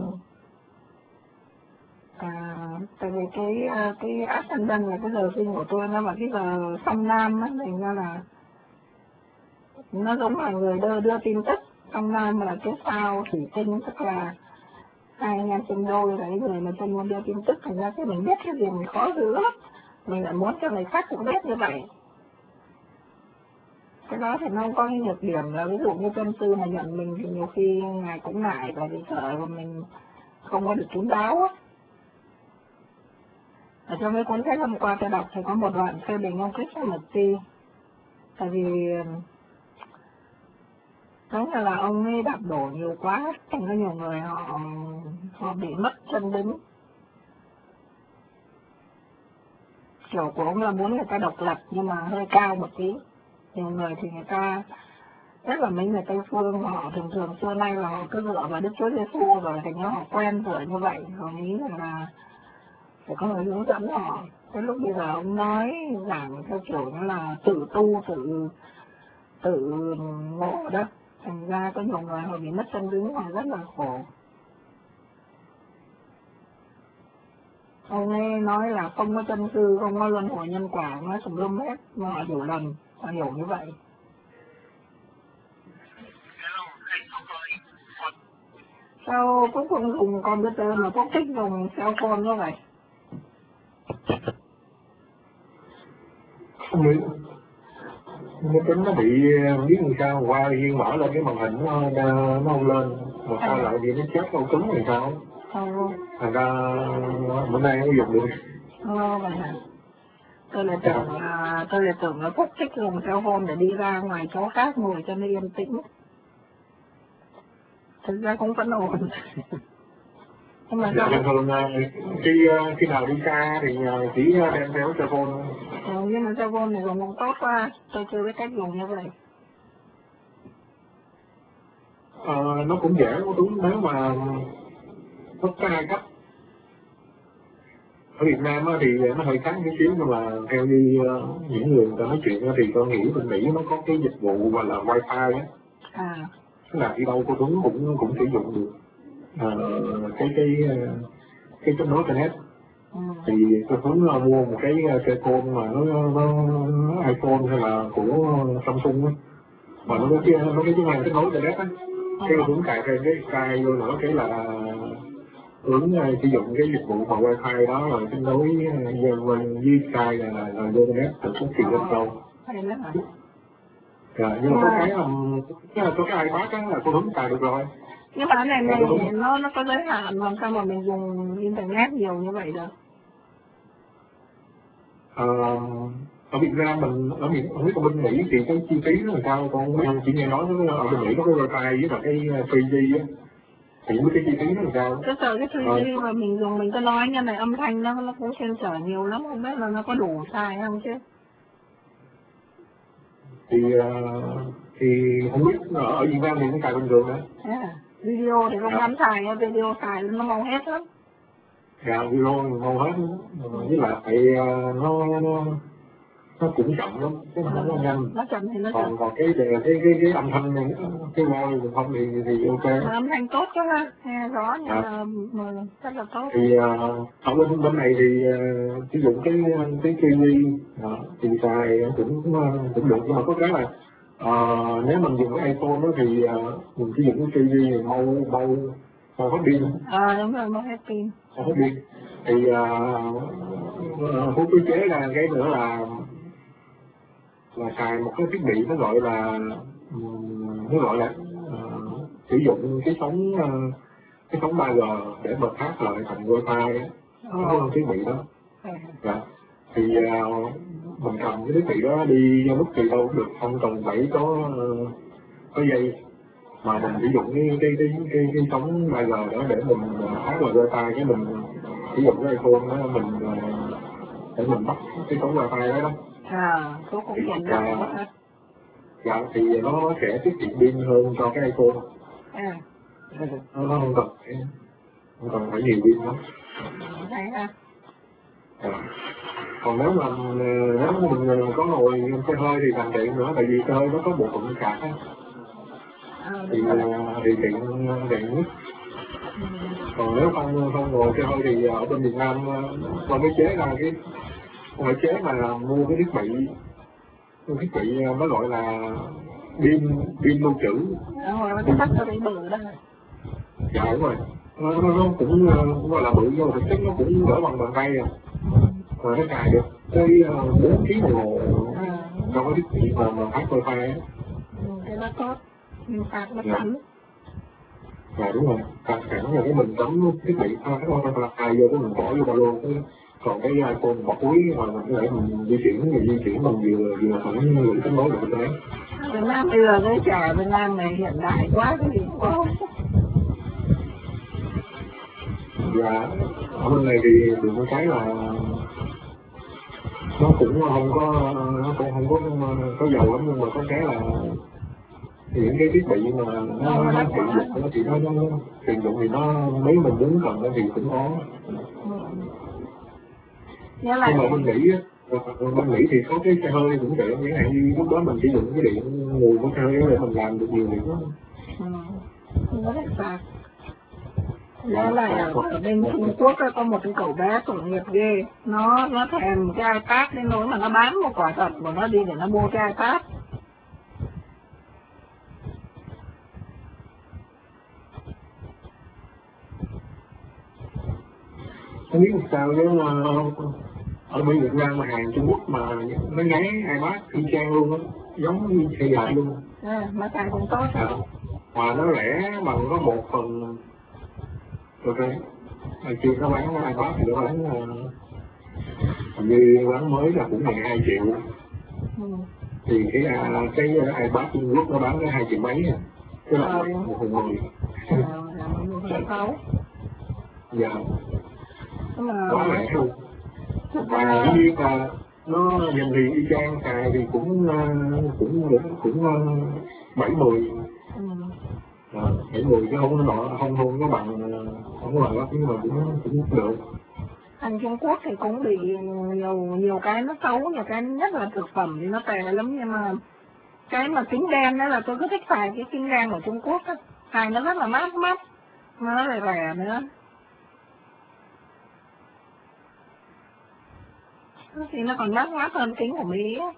tại vì cái ascendant là cái giờ sinh của tôi, nó mà cái giờ song nam á, thành ra là nó giống là người đưa tin tức. Song nam là cái sao thủy tinh, tức là hai anh em sinh đôi, là cái người mà tôi muốn đưa tin tức, thành ra cái mình biết cái gì mình khó giữ lắm, mình lại muốn cho người khác cũng biết như vậy. Cái đó thì nó có cái nhược điểm là ví dụ như tâm sư mà nhận mình thì nhiều khi ngài cũng ngại, và vì sợ mà mình không có được kín đáo á. Ở trong cái cuốn sách hôm qua tôi đọc thì có một đoạn phê bình ông Krishnamurti. Tại vì giống như là ông ấy đạp đổ nhiều quá, thành ra nhiều người họ bị mất chân đứng. Kiểu của ông là muốn người ta độc lập nhưng mà hơi cao một tí. Nhiều người thì người ta, rất là mấy người Tây phương, họ thường xưa nay là họ cứ dựa vào Đức Chúa Giêsu rồi, thành ra họ quen rồi như vậy, họ nghĩ là phải có người hướng dẫn họ. Cái lúc bây giờ ông nói giảng theo kiểu như là tự tu, tự ngộ đó, thành ra có nhiều người họ bị mất chân đứng, họ rất là khổ. Ông ấy nói là không có chân sư, không có luân hồi nhân quả, nói tùm lum hết, mà họ hiểu lầm, họ hiểu như vậy. Sao Phúc không dùng computer mà Phúc thích dùng cell phone như vậy? Không biết, máy tính nó bị biết làm sao, qua duyên mở lên cái màn hình nó không lên, mà sao lại bị nó chết con cứng thì sao? Thành ra bữa nay không dùng được. Vậy hả? Tôi lại tưởng là Phúc thích dùng cell phone để đi ra ngoài chỗ khác ngồi cho nó yên tĩnh. Thực ra cũng vẫn ổn. Nhưng mà Dạ, thường khi nào đi xa thì chỉ đem theo cell phone. Nhưng mà cell phone này dùng không tốt quá, tôi chưa biết cách dùng như vậy. Nó cũng dễ, đúng, nếu mà có hai cách. Ở Việt Nam thì nó hơi khác một xíu, nhưng mà theo như những người ta nói chuyện thì tôi nghĩ bên Mỹ nó có cái dịch vụ gọi là wifi á. Tức là đi đâu cô Tuấn cũng sử dụng được cái kết nối internet. Thì cô Tuấn mua một cái cell phone mà nó iPhone hay là của Samsung á, mà nó có cái kết nối internet á, cái cô Tuấn cài thêm cái Skype vô nữa, cái là Tuấn sử dụng cái dịch vụ bằng wifi đó rồi kết nối với Skype là vô internet được có truyền lên câu. Dạ, nhưng mà có cái iPad á là cô Tuấn cài được rồi. Nhưng mà cái này nó có giới hạn, làm sao mà mình dùng internet nhiều như vậy được? Ở Việt Nam mình, ở bên Mỹ thì cái chi phí nó làm sao, còn chỉ nghe nói ở bên Mỹ có cái wifi với cả cái 3G á, thì cái chi phí nó làm sao? Cái 3G mà mình dùng, mình có nói như này, âm thanh nó cũng xen trở nhiều lắm, không biết là nó có đủ xài không chứ? Thì không biết, ở Việt Nam thì nó xài bình thường đấy. Video thì không dám xài, video xài nó mau hết lắm. Dạ, video mau hết, với lại nó cũng chậm lắm, chứ không có nhanh. Nó chậm thì nó chậm. Còn cái âm thanh này, cái voice của không thì ok. Mà âm thanh tốt quá ha, nghe rõ nhưng mà rất là tốt. Thì ở bên này thì sử dụng cái TV thì xài cũng được, nhưng mà có cái là nếu mình dùng cái iPhone đó thì mình sử dụng cái TV thì mau hết pin. Đúng rồi, mau hết pin. Hết pin. Thì Phú quy chế ra cái nữa là xài một cái thiết bị nó gọi là sử dụng cái sóng 3G để bật phát lại thành wifi á, cái thiết bị đó. Dạ. Thì mình cầm cái thiết bị đó đi bất kỳ đâu cũng được, không cần phải có dây, mà mình sử dụng cái sóng 3G đó để mình phát lại wifi, cái mình sử dụng cái iPhone đó để mình bắt cái sóng wifi đó. Số cũng hiện đại đó hả? Dạ, thì nó sẽ tiết kiệm pin hơn cho cái iPhone. Nó không cần phải nhiều pin lắm. Còn nếu mình có ngồi xe hơi thì thành điện nữa, tại vì xe hơi nó có bộ phận sạc á, thì điện nhất. Còn nếu không ngồi xe hơi thì ở bên Việt Nam còn mới chế ra cái chế mà mua cái thiết bị nó gọi là pin lưu trữ. Cái bắt nó bị bự đó. Dạ đúng rồi, nó cũng gọi là bự, nhưng mà thực chất nó cũng đỡ bằng bàn tay à. Rồi nó cài được tới 4 kg đồng hồ trong cái thiết bị mà phát wifi á. Cái đó tốt, nhưng phạt nó sẵn. Dạ đúng rồi, phạt sẵn là cái mình cắm thiết bị phát wifi vô, cái mình bỏ vô ba lô. Còn cái iPhone bỏ túi mà mình có thể mình di chuyển mình vừa phải kết nối được internet. Việt Nam bây giờ cái trẻ Việt Nam này hiện đại quá, cái gì cũng có. Dạ, ở bên này thì được cái là nó cũng không có giàu lắm, nhưng mà có cái là những cái thiết bị mà nó sử dụng thì nó mấy mình muốn cần thì cũng có. Nhưng mà bên Mỹ thì có cái xe hơi cũng tiện, chẳng hạn như lúc đó mình sử dụng cái điện nguồn của xe hơi để mình làm được nhiều việc đó. Nó lại sạc. Đó là ở bên Trung Quốc có một cái cậu bé tội nghiệp ghê, nó thèm cái iPad đến nỗi mà nó bán một quả thật của nó đi để nó mua cái iPad. Không biết sao chứ ở bên Việt Nam mà hàng Trung Quốc mà nó nháy iPad y chang luôn á, giống như xe lại luôn. Mà xài cũng tốt. Mà nó rẻ bằng có 1/10. Ok, hồi kia nó bán iPad thì nó bán như bán mới là cũng 12 triệu. Thì cái iPad Trung Quốc nó bán cái 2 triệu mấy à, cái là 1/10. Là 1/6. Dạ. Mà Quá rẻ luôn. Và như là nó dành thì y chang, xài thì cũng 7-10. 7-10 chứ không có bằng, không có bằng lắm, nhưng mà cũng được. Hàng Trung Quốc thì cũng bị nhiều cái nó xấu, nhiều cái nhất là thực phẩm thì nó tệ lắm, nhưng mà cái mà kính đen đó là tôi cứ thích xài cái kính đen của Trung Quốc á, xài nó rất là mát, nó lại rẻ nữa. Thì nó còn mát hơn kính của Mỹ á.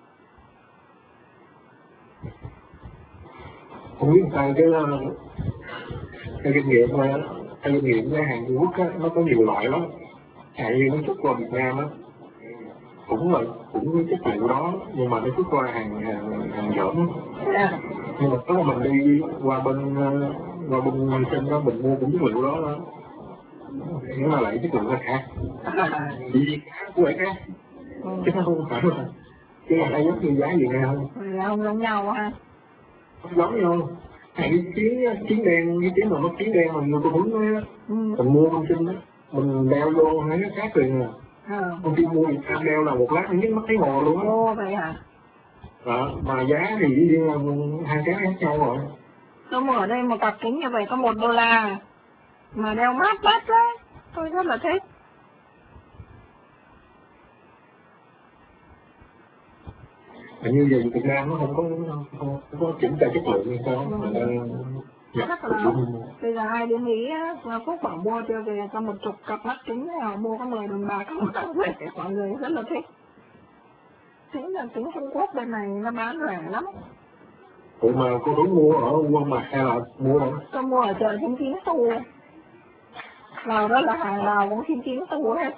Không biết sao cái kinh nghiệm cái hàng Trung Quốc á, nó có nhiều loại lắm. Hàng như nó xuất qua Việt Nam á, cũng cái chất liệu đó, nhưng mà nó xuất qua hàng dởm. Nhưng mà nếu mà mình đi qua bên trên đó mình mua cũng chất liệu đó nhưng mà lại chất liệu nó khác. Vì khác của khác, chứ nó không phải là chứ là ai giống như giá gì nghe không? Không giống nhau ha. Không giống nhau. Cái kiến đen, cái kiến mà nó kiến đen mà người tôi muốn á, mình mua bên trên đó, mình đeo vô thấy nó khác liền à. Công ty mua Việt Nam đeo là một lát nó nhức mắt thấy mồ luôn á. Ồ vậy hả? Mà giá thì hai cái khác nhau rồi. Tôi mua ở đây một cặp kính như vậy có $1, mà đeo mát đấy, tôi rất là thích. Như vậy Việt Nam nó không có kiểm tra chất lượng như sao. Bây giờ ai đến Ý á, Phúc bảo mua cho về cho 10 cặp mắt kính nào mua có 10 đồng bạc không tặng về, mọi người rất là thích. Kính Trung Quốc bên này nó bán rẻ lắm. Ủa mà cô đúng mua ở Walmart hay là mua đâu? Tôi mua ở chợ 99 xu. Vào đó là hàng nào cũng 99 xu hết.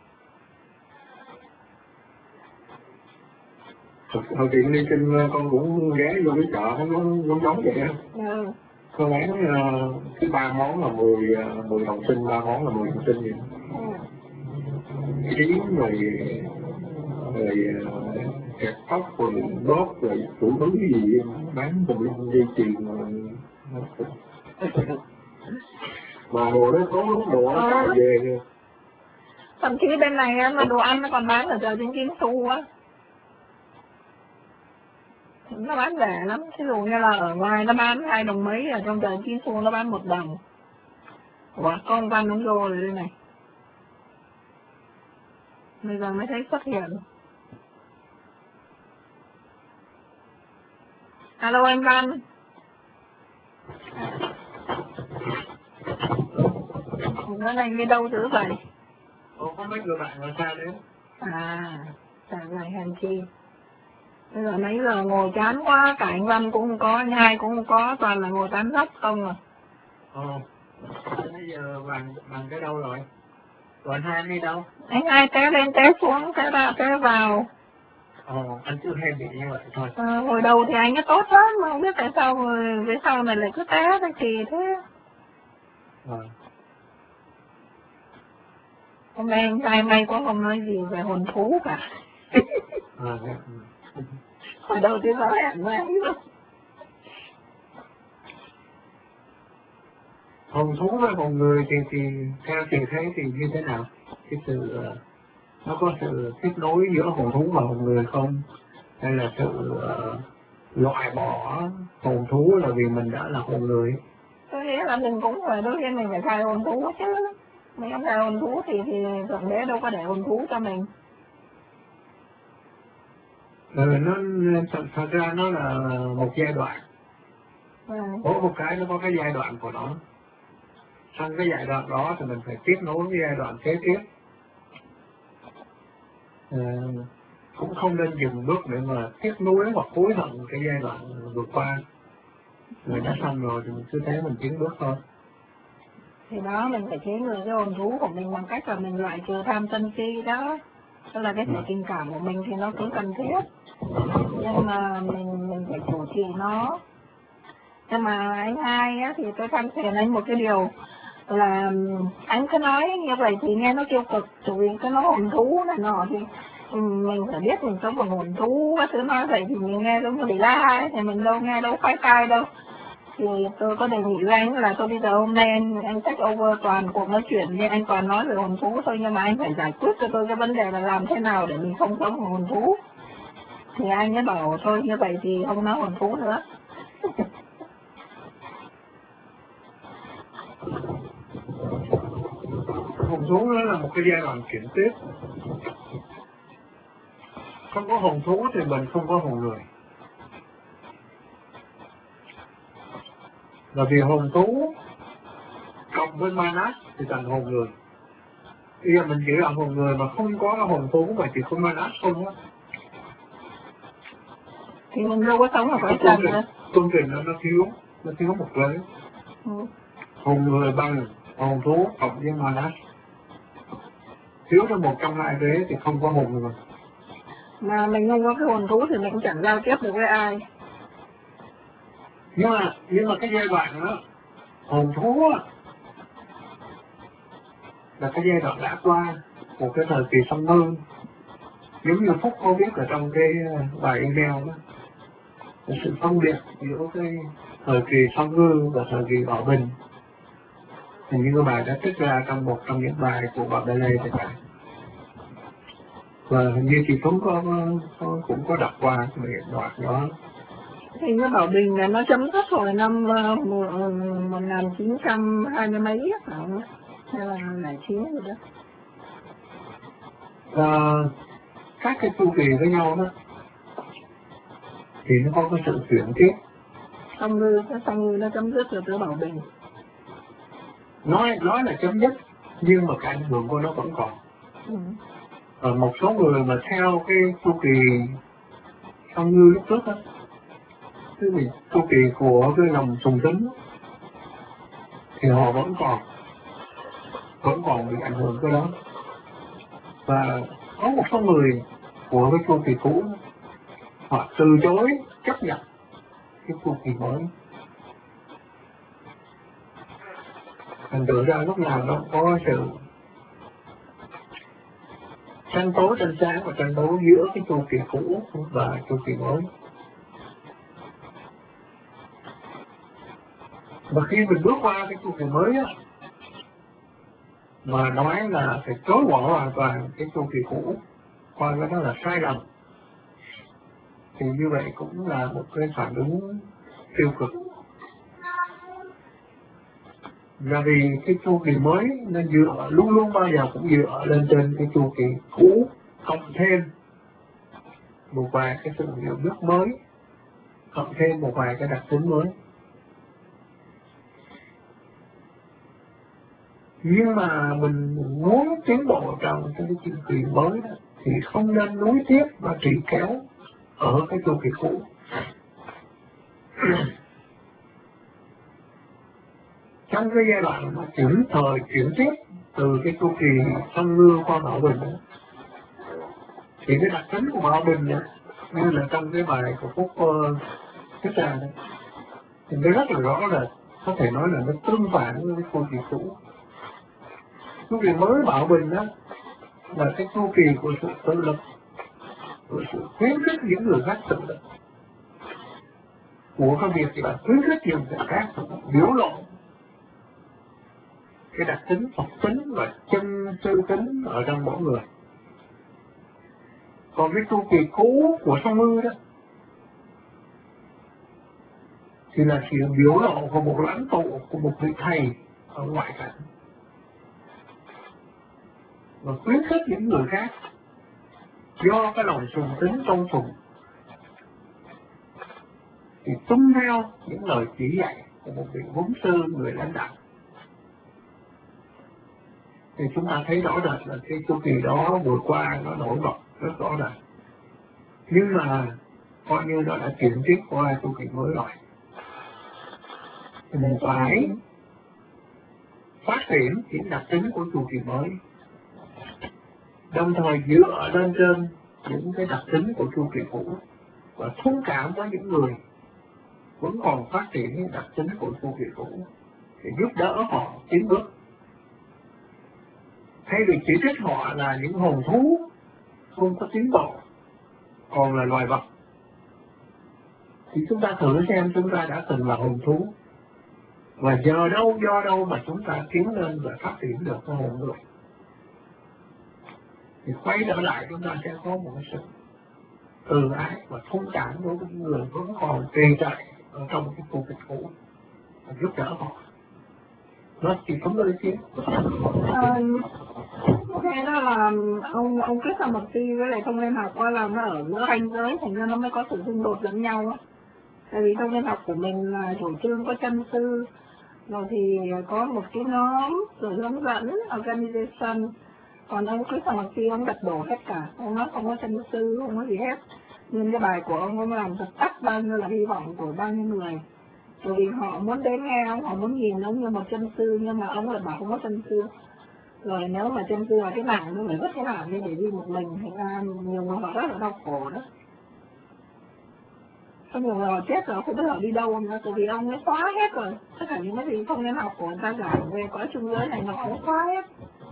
Hồi tiện đi trên con cũng ghé vô cái chợ nó giống vậy á. Con bán cái 3 món là 10 đồng sinh, 3 món là 10 đồng sinh vậy. Kiến rồi kẹp tóc rồi đốt rồi đủ thứ gì bán tùm lum dây chuyền mà đồ đó có đồ nó về nữa. Thậm chí bên này mà đồ ăn nó còn bán ở chợ 99 xu á. Nó bán rẻ lắm, ví dụ như là ở ngoài nó bán 2 đồng mấy, ở trong chợ 99 xu nó bán 1 đồng. Ủa, con Văn nó vô rồi đây này. Bây giờ mới thấy xuất hiện. Alo em Văn. Nó này đi đâu dữ vậy? Có mấy người bạn ở xa đấy. Chẳng này hành chi. Bây giờ mấy giờ ngồi chán quá, cả anh Văn cũng không có, anh Hai cũng không có, toàn là ngồi tán dốc không à. Bây giờ bằng cái đâu rồi? Rồi anh Hai đi đâu? Anh Hai té lên té xuống, té ra té vào. Anh cứ hay bị như vậy thôi. Hồi đầu thì anh ấy tốt lắm, mà không biết tại sao rồi về sau này lại cứ té ra kỳ thế. Hôm nay anh trai may quá không nói gì về hồn thú cả. Hồi đầu thì sao hẹn với anh luôn. Hồn thú với hồn người thì theo chị thấy thì như thế nào? Cái sự nó có sự kết nối giữa hồn thú và hồn người không? Hay là sự loại bỏ hồn thú là vì mình đã là hồn người? Tôi nghĩ là mình cũng phải, đôi khi mình phải khai hồn thú chứ. Mình không khai hồn thú thì Thượng Đế đâu có để hồn thú cho mình. Nó thật ra nó là một giai đoạn. Mỗi một cái nó có cái giai đoạn của nó. Trong cái giai đoạn đó thì mình phải tiếp nối với giai đoạn kế tiếp. Cũng không nên dừng bước để mà tiếp nối hoặc hối hận cái giai đoạn vượt qua. Rồi đã xong rồi thì mình cứ thế mình tiến bước thôi. Thì đó, mình phải chế ngự cái hồn thú của mình bằng cách là mình loại trừ tham sân si đó. Tức là cái thể tình cảm của mình thì nó cũng cần thiết, nhưng mà mình phải chủ trì nó. Nhưng mà anh hai á, thì tôi than phiền anh một cái điều là anh cứ nói như vậy thì nghe nó tiêu cực, bởi vì cái nó hồn thú này nọ thì mình phải biết mình sống bằng hồn thú, các thứ nói vậy thì mình nghe giống như bị la ấy, thì mình đâu nghe đâu khoái tai đâu. Thì tôi có đề nghị với anh là thôi bây giờ hôm nay anh take over toàn cuộc nói chuyện, nhưng anh toàn nói về hồn thú thôi, nhưng mà anh phải giải quyết cho tôi cái vấn đề là làm thế nào để mình không sống bằng hồn thú. Thì anh ấy bảo thôi như vậy thì không nói hồn thú nữa. Hồn thú nó là một cái giai đoạn chuyển tiếp. Không có hồn thú thì mình không có hồn người. Là vì hồn thú cộng với Manas thì thành hồn người. Bây giờ mình chỉ là hồn người mà không có hồn thú mà chỉ có Manas không á. Thì mình đâu có sống ở cõi trần nữa. Công trình nó thiếu một vế. Hồn người bằng hồn thú cộng với Manas. Thiếu ra một trong hai vế thì không có hồn người. Mà mình không có cái hồn thú thì mình cũng chẳng giao tiếp được với ai. Nhưng mà cái giai đoạn đó, hồn thú á, là cái giai đoạn đã qua một cái thời kỳ song ngư. Giống như Phúc có biết ở trong cái bài email đó, sự phân biệt giữa cái thời kỳ song ngư và thời kỳ hòa bình. Hình như cái bài đã trích ra trong một trong những bài của bà Bê Lê thì phải. Và hình như chị Tuấn cũng có đọc qua cái đoạn đó. Thì nó bảo bình là nó chấm dứt hồi năm 1920 mấy á, hay là 09 rồi đó. Các cái chu kỳ với nhau đó thì nó có cái sự chuyển tiếp. Song ngư nó chấm dứt rồi tới bảo bình. Nói là chấm dứt nhưng mà cái ảnh hưởng của nó vẫn còn. Một số người mà theo cái chu kỳ song ngư lúc trước đó, cái chu kỳ của cái lòng sùng tính thì họ vẫn còn bị ảnh hưởng cái đó. Và có một số người của cái chu kỳ cũ họ từ chối chấp nhận cái chu kỳ mới. Thành tựu ra lúc nào nó có sự tranh tố tranh sáng và tranh tố giữa cái chu kỳ cũ và chu kỳ mới. Và khi mình bước qua cái chu kỳ mới á, mà nói là phải chối bỏ hoàn toàn cái chu kỳ cũ, coi cái đó là sai lầm, thì như vậy cũng là một cái phản ứng tiêu cực. Là vì cái chu kỳ mới nó luôn luôn bao giờ cũng dựa lên trên cái chu kỳ cũ, cộng thêm một vài cái sự hiểu biết mới, cộng thêm một vài cái đặc tính mới. Nhưng mà mình muốn tiến bộ trong cái chu kỳ mới đó, thì không nên nối tiếp và trì kéo ở cái chu kỳ cũ. Trong cái giai đoạn mà chuyển tiếp từ cái chu kỳ song ngư qua bảo bình đó, thì cái đặc tính của bảo bình đó, như là trong cái bài của Phúc Thích Ra đó, thì nó rất là rõ rệt, có thể nói là nó tương phản với cái chu kỳ cũ. Chu kỳ mới bảo bình đó là cái chu kỳ của sự tự lực, của sự khuyến khích những người khác tự lực, của cái việc là khuyến khích những người khác biểu lộ cái đặc tính Phật tính và chân sư tính ở trong mỗi người. Còn cái chu kỳ cũ của song ngư đó thì là sự biểu lộ của một lãnh tụ, của một vị thầy ở ngoại cảnh, và khuyến khích những người khác do cái lòng sùng tính tôn sùng thì tuân theo những lời chỉ dạy của một vị huấn sư, người lãnh đạo. Thì chúng ta thấy rõ rệt là cái chu kỳ đó vừa qua nó nổi bật rất rõ ràng. Nhưng mà coi như nó đã chuyển tiếp qua chu kỳ mới rồi. Thì mình phải phát triển những đặc tính của chu kỳ mới, đồng thời dựa lên trên những cái đặc tính của chu kỳ cũ và thông cảm với những người vẫn còn phát triển những đặc tính của chu kỳ cũ để giúp đỡ họ tiến bước. Thay vì chỉ trích họ là những hồn thú không có tiến bộ, còn là loài vật, thì chúng ta thử xem chúng ta đã từng là hồn thú, và giờ đâu do đâu mà chúng ta tiến lên và phát triển được cái hồn người. Thì quay trở lại chúng ta sẽ có một sự từ ái và thông cảm đối với những người vẫn còn trì trệ ở trong cái khu vực cũ và giúp đỡ họ. Nó chỉ có đôi chứ. Thế đó là ông Krishnamurti với lại thông liên học là nó ở giữa ranh giới, thành ra nó mới có sự xung đột lẫn nhau. Tại vì thông liên học của mình là chủ trương có chân sư, rồi thì có một cái nhóm rồi hướng dẫn organization, còn ông Krishnamurti ông đặt đổ hết cả, ông nói không có chân sư, không có gì hết. Nhưng cái bài của ông làm thật tắt bao nhiêu là hy vọng của bao nhiêu người. Bởi vì họ muốn đến nghe ông, họ muốn nhìn ông như một chân sư, nhưng mà ông lại bảo không có chân sư. Rồi nếu mà chân sư là cái nặng nó phải vứt cái nặng đi để đi một mình, thành ra nhiều người họ rất là đau khổ đó. Có nhiều người họ chết rồi không biết họ đi đâu nữa, tại vì ông ấy xóa hết rồi. Tất cả những cái gì không nên học của người ta giảng về cõi trung giới này nó cũng xóa hết.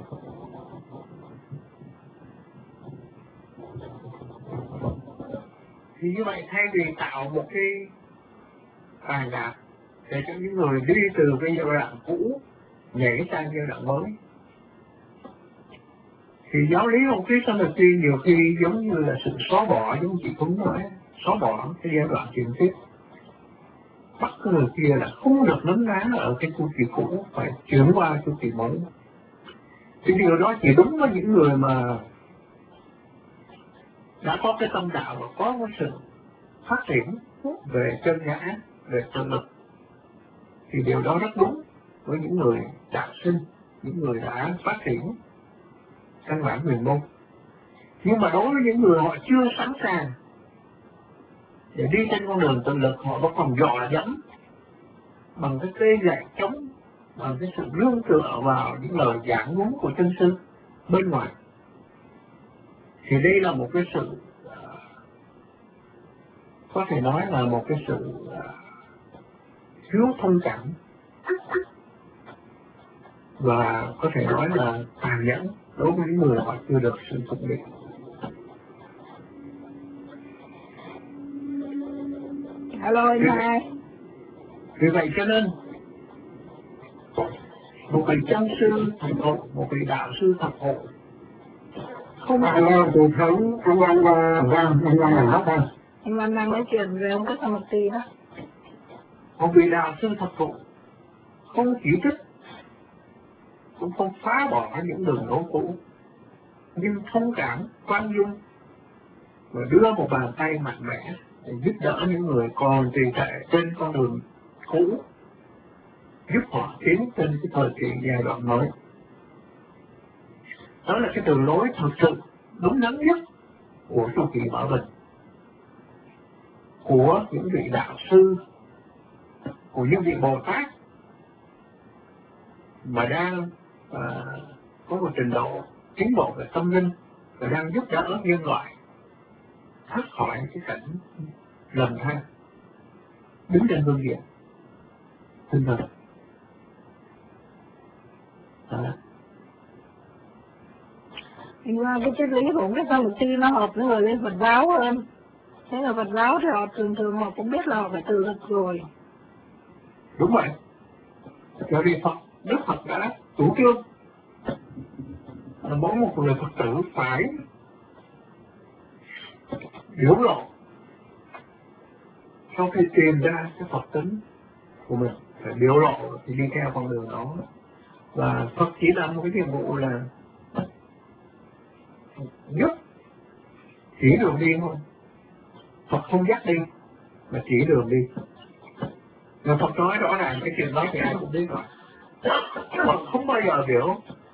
Thì như vậy thay vì tạo một cái bài nhạc để cho những người đi từ cái giai đoạn cũ nhảy sang giai đoạn mới, thì giáo lý của Krishnamurti nhiều khi giống như là sự xóa bỏ, giống chị Tuấn nói, xóa bỏ cái giai đoạn chuyển tiếp, bắt cái người kia là không được nấn ná ở cái chu kỳ cũ, phải chuyển qua chu kỳ mới. Thì điều đó chỉ đúng với những người mà đã có cái tâm đạo và có cái sự phát triển về chân ngã, về tự lực, thì điều đó rất đúng với những người đạo sinh, những người đã phát triển căn bản huyền môn. Nhưng mà đối với những người họ chưa sẵn sàng để đi trên con đường tự lực, họ vẫn còn dò dẫm bằng cái cây gậy chống, bằng cái sự nương tựa vào những lời giảng huấn của chân sư bên ngoài, thì đây là một cái sự có thể nói là một cái sự thiếu thông cảm và có thể nói là tàn nhẫn đối với những người họ chưa được sự phục định. Alo anh hai. Vì vậy cho nên một vị chân sư thật hộ, một vị đạo sư thật hộ không anh chị thấy anh Văn làm hết đây. Anh Văn đang nói chuyện về ông Krishnamurti đó. một vị đạo sư thật hộ không chỉ trích, cũng không phá bỏ những đường lối cũ, nhưng thông cảm, khoan dung và đưa một bàn tay mạnh mẽ để giúp đỡ những người còn trì trệ trên con đường cũ, giúp họ tiến trên cái thời kỳ giai đoạn mới. Đó là cái đường lối thực sự đúng đắn nhất của chu kỳ mở bình, của những vị đạo sư, của những vị Bồ Tát mà đang có một trình độ tiến bộ về tâm linh và đang giúp đỡ nhân loại thoát khỏi cái cảnh lầm than, đứng trên phương diện tinh thần. Thành ra cái triết lý của cái Krishnamurti nó hợp với người bên Phật giáo hơn. Thế là Phật giáo thì họ thường họ cũng biết là họ phải tự lực rồi. Đúng vậy. Bởi vì Đức Phật đã chủ trương là mỗi một người Phật tử phải biểu lộ sau khi tìm ra cái Phật tính của mình, phải biểu lộ thì đi theo con đường đó. Và Phật chỉ làm một cái nhiệm vụ là giúp chỉ đường đi thôi. Phật không dắt đi mà chỉ đường đi. Và Phật nói rõ ràng cái chuyện đó thì ai cũng biết rồi. Phật không bao giờ biểu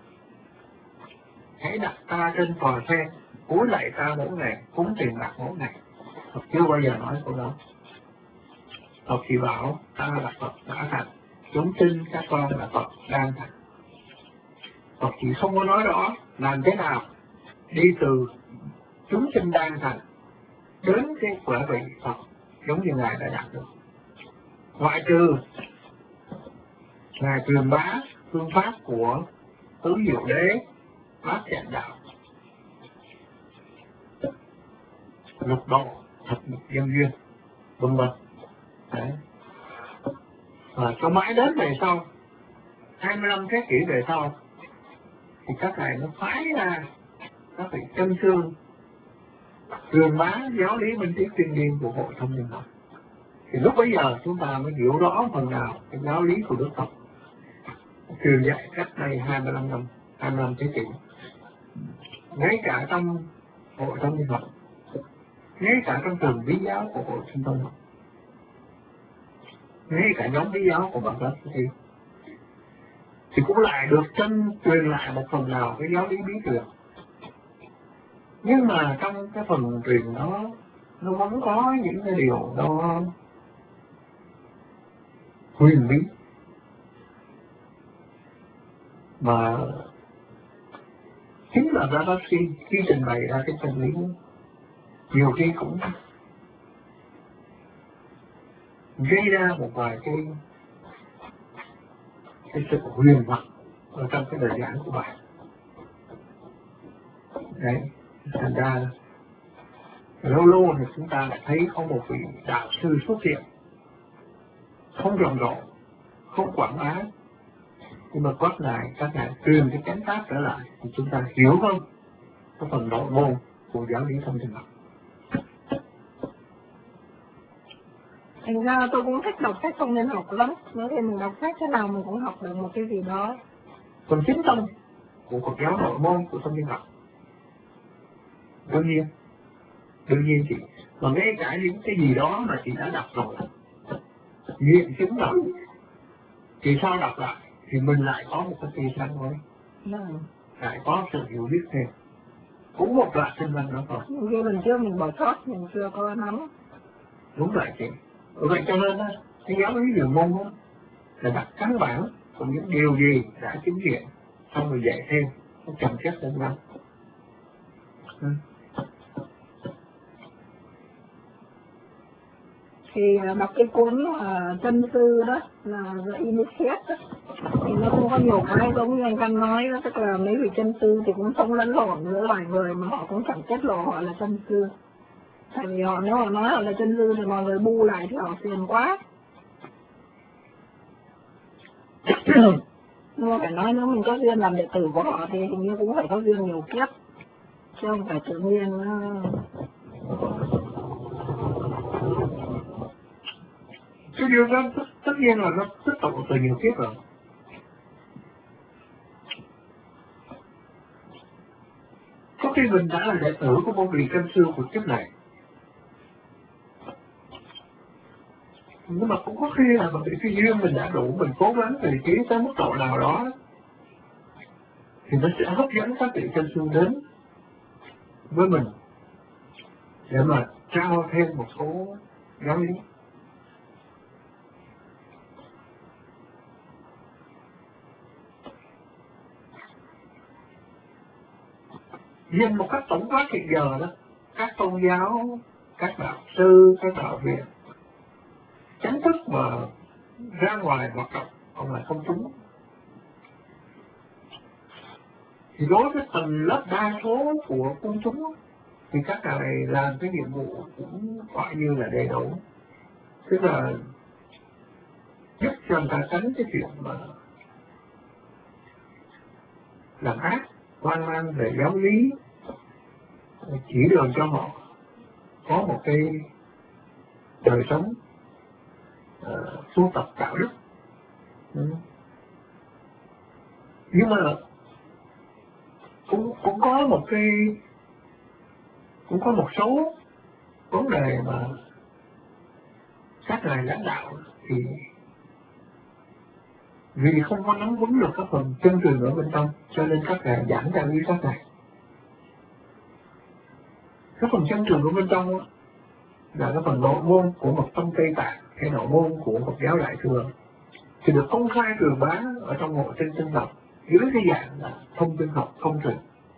hãy đặt ta trên tòa xe, cúi lạy ta mỗi ngày, cúng tiền bạc mỗi ngày. Phật chưa bao giờ nói câu đó. Phật chỉ bảo ta là Phật đã thành, chúng sinh các con là Phật đang thành. Phật chỉ không có nói rõ làm thế nào đi từ chúng sinh đang thành đến cái quả vị Phật giống như Ngài đã đạt được. Ngoại trừ Ngài truyền bá phương pháp của Tứ Diệu Đế, Bát Chánh Đạo, lục độ, thập nhị nhân duyên, vân vân. Và cho mãi đến về sau 25 thế kỷ về sau thì các ngài nó phái ra các vị chân sư truyền bá giáo lý minh triết thiên liêng của Hội Thông Minh Học. Thì lúc bấy giờ chúng ta mới hiểu rõ phần nào cái giáo lý của Đức Phật truyền dạy cách đây 25 thế kỷ. Ngay cả trong Hội Thông Minh Học, ngay cả trong trường bí giáo của Hội Thông Minh Học, ngay cả nhóm bí giáo của Phật giáo thì cũng lại được truyền lại một phần nào cái giáo lý bí truyền. Nhưng mà trong cái phần truyền đó nó vẫn có những cái điều nó huyền bí mà chính là Ra Bác Sĩ khi trình bày ra cái chân lý nhiều khi cũng gây ra một vài cái sự huyền hoặc ở trong cái lời giảng của bạn. Đấy, thành ra lâu lâu thì chúng ta lại thấy có một vị đạo sư xuất hiện, không rầm rộ, không quảng bá, nhưng mà các ngài truyền cái chánh pháp trở lại thì chúng ta hiểu hơn cái phần nội môn của giáo lý Thông Minh Học. Thành ra tôi cũng thích đọc sách Thông Minh Học lắm. Nếu thì mình đọc sách thế nào mình cũng học được một cái gì đó. Phần chính tâm của Phật giáo nội môn của Thông Minh Học đương nhiên chị, mà ngay cả những cái gì đó mà chị đã đọc rồi, nghiệm chứng rồi, thì sao đọc lại thì mình lại có một cái kỳ sáng mới, lại có sự hiểu biết thêm, cũng một đoạn kinh văn đó thôi. Như lần trước mình bỏ sót, mình chưa có nắm. Đúng vậy chị. Vậy cho nên cái giáo lý đường môn đó là đặt căn bản của những điều gì đã chứng nghiệm, xong rồi dạy thêm, nó chồng chất lên nhau. Thì đọc cái cuốn chân sư đó là The Initiate đó, thì nó không có nhiều cái giống như anh Căn nói đó, tức là mấy vị chân sư thì cũng không lẫn lộn giữa loài người mà họ cũng chẳng tiết lộ họ là chân sư. Tại vì họ nếu họ nói họ là chân sư thì mọi người bu lại thì họ phiền quá. Nhưng mà phải nói nếu mình có duyên làm đệ tử của họ thì hình như cũng phải có duyên nhiều kiếp, chứ không phải tự nhiên. Cái điều đó tất nhiên là nó tích tụ từ nhiều kiếp rồi. Có khi mình đã là đệ tử của một vị chân sư của kiếp này, nhưng mà cũng có khi là bởi vì duyên mình đã đủ, mình cố gắng từ trí tới mức độ nào đó thì nó sẽ hấp dẫn các vị chân sư đến với mình để mà trao thêm một số giáo lý. Nhìn một cách tổng quát hiện giờ đó, các tôn giáo, các đạo sư, các đạo viện chính thức mà ra ngoài hoạt động còn lại công chúng, thì đối với phần lớp đa số của công chúng thì các ngài làm cái nhiệm vụ cũng gọi như là đầy đủ, tức là giúp cho người ta tránh cái chuyện mà làm ác, hoang mang về giáo lý, chỉ đường cho họ có một cái đời sống tu tập đạo đức. Nhưng mà cũng có một cái, cũng có một số vấn đề mà các ngài lãnh đạo thì vì không có nắm vững được các phần chân truyền ở bên trong, cho nên các ngài giảng ra với các ngài. Cái phần chân truyền ở bên trong là cái phần nội môn của một tông Tây Tạng hay nội môn của một giáo Đại Thừa thì được công khai truyền bá ở trong Hội Tinh Tinh Học dưới cái dạng là thông tin học công trình.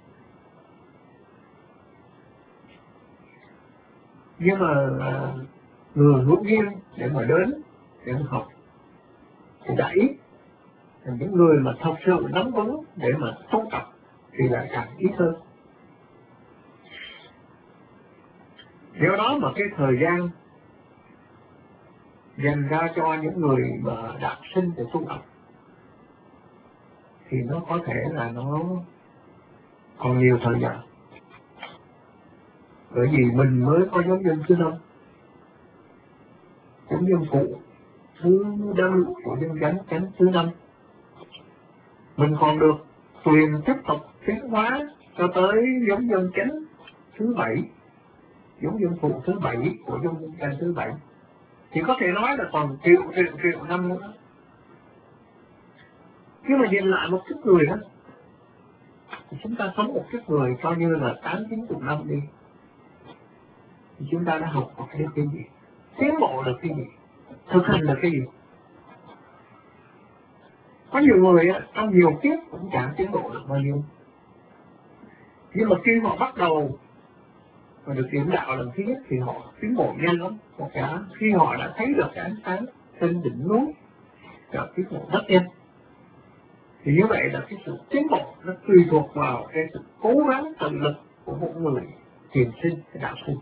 Nhưng mà người hướng duyên để mà đến để mà học thì đẩy những người mà thật sự nắm vững để mà tu tập thì lại càng ít hơn. Do đó mà cái thời gian dành ra cho những người mà đạp sinh để tu tập thì nó có thể là nó còn nhiều thời gian. Bởi vì mình mới có giống nhân thứ 5, giống nhân phụ thứ 5 của nhân chánh thứ 5. Mình còn được quyền tiếp tục tiến hóa cho tới giống nhân chánh thứ 7, giống nhân phụ thứ 7 của giống nhân chánh thứ 7. Thì có thể nói là còn triệu năm nữa. Nhưng mà nhìn lại một chút người đó, thì chúng ta sống một chút người coi như là 8-9 năm đi, thì chúng ta đã học được cái gì, tiến bộ được cái gì, thực hành được cái gì. Có nhiều người trong nhiều kiếp cũng chẳng tiến bộ được bao nhiêu, nhưng mà khi họ bắt đầu và được điểm đạo lần thứ nhất thì họ tiến bộ nhanh lắm. Và cả khi họ đã thấy được cái ánh sáng trên đỉnh núi, và tiến bộ rất nhanh. Thì như vậy là cái sự tiến bộ nó tùy thuộc vào cái sự cố gắng tự lực của một người thiền sinh, cái đạo sinh.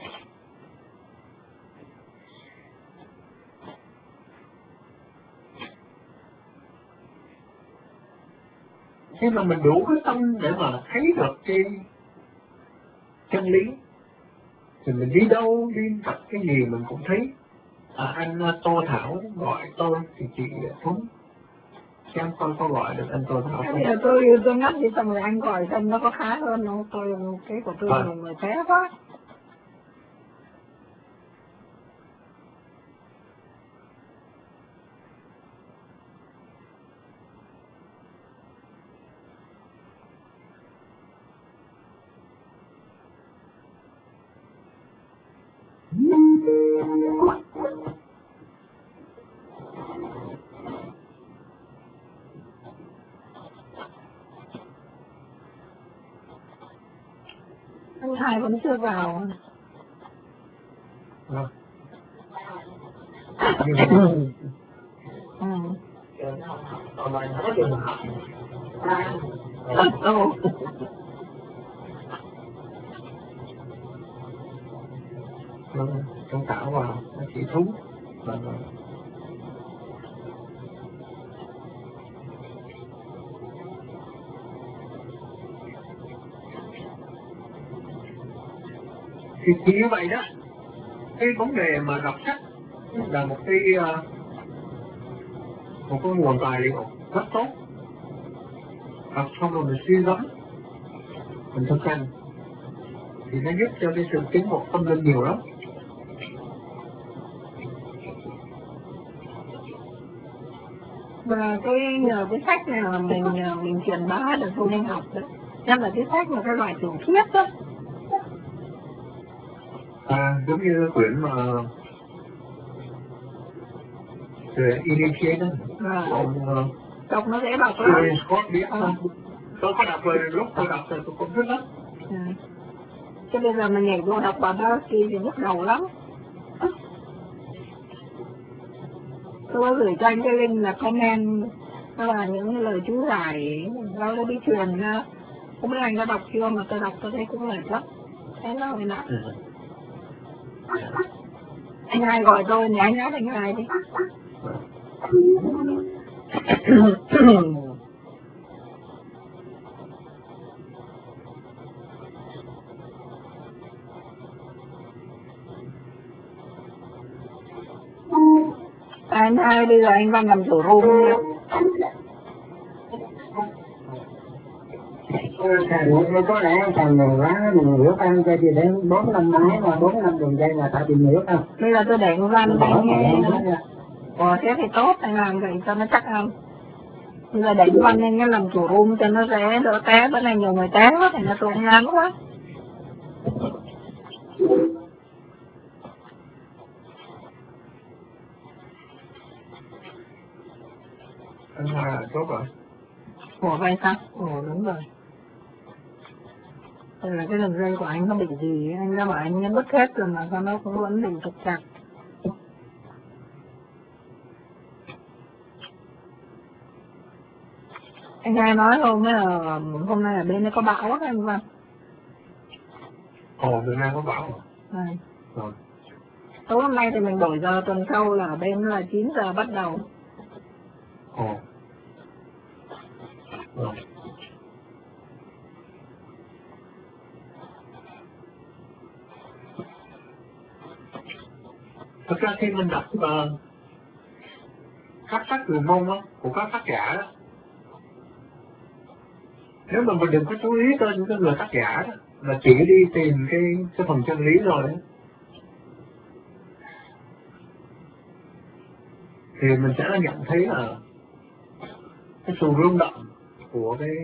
Thế mà mình đủ cái tâm để mà thấy được cái chân lý thì mình đi đâu, đi gặp cái gì mình cũng thấy. Anh Tô Thảo gọi tôi thì chị Thúng xem con có gọi được anh Tô Thảo không? Bây giờ tôi ngắt đi xong rồi anh gọi xem nó có khá hơn không? Cái của tôi nhiều người té quá. Anh Hai vẫn chưa vào. Con Thảo vào, chị Thúng. Thì như vậy đó, cái vấn đề mà đọc sách là một cái nguồn tài liệu rất tốt. Đọc xong rồi mình suy gẫm, mình thực hành thì nó giúp cho cái sự tiến bộ tâm linh nhiều lắm. Và tôi nhờ cái sách này là mình truyền bá được tôi nên học đấy. Nhất là cái sách mà cái loại tiểu thuyết đó. Giống như cái quyển mà về Initiate đó. Đọc nó dễ đọc lắm. Scott biết không? Tôi có đọc rồi, lúc tôi đọc rồi tôi cũng thích lắm. Chứ bây giờ mình nhảy vô đọc vào đó thì nhức đầu lắm. Tôi có gửi cho anh cái link là comment, đó là những lời chú giải, nó đi truyền, không biết anh đã đọc chưa mà tôi đọc tôi thấy cũng mệt lắm. Thế nó hơi nặng. Anh Hai gọi tôi thì anh nhắc anh Hai đi. Anh Hai bây giờ anh Văn làm chủ room nha. Có lẽ thằng người quá mình hiểu ăn cho chị đến 4 năm máy mà 4 năm đường dây là tại tìm hiểu không? Bây giờ tôi để anh Văn đi nghe. Thế thì tốt, anh làm vậy cho nó chắc không? Bây giờ để anh Văn lên cái làm chủ room cho nó dễ đỡ té, bữa nay nhiều người té quá thì nó tốn ngắn quá. Anh Hai là tốt rồi. Ủa vậy sao? Ủa đúng rồi. Đây là cái đường dây của anh nó bị gì? Anh ra bảo anh nhấn bứt hết rồi mà sao nó cũng vẫn bị trục trặc. Anh nghe nói hôm nay ở bên đây có bão á anh Văn. Ồ, Việt Nam có bão À. rồi. Tối hôm nay thì mình đổi giờ, tuần sau là ở bên là 9 giờ bắt đầu. Ồ. Rồi. Thật ra khi mình đọc các sách người Mông á, của các tác giả đó, nếu mà mình đừng có chú ý tới những cái người tác giả đó, là chỉ đi tìm cái phần chân lý rồi ấy, thì mình sẽ nhận thấy là cái sự rung động của cái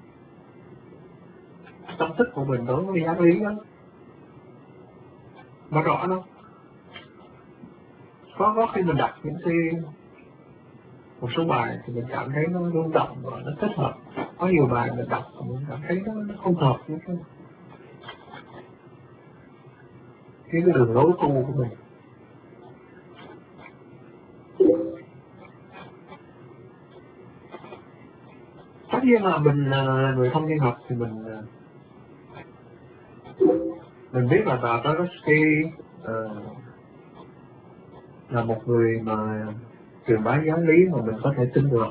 tâm thức của mình đối với giáo lý đó nó rõ đó. Có khi mình đọc những một số bài thì mình cảm thấy nó rung động và nó thích hợp. Có nhiều bài mình đọc thì mình cảm thấy nó không hợp với cái đường lối tu của mình. Tất nhiên là mình là người thông tin học thì mình biết là bà Tarkovsky là một người mà truyền bá giáo lý mà mình có thể tin được.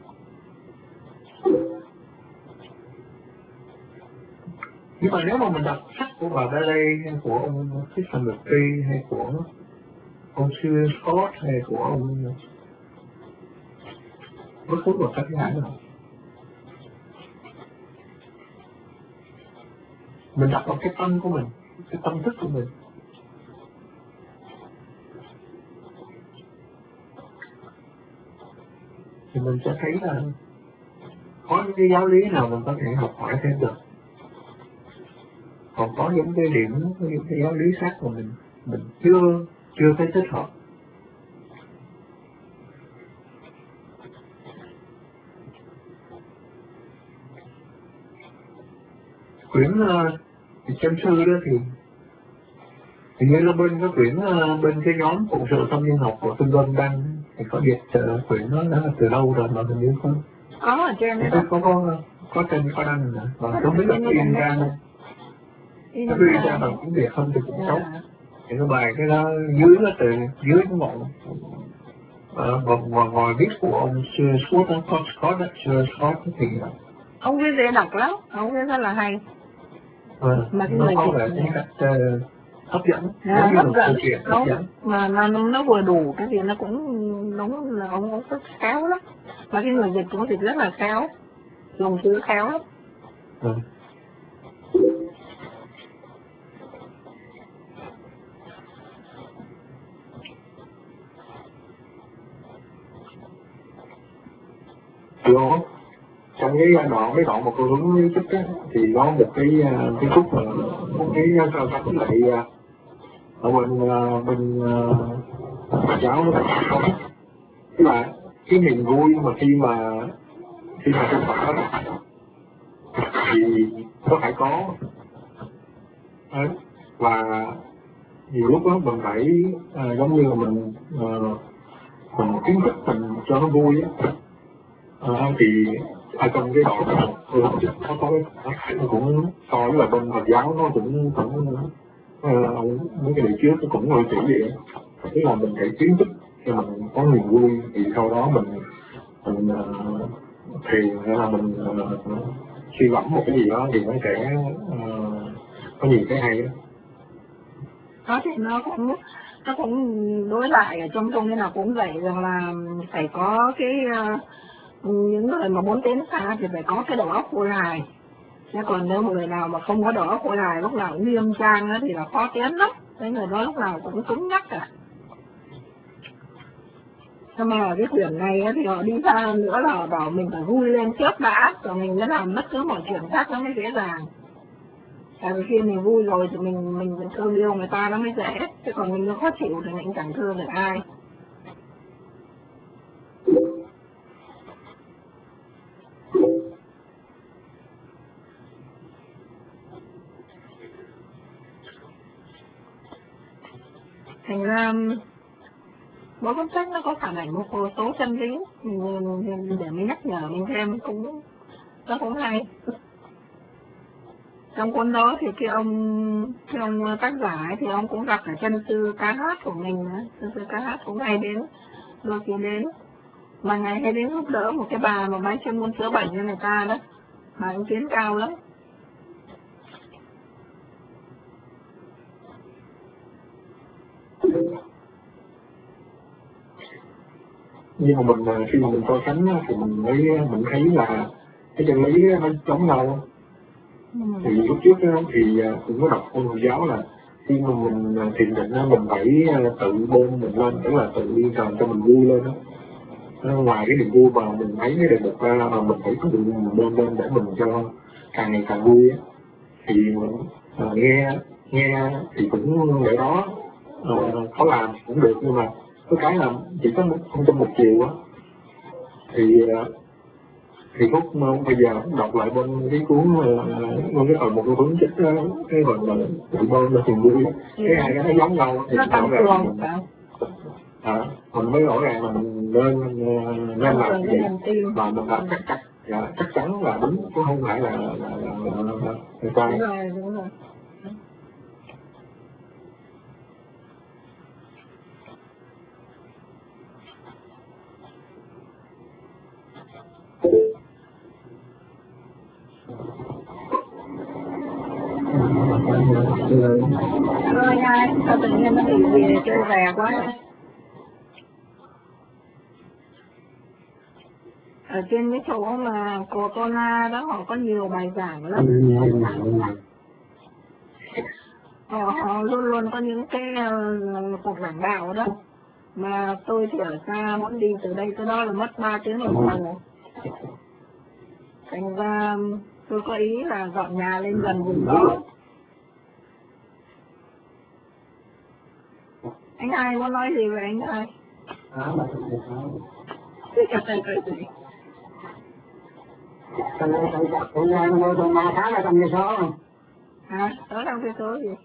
Nhưng mà nếu mà mình đọc sách của bà Bailey hay của ông Krishnamurti hay của ông Stuart Scott hay của ông bất cứ một tác giả nào, mình đọc vào cái tâm của mình, cái tâm thức của mình, thì mình sẽ thấy là có những cái giáo lý nào mình có thể học hỏi thêm được. Còn có những cái điểm, những cái giáo lý khác mà mình chưa thấy thích hợp. Quyển Châm Sư đó thì hình như là bên cái quyển bên cái nhóm phụ sự tâm linh học của Trung Vân đăng thì có dịch quyển đó đã là từ lâu rồi mà hình như không Có ở trên đấy. Có trên có đăng nữa và không biết là in ra không. Nó ghi ra bằng tiếng Việt không thì cũng tốt. Thì cái bài cái đó dưới nó từ dưới cái ngọn ngồi viết của ông Scott thì ông viết dễ đọc lắm, ông viết rất là hay. Mà cái nó người có dịch vẻ tính cách hấp dẫn, hấp dẫn, hấp dẫn. mà nó vừa đủ cái gì nó cũng đúng là ông rất khéo lắm. Mà cái người dịch cũng dịch rất là khéo, dùng chữ khéo lắm. Vô trong cái đoạn mà cô hướng chút á thì có một cái khúc mà một cái so sánh lại ở bên giáo nó có tức là cái niềm vui mà khi mà tu Phật đó thì có phải có đấy. Và nhiều lúc đó mình phải giống như là mình khuyến khích mình cho nó vui á. Thì ở trong cái đoạn nó có cái nó cũng so với là bên Phật giáo nó cũng mấy cái điều trước nó cũng hơi chỉ vậy. Tức là mình phải khuyến khích cho mình có niềm vui thì sau đó mình thiền hay là mình suy gẫm một cái gì đó thì nó sẽ có nhiều cái hay đó. Đó thì nó cũng đối lại ở trong cái nào cũng vậy, rằng là phải có cái những người mà muốn tiến xa thì phải có cái đầu óc khôi hài. Chứ còn nếu một người nào mà không có đầu óc khôi hài, lúc nào cũng nghiêm trang thì là khó tiến lắm. Cái người đó lúc nào cũng cứng nhắc cả. Nhưng mà ở cái quyển này thì họ đi xa hơn nữa là họ bảo mình phải vui lên trước đã, rồi mình mới làm bất cứ mọi chuyện khác nó mới dễ dàng. Tại vì khi mình vui rồi thì mình thương yêu người ta nó mới dễ. Chứ còn mình nó khó chịu thì mình chẳng thương được ai. Thành ra mỗi cuốn sách nó có phản ảnh một số chân lý để mình nhắc nhở mình thêm, nó cũng hay. Trong cuốn đó thì cái ông tác giả ấy, thì ông cũng gặp cả chân sư ca hát của mình nữa. Chân sư ca hát cũng hay đến, đôi khi đến, mà ngày hay đến giúp đỡ một cái bà mà bán chuyên môn chữa bệnh cho người ta đó, bà cũng tiến cao lắm. Nhưng mà mình khi mà mình so sánh thì mình thấy là cái chân lý nó giống nhau. Thì lúc trước thì cũng có đọc trong Hồi giáo là khi mà mình thiền định mình phải tự bôn mình lên, tức là tự đi làm cho mình vui lên đó. Ngoài cái niềm vui mà mình thấy cái đề mục ra là mình phải có định mình bôn lên để mình cho càng ngày càng vui á. Thì nghe thì cũng để đó có làm cũng được, nhưng mà có cái là chỉ có không trong một chiều á. Thì lúc bây giờ đọc lại bên cái cuốn bên cái phần một cái cuốn trích cái phần là tự bôn là tình vui, cái hai cái nó giống nhau thì rõ ràng mình mới rõ ràng là mình nên làm gì và mình làm chắc chắn là đúng chứ không phải là sai. Đúng rồi. Ơi ai, sao tự nhiên nó bị gì chơi rè quá vậy? Ở trên cái chỗ mà Cortona đó họ có nhiều bài giảng lắm. Họ luôn luôn có những cái cuộc giảng đạo đó. Mà tôi thì ở xa, muốn đi từ đây tới đó là mất 3 tiếng đồng hồ. Thành ra tôi có ý là dọn nhà lên gần vùng đó. Anh hai có nói gì về anh hai? Tôi mua tuần nào tháng là 100 cây số không? Hả? 100 cây số gì?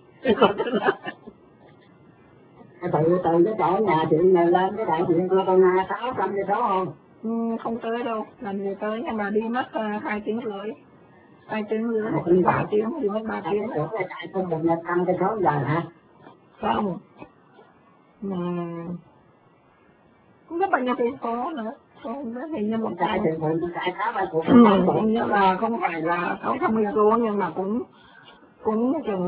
Từ cái chỗ nhà chuyện này lên cái đại chuyện của tuần nào 600 cây số không? Không tới đâu, làm gì tới, nhưng mà đi mất 2 tiếng rưỡi. 2 tiếng rưỡi, 3 tiếng, đi mất 3 tiếng. Cái chạy tôi 100 cây số giờ hả? Không. Không biết bao nhiêu cây số nữa. Không biết hình như một chạy thì mình chạy khá là cuộc. Nhưng mà không phải là 600 cây số, nhưng mà cũng chừng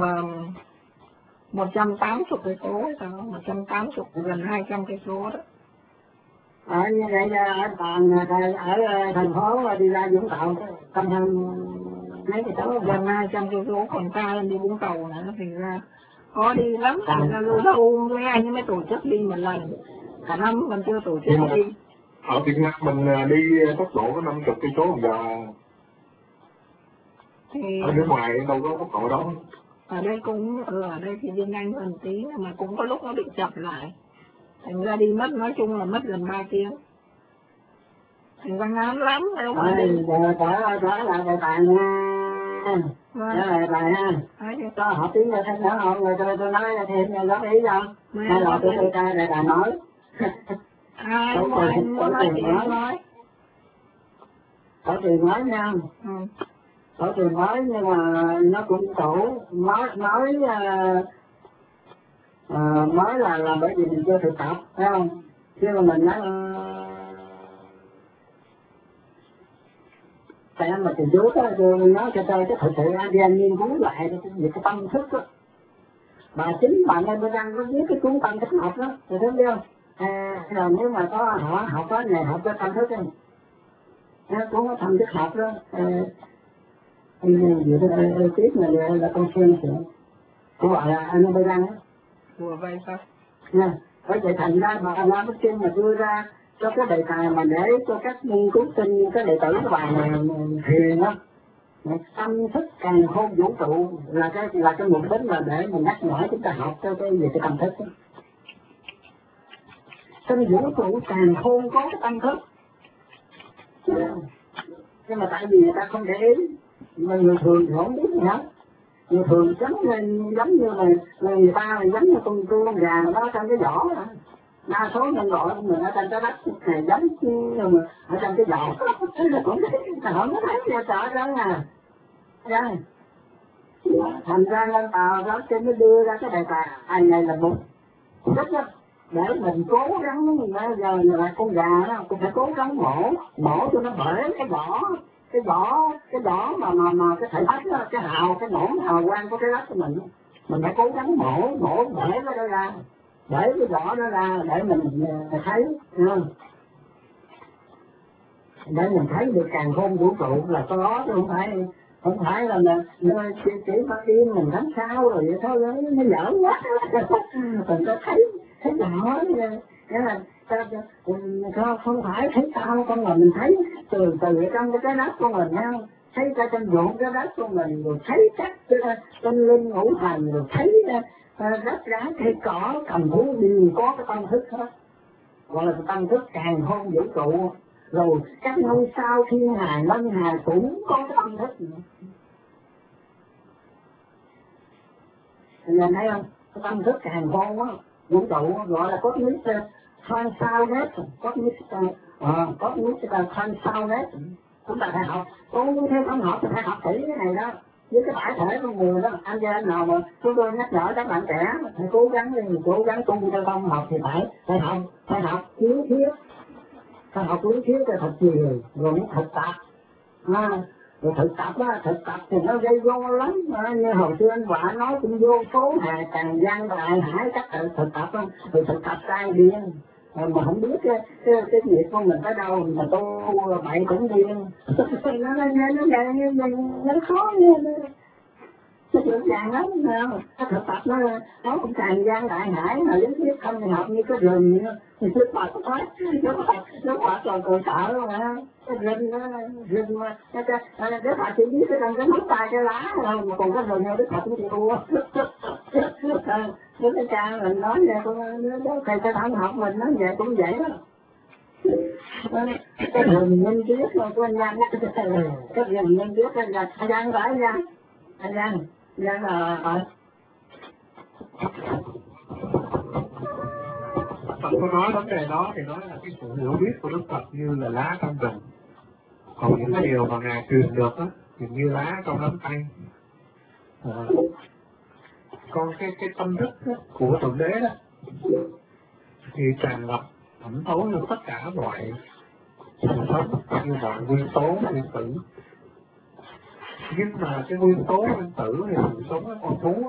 180 cây số hay sao, 180 gần 200 cây số đó. Ở như vậy là ở thành phố đi ra Vũng Tàu tầm hơn mấy cây số, gần 200 cây số, còn xa hơn đi Vũng Tàu nữa, thành ra có đi lắm. Thành ra lâu với anh mới tổ chức đi một lần, cả năm còn chưa tổ chức đi. Ở Việt Nam mình đi tốc độ có 50 cây số một giờ. Ở nước ngoài đâu có tốc độ đó. Ở đây ở đây thì đi nhanh hơn tí, mà cũng có lúc nó bị chậm lại. Thành ra đi mất, nói chung là mất gần 3 tiếng. Thành ra ngán lắm, đâu phải đi. Đó là đề tài nha. Đó là đề tài ha. Có học tiếng người thích nữa không? Người tôi nói thêm góp ý không? Hay là tôi ra đề tài nói? Ai muốn nói thì nói. Có tiền nói nha. Có tiền nói nhưng mà nó cũng khổ. Nói là bởi vì mình chưa thực tập, phải không? Chứ mà mình nói tại mà từ trước á, tôi nói cho tôi cái thực sự đi anh nghiên cứu lại về cái tâm thức á. Chính bà nên tôi đang có viết cái cuốn tâm thức học đó, thì thấy không? Rồi nếu mà có họ học có này học cho tâm thức ấy. Cuốn có tâm thức học đó. Gì đó tiếp là con xem sự của gọi là anh Bê Đăng á. Ủa vậy sao? Nha, bởi vậy thành ra mà anh Bê Kinh mà đưa ra cho cái đề tài mà để cho các nghiên cứu sinh, cái đệ tử của bà thiền á, tâm thức càng khôn vũ trụ là cái mục đích là để mình nhắc nhở chúng ta học cho cái về cái tâm thức đó. Trong vũ trụ càng khôn có cái tâm thức. Nhưng mà tại vì người ta không để ý, mà người thường thì không biết gì hết. thường giống như là người ta là giống như con gà nó trong cái vỏ đó. Đa số nhân loại mình ở trên trái đất này giống như mà ở trong cái vỏ không có thấy ra sợ đó nha. Rồi thành ra lên tàu đó trên nó đưa ra cái đề tài anh này là một rất đó, để mình cố gắng bây giờ là con gà đó cũng phải cố gắng mổ cho nó bể cái vỏ mà cái thể tích đó, cái nổn hào quang của cái đất của mình phải cố gắng mổ bể cái đó ra, để cái vỏ đó ra để mình thấy, để mình thấy được càn khôn vũ trụ là có đó, chứ không phải là chỉ phát điên mình đánh sao rồi vậy thôi, nó giỡn quá. Mình có thấy rõ nghĩa là không phải thấy sao con, mà mình thấy từ trong cái trái đất của mình nha, thấy ra trong ruộng cái đất của mình, rồi thấy các tinh linh ngũ hành, rồi thấy đất đá cây cỏ cầm thú đều có cái tâm thức hết, gọi là tâm thức càn khôn vũ trụ. Rồi các ngôi sao thiên hà ngân hà cũng có cái tâm thức nữa. Nhìn thấy không? Cái tâm thức càn khôn á, vũ trụ gọi là cosmic transcendence, cosmic transcendence. Chúng ta phải học, tu thêm không học thì phải học kỹ cái này đó. Với cái bản thể con người đó, anh chị em nào mà chúng tôi nhắc nhở các bạn trẻ phải cố gắng đi, cố gắng tu theo không học thì phải học kiến thiết. Phải học lý thuyết cho thật nhiều, rồi mới thực tập. Rồi thực tập thì nó gây vô lắm. Như hồi xưa anh Quả nói cũng vô số hà trần gian đại hải các thực tập đó. Rồi thực tập sai điên. Mà không biết cái việc của mình tới đâu mà tu bậy cũng điên. Nó khó như nó dễ dàng lắm. Cái thực tập nó cũng tràn gian đại hải, mà lý thuyết không thì học như cái rừng thì nó bật hết, nó bật rồi cười sợ luôn hả? Cái rừng mà Đức Phật chỉ biết cái ngón tay cái lá thôi, mà còn cái rừng này Đức Phật cũng chịu thua. Cái cha mình nói vậy, thầy cho thằng học mình nói vậy cũng vậy đó. Cái rừng minh triết mà của anh Văn, cái rừng minh triết anh Văn phải anh Văn là Phật có nói vấn đề đó thì nói là cái sự hiểu biết của Đức Phật như là lá trong rừng, còn những cái điều mà Ngài truyền được á thì như lá trong nắm tay. Còn cái tâm thức của Thượng Đế đó thì tràn ngập thẩm thấu như tất cả mọi sự sống, như mọi nguyên tố nguyên tử. Nhưng mà cái nguyên tố nguyên tử thì sự sống của con thú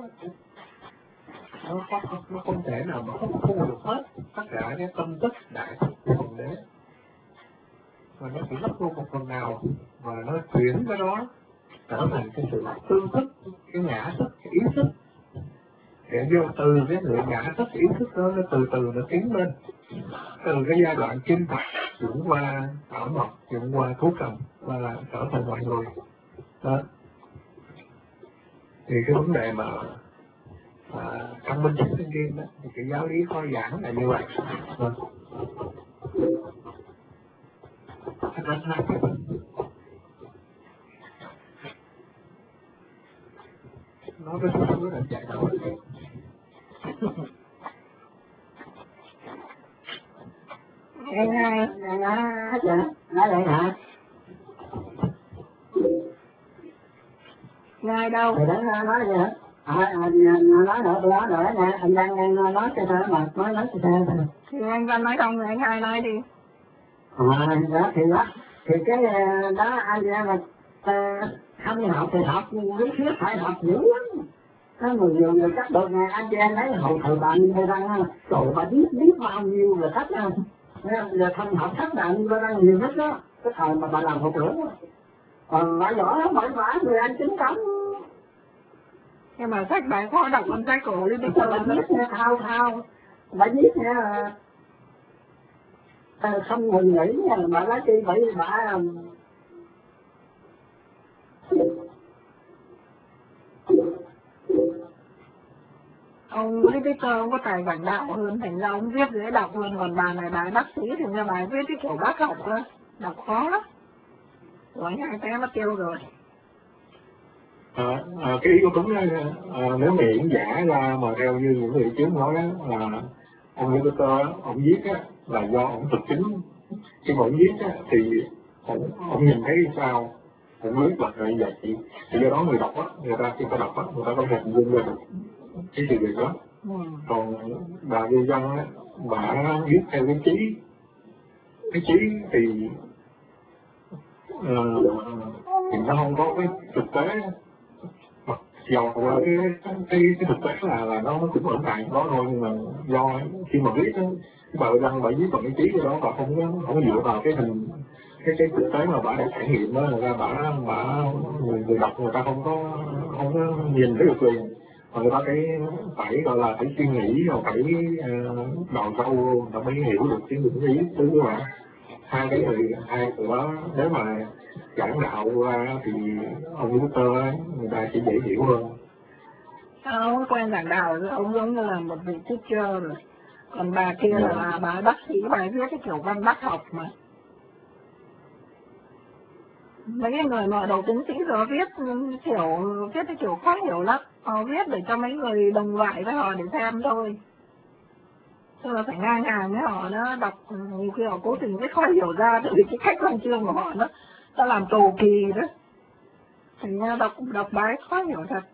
nó không thể nào mà hấp thu được hết tất cả cái tâm thức đại thức của Thượng Đế, và nó chỉ hấp thu một phần nào và nó chuyển cái đó trở thành cái sự tương thức, cái ngã thức, cái ý thức, để vô từ cái người ngã thức, ý thức đó nó từ từ nó tiến lên, từ cái giai đoạn chinh phạt chuyển qua thảo mộc, chuyển qua thú cầm và là trở thành mọi người đó. Thì cái vấn đề mà trong minh thức sinh viên đó thì cái giáo lý khoa giảng là như vậy. Nói với chúng tôi là chạy đầu. Nói vậy hả? Ngài đâu? Thì đó nói vậy hả? Nói nữa, tôi nói nữa nè, anh đang nói cho tôi mà, nói cho tôi thôi. Thì anh Văn nói không, người Ngài nói đi. Đó thì cái đó anh em mà không học thì học, nhưng lý thuyết phải học dữ lắm. Có người chắc được nè, anh chị em thấy hồi thầy bạn thầy Văn, trời bà biết bao nhiêu là sách không? Giờ không học sách bạn bà Văn nhiều nhất đó, cái thời mà bà làm học trưởng đó. Còn bà giỏi lắm, bởi vả người anh chính cống. Nhưng mà sách bạn khó đọc con sách cổ đi, Bà viết nghe thao, bà viết nghe không ngừng nghỉ nha, bà nói chi bởi vì bà ông Lý Bí Cơ ông có tài giảng đạo hơn, thành ra ông viết dễ đọc hơn, còn bà này bà bác sĩ thì ra bà viết cái kiểu bác học cơ, đọc khó lắm. Rồi anh té mất tiêu rồi. Cái ý của Tuấn á, nếu mà diễn giả ra mà theo như những người trước nói á, là ông Luther ông viết á, là do ông thực chứng. Khi mà ông viết á, thì ông nhìn thấy sao, ông viết là như vậy. Thì do đó người đọc á, người ta khi ta đọc á, người ta có thể hình dung ra được cái sự việc đó. Còn bà Duy Dân á, bà viết theo cái trí thì nó không có cái thực tế. Mặc dầu cái thực tế là nó cũng ở tại đó thôi, nhưng mà do khi mà viết cái bà Đăng bà viết bằng cái trí của đó, bà không dựa vào cái hình cái thực tế mà bà đã trải nghiệm đó, bà người đọc người ta không có nhìn thấy được liền, mà người ta phải gọi là phải suy nghĩ rồi phải đào sâu người ta mới hiểu được cái những ý tứ của bạn. Hai từ đó nếu mà giảng đạo ra thì ông Luther người ta sẽ dễ hiểu hơn. Ông quen giảng đạo, ông giống như là một vị teacher rồi. Còn bà kia là bà bác sĩ, bà viết cái kiểu văn bác học mà. Mấy cái người mà đầu tiến sĩ rồi viết cái kiểu khó hiểu lắm. Họ viết để cho mấy người đồng loại với họ để xem thôi. Tức là phải ngang hàng với họ, nó đọc nhiều khi họ cố tình cái khó hiểu ra, tại vì cái cách văn chương của họ nó làm cầu kỳ đó. Thành ra đọc bài khó hiểu thật.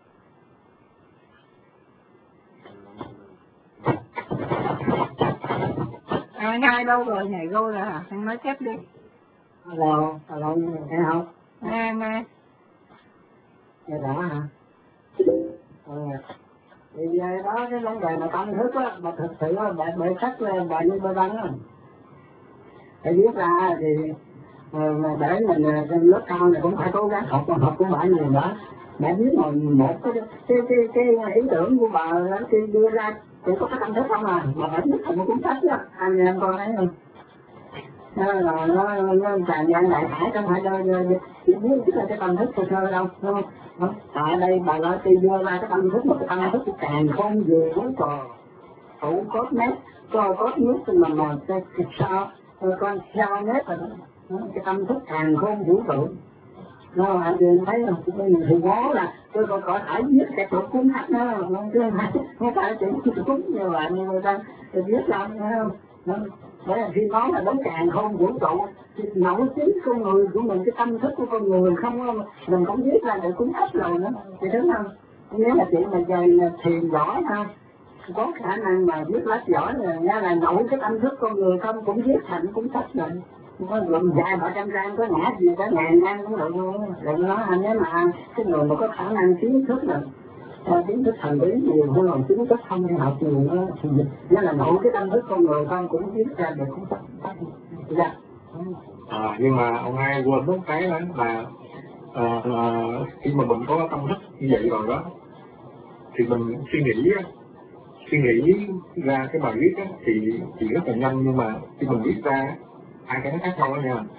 Anh hai đâu rồi, nhảy vô rồi hả? Anh nói tiếp đi. Alo, nghe không? Nghe. Nghe rõ hả? Thì đó cái vấn đề mà tâm thức á, mà thực sự á, bài sách là bài như bài văn á. Để viết ra thì để mình lớp cao này cũng phải cố gắng học của bà nhiều nữa. Bà viết một cái ý tưởng của bà khi đưa ra chỉ có cái tâm thức không à, mà phải viết thành một cuốn sách đó, anh em coi thấy không? Nó tràn gian đại hải, không phải chỉ biết là cái tâm thức sơ sơ đâu, đúng không? Tại đây bà nói khi đưa ra cái tâm thức, một cái tâm thức càng không về với cò thủ cốt nét, cốt nước mà cái sao con sao nét rồi đó, cái tâm thức càng không vũ trụ. Nó anh thấy không? Thì đó là tôi còn có thể viết cái cuốn sách đó, không phải chỉ cuốn như vậy như người ta viết ra, thấy không? Bởi vì khi nói là đến càng không vũ trụ thì nội chính con người của mình, cái tâm thức của con người không, mình cũng viết ra được cuốn sách rồi nữa, thì đúng không? Nếu mà chị mà thiền giỏi ha, có khả năng mà viết lách giỏi là nội cái tâm thức con người không cũng viết thành cuốn sách rồi. Có luận dài 300 trang, có ngã gì cả 1000 trang cũng được luôn. Đừng nói anh nếu mà cái người mà có khả năng kiến thức rồi, kiến thức thần lý nhiều hơn, còn kiến thức không đi học nhiều nữa thì nó là nội cái tâm thức con người không cũng viết ra được cũng sách. Dạ. Nhưng mà ông hai quên một cái đó là khi mà mình có tâm thức như vậy rồi đó thì mình suy nghĩ ra cái bài viết á thì rất là nhanh, nhưng mà khi mình viết ra hai cái nó khác nhau đó nha.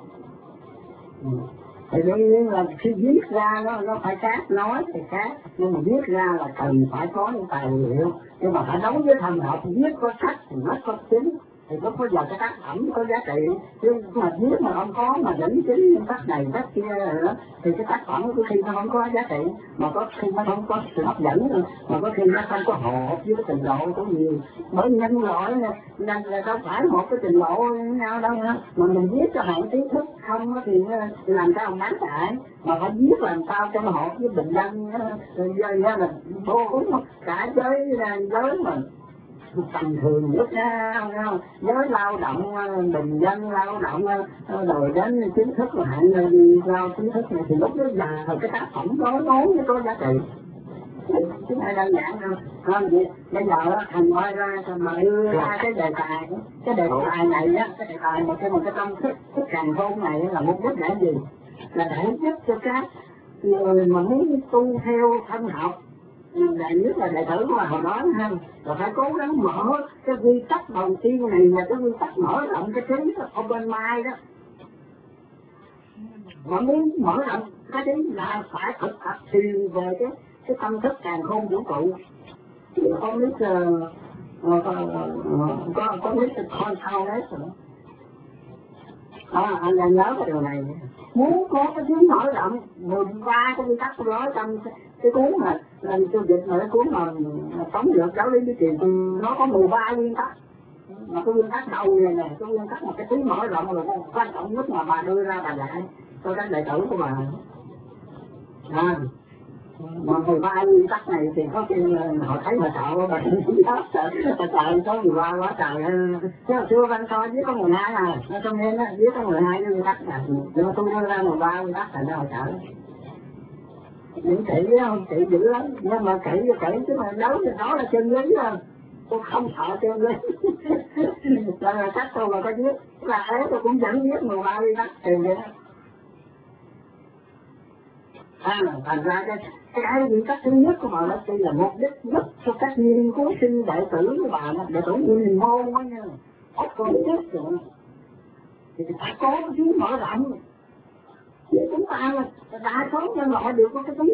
Thì đương nhiên là khi viết ra nó phải khác, nói thì khác, nhưng mà viết ra là cần phải có những tài liệu, nhưng mà phải đấu với thần học, viết có sách thì nó có chính, thì lúc bây giờ cái tác phẩm có giá trị, chứ mà viết mà không có mà dẫn chính tác này tác kia rồi đó thì cái tác phẩm có khi nó không có giá trị, mà có khi nó không có sự hấp dẫn, mà có khi nó không có hợp với cái trình độ của nhiều. Bởi nhân loại nên là đâu phải một cái trình độ nhau đâu nữa, mà mình viết cho hạng trí thức không thì làm sao mà bán lại, mà phải viết làm sao cho nó hợp với bình dân, rồi là bố cả giới mà tầm thường nhất không, giới lao động bình dân, lao động rồi đến kiến thức là hạng lao kiến thức này thì lúc đó giờ cái tác phẩm đó nói mới có giá trị, chứ ai đơn giản đâu. Không vậy bây giờ thành coi ra mà đưa ra cái đề tài này á, cái đề tài một cái tâm thức càng khôn này là mục đích là gì, là để giúp cho các người mà muốn tu theo thân học, đại nhất là đệ tử của hồi đó ha, là phải cố gắng mở cái quy tắc đầu tiên này, là cái quy tắc mở rộng cái trí open mind đó. Mà muốn mở rộng cái trí là phải thực tập thiền về cái tâm thức càng khôn vũ trụ. Có biết có biết con thao đấy rồi đó. Anh nhớ cái điều này. muốn có cái tiếng mở rộng 13 cái quy tắc tôi nói trong cái cuốn mà tôi dịch mà cái cuốn mà sống được giáo lý với truyền nó có 13 nguyên tắc. Mà cái nguyên tắc đầu này nè, cái nguyên tắc mà cái tiếng mở rộng là quan trọng nhất mà bà đưa ra bà dạy cho các đệ tử của bà. Mà 13 nguyên tắc này thì có khi họ thấy mà sợ bà sợ có 13 quá trời. Chứ chưa văn so với có 12 à, cho nên với có 12 nguyên tắc này, nhưng mà tôi đưa ra 13 nguyên tắc là nó họ sợ. Những kỹ không, kỹ dữ lắm, nhưng mà kỹ chứ mà đấu thì đó là chân lý thôi. Tôi không sợ chân lý. Là cách tôi mà có viết, là ấy tôi cũng vẫn viết 13 nguyên tắc thì vậy đó. Thành ra cái nguyên tắc thứ nhất của bà Đắc Chi là mục đích giúp cho các nghiên cứu sinh đệ tử của bà, đệ tử nguyên môn đó nha, có con chết rồi thì phải có cái tiếng mở rộng. Thì chúng ta là đa số nhân loại đều có cái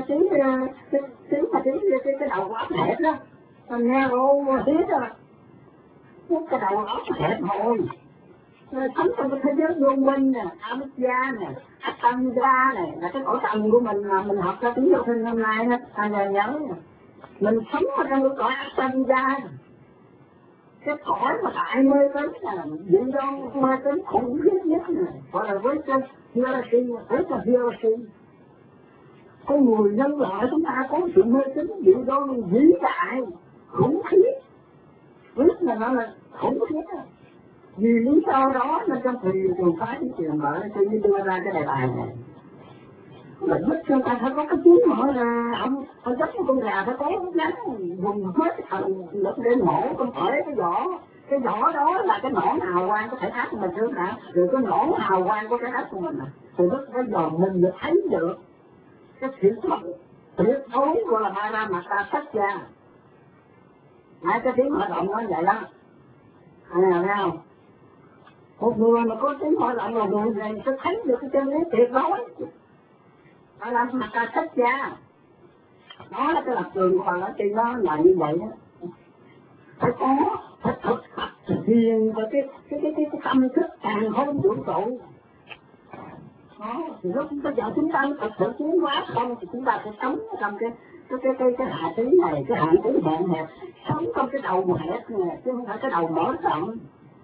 đầu óc hẹp đó, mình nghe ô thiết đó, cái đầu óc hẹp thôi. Sống trong cái thế giới vô minh nè, Amitya nè, Atanga nè, là cái cõi tầng của mình mà mình học ra tiếng vô sinh hôm nay đó, ta nhớ nè. Mình sống ở trong cái cõi Atanga, cái cõi mà đại mê tín nè, dự đoan mê tín khủng khiếp nhất nè, gọi là với cái heresy, với cái heresy. Con người nhân loại chúng ta có sự mê tín dự đoan vĩ đại, khủng khiếp, biết là nó là khủng khiếp đó. Vì lý do đó nên trong trường phái của trường mở tôi mới đưa ra cái đề tài này. Là giúp cho ta phải có cái tiếng mở ra, ông giống như con gà phải có gắn dùng hết thần lực để nổ con thể cái vỏ đó là cái nổ hào quang của thể ác của mình trước đã, rồi cái nổ hào quang của cái ác của mình. Thì lúc bây giờ mình được thấy được cái sự thật tuyệt đối gọi là Paramata Satya. Cái tiếng mở rộng nó vậy đó. Thấy không? Một người mà có tiếng mở rộng là người này sẽ thấy được cái chân lý tuyệt đối. Đó là mặt ta thích ra. Đó là cái lập trường của bà Đắc Chi nó là như vậy đó. Phải có, phải thực hiện và cái tâm thức càng không vũ trụ. Đó, thì lúc bây giờ chúng ta thật sự tiến hóa không thì chúng ta sẽ sống trong cái hạ trí này, cái hạ trí hạn hẹp, sống trong cái đầu hẹp này, chứ không phải cái đầu mở rộng.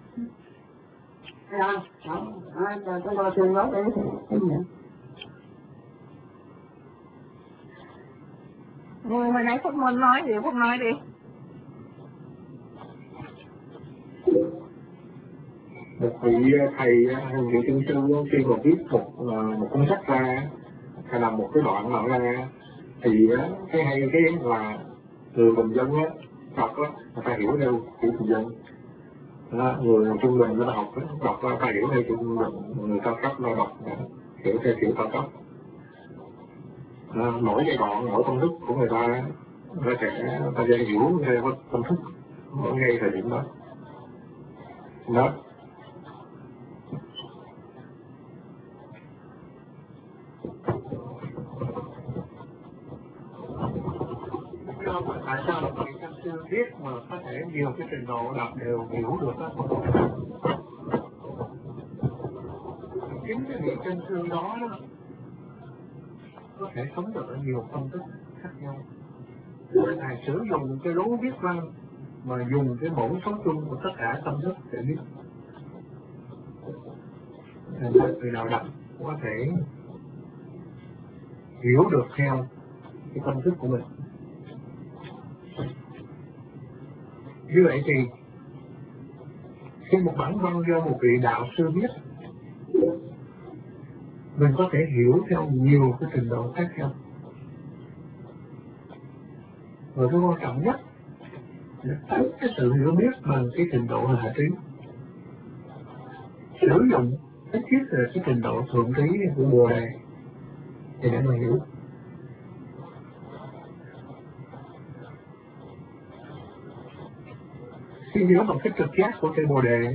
Tôi nói chuyện nói để người hồi nãy Phúc Minh nói gì, Phúc nói đi. Một vị thầy vị tiên sư khi mà viết một cuốn sách ra hay là một cái đoạn nào ra thì cái hay cái là người bình dân á đọc á người ta hiểu theo kiểu bình dân. Người trung bình người ta đọc ta hiểu theo kiểu trung bình, người cao cấp nó đọc hiểu theo kiểu cao cấp. Mỗi giai đoạn mỗi công thức của người ta sẽ ta dễ hiểu theo công thức ở ngay thời điểm đó. Tại sao một vị chân sư viết mà có thể nhiều cái trình độ đọc đều hiểu được đó? Chính cái vị chân sư đó có thể sống được ở nhiều công thức khác nhau. Ngài sử dụng cái lối viết văn mà dùng cái mẫu số chung của tất cả tâm thức để viết. Người nào đọc có thể hiểu được theo cái tâm thức của mình. Như vậy thì khi một bản văn do một vị đạo sư viết, mình có thể hiểu theo nhiều cái trình độ khác nhau. Và cái quan trọng nhất là cái sự hiểu biết bằng cái trình độ hạ trí. Sử dụng cái thiết là cái trình độ thượng trí của Bồ Đề thì để mà hiểu. Khi hiểu bằng cái trực giác của cây Bồ Đề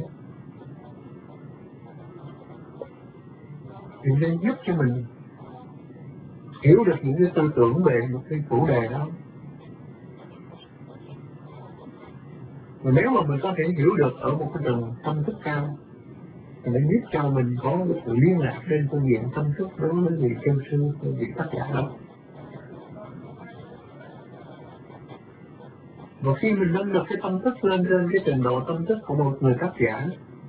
thì nên giúp cho mình hiểu được những cái tư tưởng về một cái chủ đề đó. Và nếu mà mình có thể hiểu được ở một cái tầng tâm thức cao để giúp cho mình có sự liên lạc trên phương diện tâm thức đối với vị chân sư, vị tác giả đó. Và khi mình nâng được cái tâm thức lên trên cái trình độ tâm thức của một người tác giả,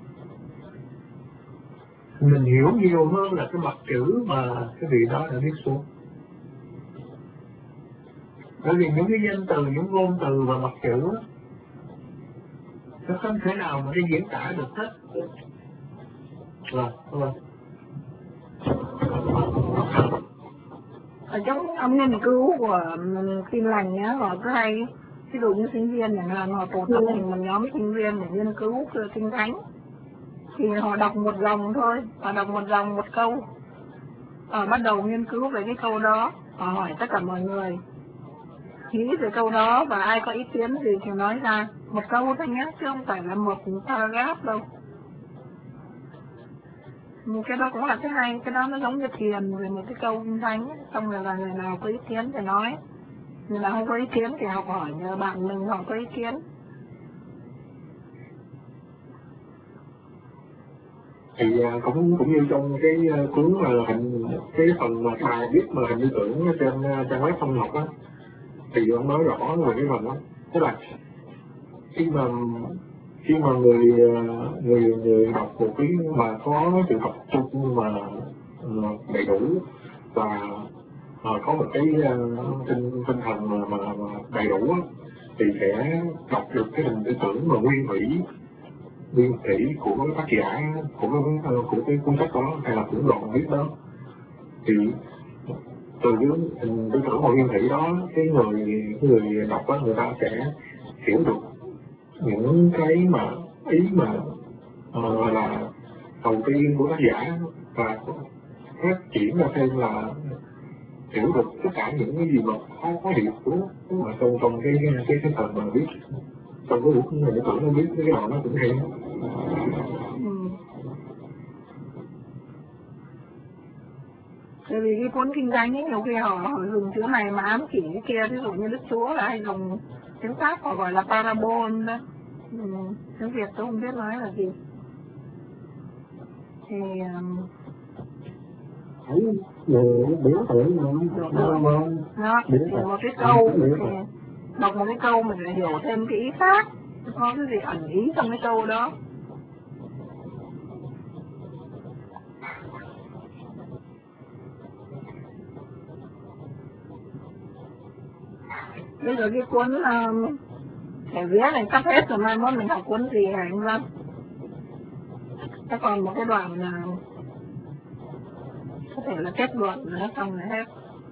mình hiểu nhiều hơn là cái mặt chữ mà cái vị đó đã viết xuống. Bởi vì những cái danh từ, những ngôn từ và mặt chữ nó không thể nào mà đi diễn tả được hết. Vâng. Ở trong ông nghiên cứu của Tin Lành nhá, họ cứ hay ví dụ như sinh viên chẳng hạn, họ tổ chức thành một nhóm sinh viên để nghiên cứu kinh thánh, thì họ đọc một dòng thôi, họ đọc một dòng một câu, họ bắt đầu nghiên cứu về cái câu đó, họ hỏi tất cả mọi người nghĩ về câu đó và ai có ý kiến gì thì nói ra một câu thôi nhé, chứ không phải là một paragraph đâu. Cái đó cũng là cái hay, cái đó nó giống như thiền về một cái câu kinh thánh, xong rồi là người nào có ý kiến thì nói, người nào không có ý kiến thì học hỏi nhờ bạn mình họ có ý kiến. Thì cũng như trong cái cuốn mà cái phần mà bài viết mà hình như tưởng trên trang web Thông Học á, thì ông nói rõ về cái phần đó, tức là khi mà người đọc một cái mà có sự tập trung mà đầy đủ và có một cái tinh thần mà đầy đủ á, thì sẽ đọc được cái hình tư tưởng mà nguyên thủy của tác giả của cái cuốn sách đó hay là của đoạn viết đó. Thì từ cái hình tư tưởng mà nguyên thủy đó, cái người đọc đó người ta sẽ hiểu được những cái mà ý mà là đầu tiên của tác giả, và phát triển ra thêm là hiểu được tất cả những cái gì mà có hiểu mà trong cái phần mà viết, trong cái buổi người tưởng nó viết cái đoạn nó cũng hay. Bởi vì cái cuốn kinh doanh ấy, nhiều khi họ dùng chữ này mà ám chỉ cái kia, ví dụ như Đức Chúa là hay dùng tiếng Pháp họ gọi là parabol đó. Tiếng Việt tôi không biết nói là gì. Thì người biểu tượng mà không cho parabol. Đó, thì một cái câu, thì đọc một cái câu mình lại hiểu thêm cái ý khác, có cái gì ẩn ý trong cái câu đó. Bây giờ cái cuốn thể viết này sắp hết rồi, mai mốt mình học cuốn gì hả anh Văn? Thế còn một cái đoạn là có thể là kết luận nữa, xong rồi hết.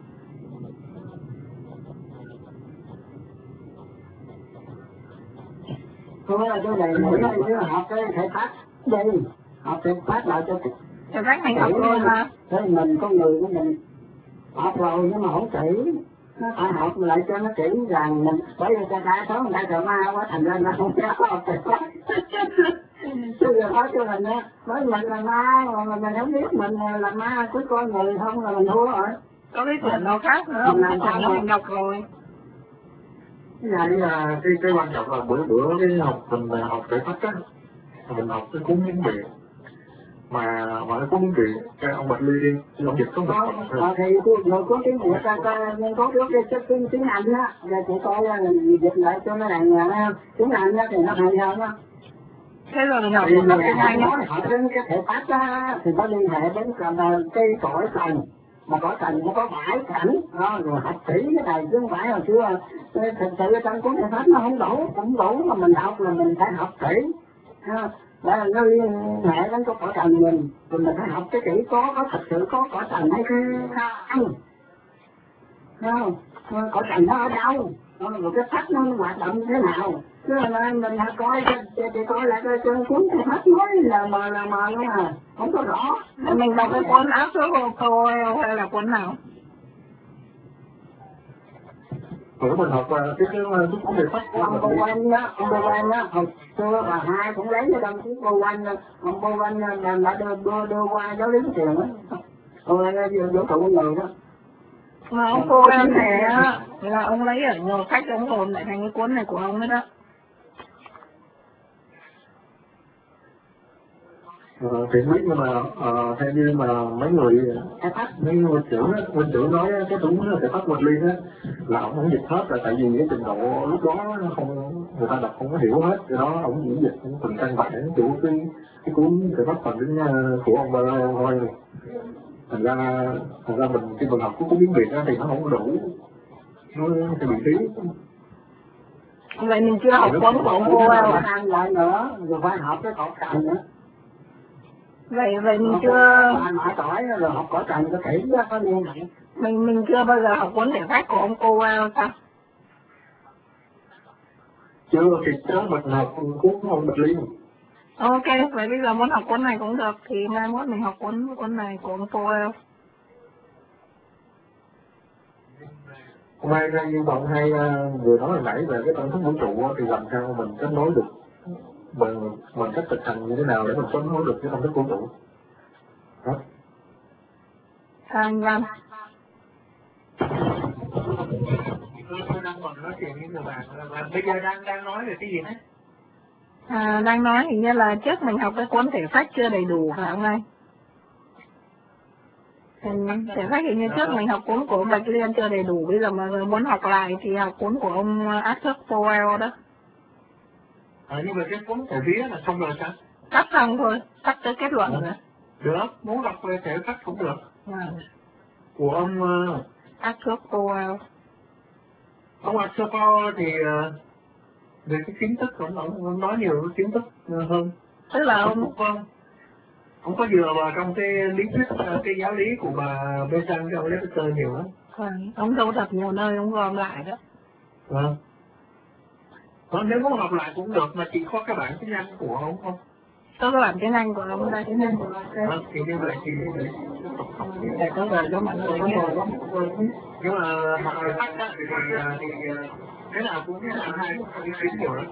Thôi là cái này mỗi ngày chứ học cái thể pháp đi, học thể pháp lại cho Thể pháp mình học rồi mà. thế mình con người của mình học rồi nhưng mà không kỹ, nó phải học lại cho nó kỹ rằng mình, bởi vì ta số người ta sợ ma quá thành ra nó không có học thể pháp. Chứ giờ nói cho mình á, nói mình là ma mà mình không biết mình là ma của con người không là mình thua rồi. Có cái chuyện nào khác nữa không? Cái chuyện đó mình đọc rồi. Cái này là cái quan trọng là bữa cái mình học thể pháp á, mình học cái cuốn tiếng Việt mà cái cuốn tiếng Việt cái ông Bạch Ly đi ông dịch có một phần thôi. Thì người có tiếng Việt ta nên có cái tiếng Anh á, rồi chị coi dịch lại cho nó đàng hoàng, tiếng Anh á thì nó hay hơn á. Thế rồi mình học một tập tiếng Anh nói họ đến cái thể pháp đó thì nó liên hệ đến cái cõi trần, mà cõi trần nó có 7 cảnh đó, rồi học kỹ cái này chứ không phải hồi xưa thực sự trong cuốn thể pháp nó không đủ, cũng đủ mà mình học là mình phải học kỹ. Và nó liên hệ đến cái cõi trần mình, rồi mình phải học cái kỹ có thật sự có cõi trần hay không, cõi trần nó ở đâu, rồi cái pháp nó hoạt động như thế nào. Chứ là mình coi thì coi lại cái cuốn thể pháp nói là mờ luôn à, không có rõ. Mình đọc cái cuốn áp số thôi hay là cuốn nào? Bữa mình học cái cuốn thể pháp của ông Bô Quanh đó, hồi xưa bà hai cũng lấy cái đồng cuốn Bô Quanh, ông Bô Quanh là đưa qua giáo lý trường đó, rồi vũ trụ con người đó. Mà ông cô em này á, là ông lấy ở nhiều sách ông hồn lại thành cái cuốn này của ông ấy đó. Thì biết nhưng mà theo như mà mấy người huynh trưởng nói cái đúng sẽ phát vật liên á là ông không dịch hết là tại vì cái trình độ lúc đó không người ta đọc không có hiểu hết do đó ông chỉ dịch từng căn bản của cái cuốn sẽ phát phần đến của ông thôi. thành ra mình khi mình học cái cuốn tiếng Việt á thì nó không có đủ, nó sẽ bị phí. Vậy mình chưa học cuốn của ông cô à? ăn lại nữa rồi phải học cái cỏ trần nữa. Vậy mình chưa mãi tỏi rồi học cỏ trần có kỹ đó có liên hệ. Mình chưa bao giờ học cuốn thể phách của ông cô sao? Chưa thì đó mình học cuốn không Bạch Liên. Ok, vậy bây giờ muốn học cuốn này cũng được thì mai mốt mình học cuốn này của ông cô. Hôm nay như bọn hay vừa nói hồi nãy về cái tổng thức vũ trụ thì làm sao mình kết nối được mình cách thực hành như thế nào để mình kết nối được cái tổng thức vũ trụ đó. Anh Văn tôi đang còn nói chuyện với người bạn là bây giờ đang nói về cái gì đấy? đang nói hình như là trước mình học cái cuốn thể phách chưa đầy đủ phải không anh? Thể phách hình như trước mình học cuốn của Bạch Liên chưa đầy đủ, bây giờ mà muốn học lại thì học cuốn của ông Arthur Powell đó. Nhưng mà cái cuốn thể vía là xong rồi sao? Cắt xong thôi, cắt tới kết luận rồi. Được, muốn đọc về thể phách cũng được. Của ông Arthur Powell. Ông Arthur Powell thì về cái kiến thức ông nói nhiều cái kiến thức hơn. Tức là ông có dựa vào trong cái lý thuyết cái giáo lý của bà Benjamin trong Lefebvre nhiều lắm. Ông thu thập nhiều nơi ông gom lại đó. Nếu muốn học lại cũng được mà chỉ có cái bản tiếng Anh của ông không? Tôi có bản tiếng Anh của ông đây. Thì như vậy thì để tôi gửi cho mọi người nghe. Nhưng mà học về sách á thì cái nào cũng hay ý kiến nhiều lắm.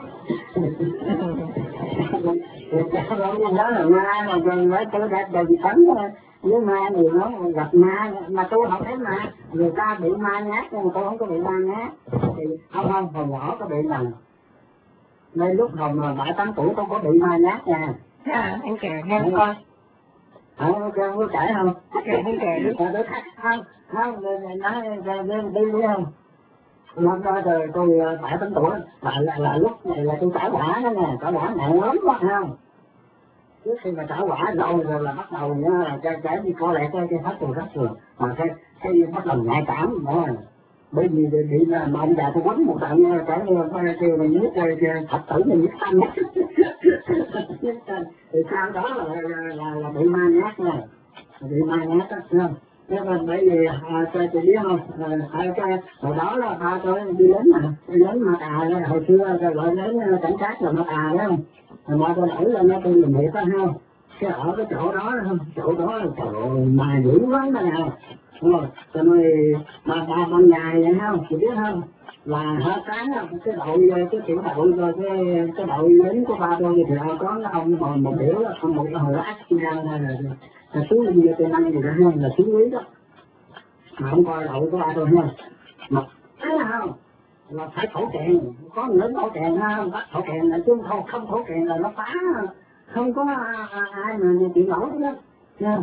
Đó là ma mà gần với tôi đã đừng tấn với ma thì nó gặp ma mà tôi không thấy ma, người ta bị ma nhát nhưng mà tôi không có bị ma nhát. Thì không hồi nhỏ có bị lần nên lúc hồi mà 7-8 tuổi tôi có bị ma nhát nha. Anh kể nghe coi. Có kể không? Kể đi. Không, nói đi không? Năm đó rồi tôi 7-8 tuổi, là lúc này là tôi trả quả đó nè, trả quả nặng lắm quá không? Trước khi mà trả quả rồi là bắt đầu nha, cái gì có lẽ cái hết rồi, mà cái bắt đầu nhạy cảm nữa. Bởi vì bị mà ông già tôi quánh một trận cái kêu này nhức thật tử này nhức tâm. Thì sau đó là bị ma nhát nha, bị ma nhát đó, không? Nhưng mà bởi vì tôi biết không, hồi đó là ba tôi đi lính mà hồi xưa gọi đến cảnh sát là mà đó, rồi ba tôi nổi lên nó tôi làm việc đó không, cái ở cái chỗ đó không, chỗ đó là chỗ mà dữ lắm đó nào, cho nên ba ngày vậy không, chị biết không, là hết sáng cái đội cái tiểu đội rồi cái đội lính của ba tôi thì có ông một biểu là một hồi ác là xuống đi cho năng gì đó hơn là xuống quý đó, mà không coi đội của ba tôi không, mà thấy không là phải thổ kèn, có người lính thổ kèn ha, bắt thổ kèn là chứ không thổ kèn là nó phá, không có ai mà chịu nổi đó nha.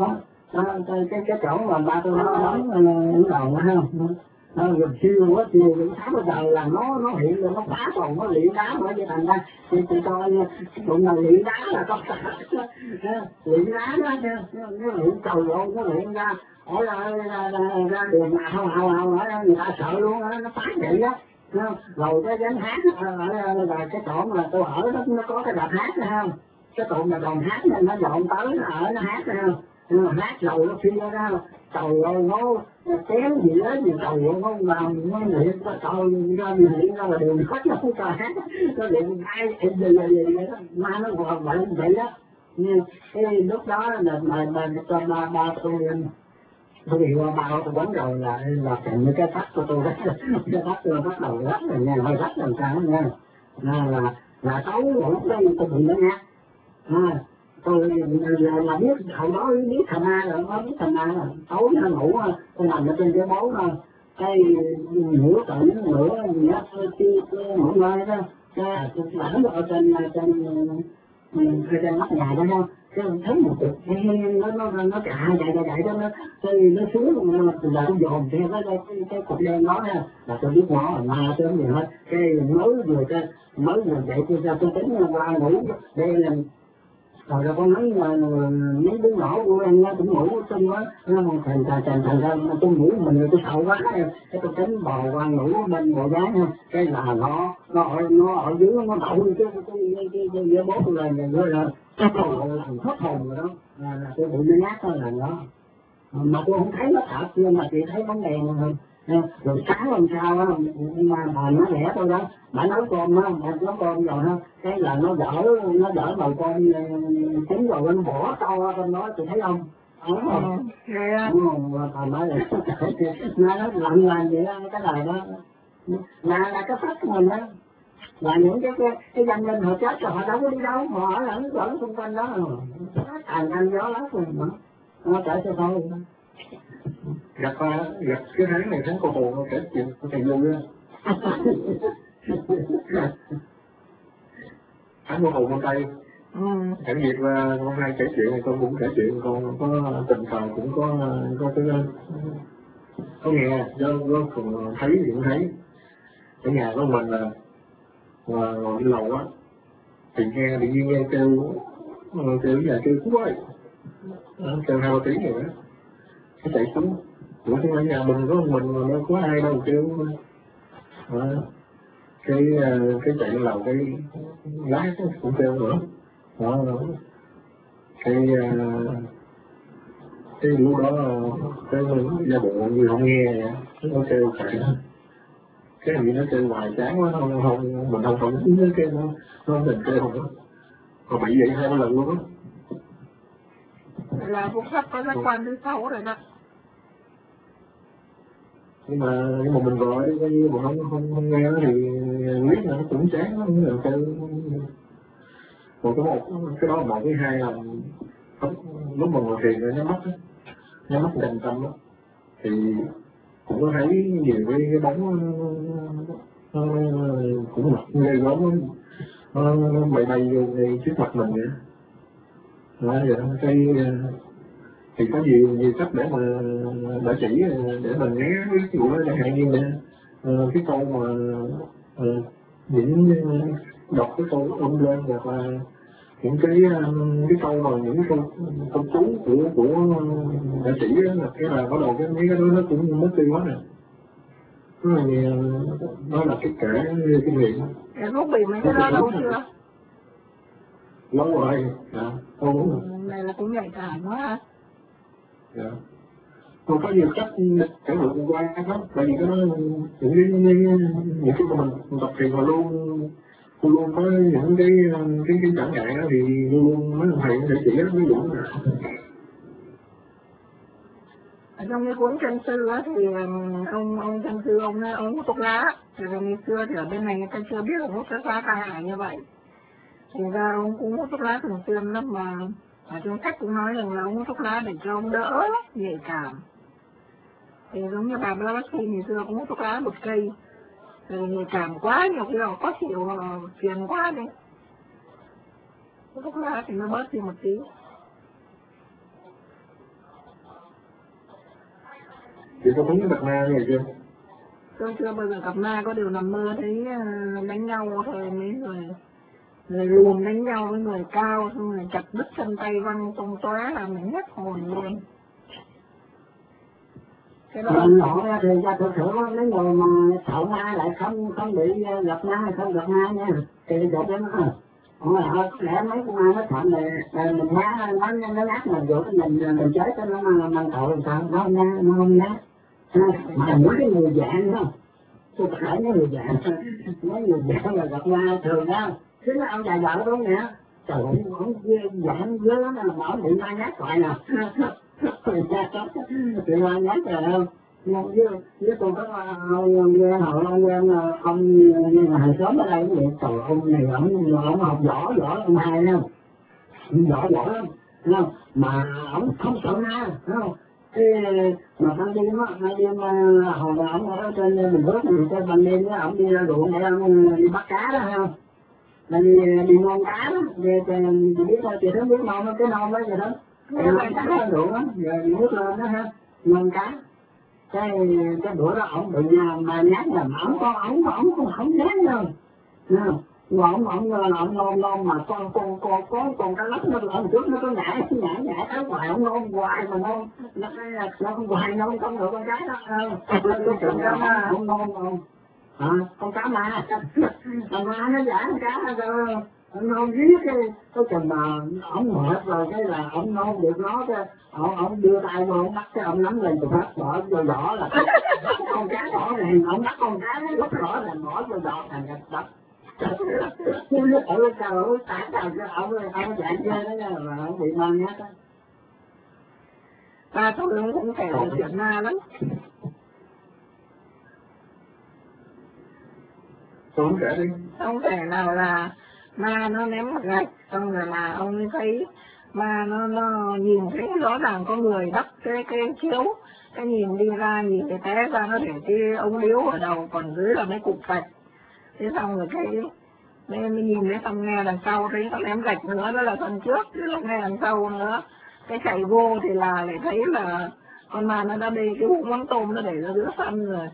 Cái chỗ mà ba tôi nó đóng đầu không, nó gần siêu quá, siêu 6 giờ là nó hiện lên, nó phá còn nó luyện đá nữa, vậy thành ra thì coi tụi nào luyện đá là có luyện đá đó nha, nó luyện trời ơi, nó luyện ra ở ra đường mà hào người ta sợ luôn á, nó phá vậy đó. Rồi cái gánh hát ở cái chỗ mà tôi ở đó nó có cái đợt hát đó không, cái tụi mà đoàn hát nên nó dọn tới nó ở nó hát đó không, nhưng mà hát rồi nó kia ra trời ơi nó chén gì đó gì trời ơi nó làm nó luyện ra là đường khách nó không cho hát, nó luyện ai gì đó mà nó còn vậy đó. Cái lúc đó là mà cho ba tôi thì ba tôi quấn rồi là cạnh cái thắt của tôi đó, cái thắt tôi bắt đầu rách rồi nha, hơi rách làm sao nha, là tối ngủ đây tôi bị nó ngắt. Tôi là biết hồi đó biết thằng ma rồi, nó biết thằng ma rồi, tối nó ngủ tôi nằm ở trên cái bố cái nửa cận nửa gì đó tôi ngủ nơi đó, tôi lãnh ở trên Rồi trên nóc nhà đó không, cái thấy một cục nó chạy đó, nó xuống là nó dồn theo cái cục đen đó ha, là tôi biết nó là ma chứ không gì hết. Cái mới vừa dậy tôi tính qua ngủ đây là rồi có mấy đứa nhỏ của em nó cũng ngủ chung á, nó thành ra tôi ngủ mình tôi sợ quá, cái tôi tính bò qua ngủ bên bộ giá nha, cái là nó ở dưới nó đậu cái bố tôi lên rồi cái đầu làm thất hồn rồi đó, là tôi bị nó nhát thôi là đó, mà tôi không thấy nó thật nhưng mà chỉ thấy bóng đèn thôi. Rồi sáng hôm sau á, mà nó lẻ tôi đó, bà nấu cơm á, bà nấu cơm rồi ha, cái là nó dở nồi cơm chín rồi nó bỏ to bên đó, chị thấy không? Đúng không? Đúng không? Bà nói là nó làm vậy đó, cái lời đó là cái pháp của mình đó, là những cái danh linh họ chết rồi họ đâu có đi đâu, họ ở xung quanh đó rồi thành gió lắm rồi mà nó trở cho thôi. Gặp cái tháng này tháng cô hồn nó kể chuyện của thầy vui á. Tháng cô hồn con Tây. Hãy việc hôm nay kể chuyện này con cũng kể chuyện, con có tình cờ cũng có nghe do còn thấy thì cũng thấy. Ở nhà của mình là ngồi trên lầu á thì nghe tự nhiên nghe kêu nhà kêu cú ơi, kêu 2-3 tiếng rồi đó, nó chạy xuống. Ủa ở nhà mình có mình đâu có ai đâu kêu. Cái chạy lên lầu cái lát cũng kêu nữa đó. Cái lúc đó cái gia bộ như không nghe vậy, nó kêu chạy, cái gì nó kêu hoài chán quá, không mình không nó kêu nó mình kêu không, còn bị vậy 2-3 lần luôn á. Là cũng sắp có giác quan thứ 6 rồi đó. Nhưng mà mình gọi cái mà không nghe nó thì biết là nó cũng chán lắm, là kêu một cái đó, một cái hai là lúc mà ngồi thiền nó mắt trầm tâm đó, thì cũng có thấy nhiều cái bóng cũng mặt ghê gớm nó bay vô ngay trước mặt mình vậy đó. Cái thì có nhiều cách để mà đã chỉ để mình né cái vụ đó, chẳng hạn như là cái câu mà những đọc cái câu ôm lên, hoặc là những cái câu mà những câu chú của đã chỉ đó, là cái là bắt đầu mấy cái đó nó cũng mất đi quá nè. Đó là cái kể kinh nghiệm. Em lúc bị mấy cái đó lâu chưa? Lâu rồi, lâu rồi. Này là cũng nhạy cảm quá ha. Dạ. Còn có nhiều cách cảm nhận qua lắm, tại vì cái đó những cái mà mình tập thiền mà luôn có những cái trở ngại đó, thì luôn mấy thầy sẽ chỉ nó ví dụ là ở trong cái cuốn chân sư á thì ông chân sư ông hút thuốc lá, thì ngày xưa thì ở bên này người ta chưa biết là hút thuốc lá tai hại như vậy, thì ra ông cũng hút thuốc lá thường xuyên lắm, mà ở trong sách cũng nói rằng là ông hút thuốc lá để cho ông đỡ nhạy cảm. Thì giống như bà Blavatsky ngày xưa cũng hút thuốc lá một cây, thì nhạy cảm quá, nhiều khi là có chịu phiền quá đi, hút thuốc lá thì nó bớt đi một tí. chị có thấy bạch ma như vậy chưa? Tôi chưa bao giờ gặp ma, có điều nằm mơ thấy đánh nhau thôi, mấy người lùn đánh nhau với người cao, xong rồi chặt đứt chân tay văng tung tóe là mình hết hồn luôn. Cái đó họ thì ra thực sự mấy người mà sợ ma lại không bị gặp ma, không gặp ma nha, thì được đó. Họ lẽ mấy con ma nó sợ mình nó nhát mình vô mình chết cho nó mang tội làm sao, nó không nhát. Mà những cái người dạng đó, tôi thấy mấy người dạng là gặp ma thường đó, chứ nó ông già vợ đúng nè, trời ơi, ông dạng dữ lắm, là bảo bị ma nhát gọi nè. Thì ma nhát rồi không? Với tôi có ông hàng xóm ở đây vậy, trời ông này ông học võ ông hai không? Võ lắm, không? Mà ông không sợ ma, không? Cái mà ban đêm hồi mà ông ở trên Bình Phước thì trên ban đêm đó ông đi ra ruộng để ông đi bắt cá đó không? đi nôn cá đó, chị biết thôi, chị thấy biết nôn cái nôn đó vậy đó, cái đủ đó, giờ đi nước lên đó ha, nôn cá, cái bữa đó ổng bị mà nhát là ổng nhát rồi, ổng nôn mà con cá lóc nó lần trước nó có nhảy tới hoài, ổng nôn hoài mà nôn, nó hoài nôn không được con cá đó, ổng nôn. Con cá ma, con ma nó giả con cá rồi, ông nôn riết cái chừng mà ổng mệt rồi cái là ổng nôn được nó cái ổng đưa tay vô ổng bắt cái ông nắm lên từ bắt bỏ vô vỏ là con cá đỏ này, ổng bắt con cá nó lúc đỏ là bỏ vô vỏ thành cái đập. Nó ở bên trời ơi tả trời cho ông dạy chơi đó nha, mà ổng bị ma nhát á. Ta tôi cũng thể là chuyện ma lắm. Tôi không kể đi. Không thể nào là ma nó ném một gạch xong rồi là ông thấy ma nó nhìn thấy rõ ràng có người đắp cái chiếu, cái nhìn đi ra nhìn cái té ra nó để cái ống điếu ở đầu, còn dưới là mấy cục gạch. Thế xong rồi cái nên mới nhìn thấy xong nghe đằng sau thấy nó ném gạch nữa, đó là phần trước, chứ là nghe đằng sau nữa. Cái chạy vô thì là lại thấy là con ma nó đã bê cái hũ mắm tôm nó để ra giữa sân rồi.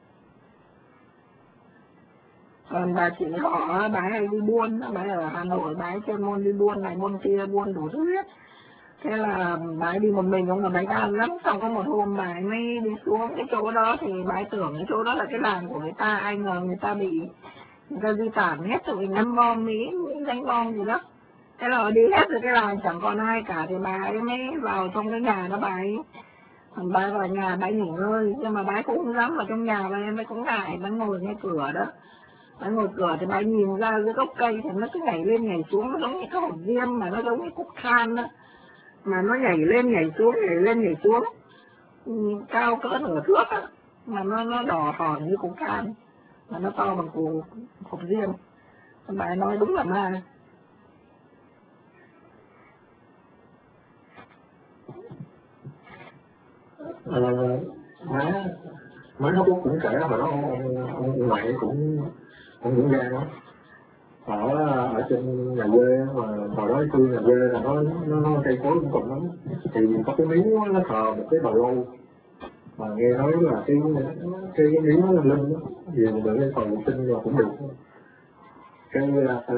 Còn bà chị họ, bà hay đi buôn, bà ở Hà Nội, bà ấy chuyên môn đi buôn này buôn kia, buôn đủ thứ hết. Thế là bà ấy đi một mình, ông là bà ấy gan lắm. Xong có một hôm bà ấy mới đi xuống cái chỗ đó thì bà ấy tưởng cái chỗ đó là cái làng của người ta, ai ngờ người ta di tản hết rồi, ngắm bom Mỹ, đánh bom gì đó. Thế là đi hết rồi cái làng chẳng còn ai cả, thì bà ấy mới vào trong cái nhà đó, bà ấy vào nhà bà ấy nghỉ ngơi, nhưng mà bà ấy cũng không dám vào trong nhà, bà ấy cũng ngại, bà ngồi ngay cửa đó. Bà ngồi cửa thì bà nhìn ra dưới gốc cây thì nó cứ nhảy lên nhảy xuống, nó giống như cái hột diêm mà nó giống như cúc than đó. Mà nó nhảy lên nhảy xuống, cao cỡ nửa thước á, mà nó đỏ hòn như cục than, mà nó to bằng củ hột diêm. Bà nói đúng là ma. Má nó cũng kể mà ông ngoại cũng gan lắm. Ở trên nhà quê mà hồi đó tôi nhà quê là nó cây cối cũng còn lắm, thì có cái miếu nó thờ một cái đầu lâu, mà nghe nói là cái miếu nó linh đó, vì mình lên cầu sinh rồi cũng được. Cái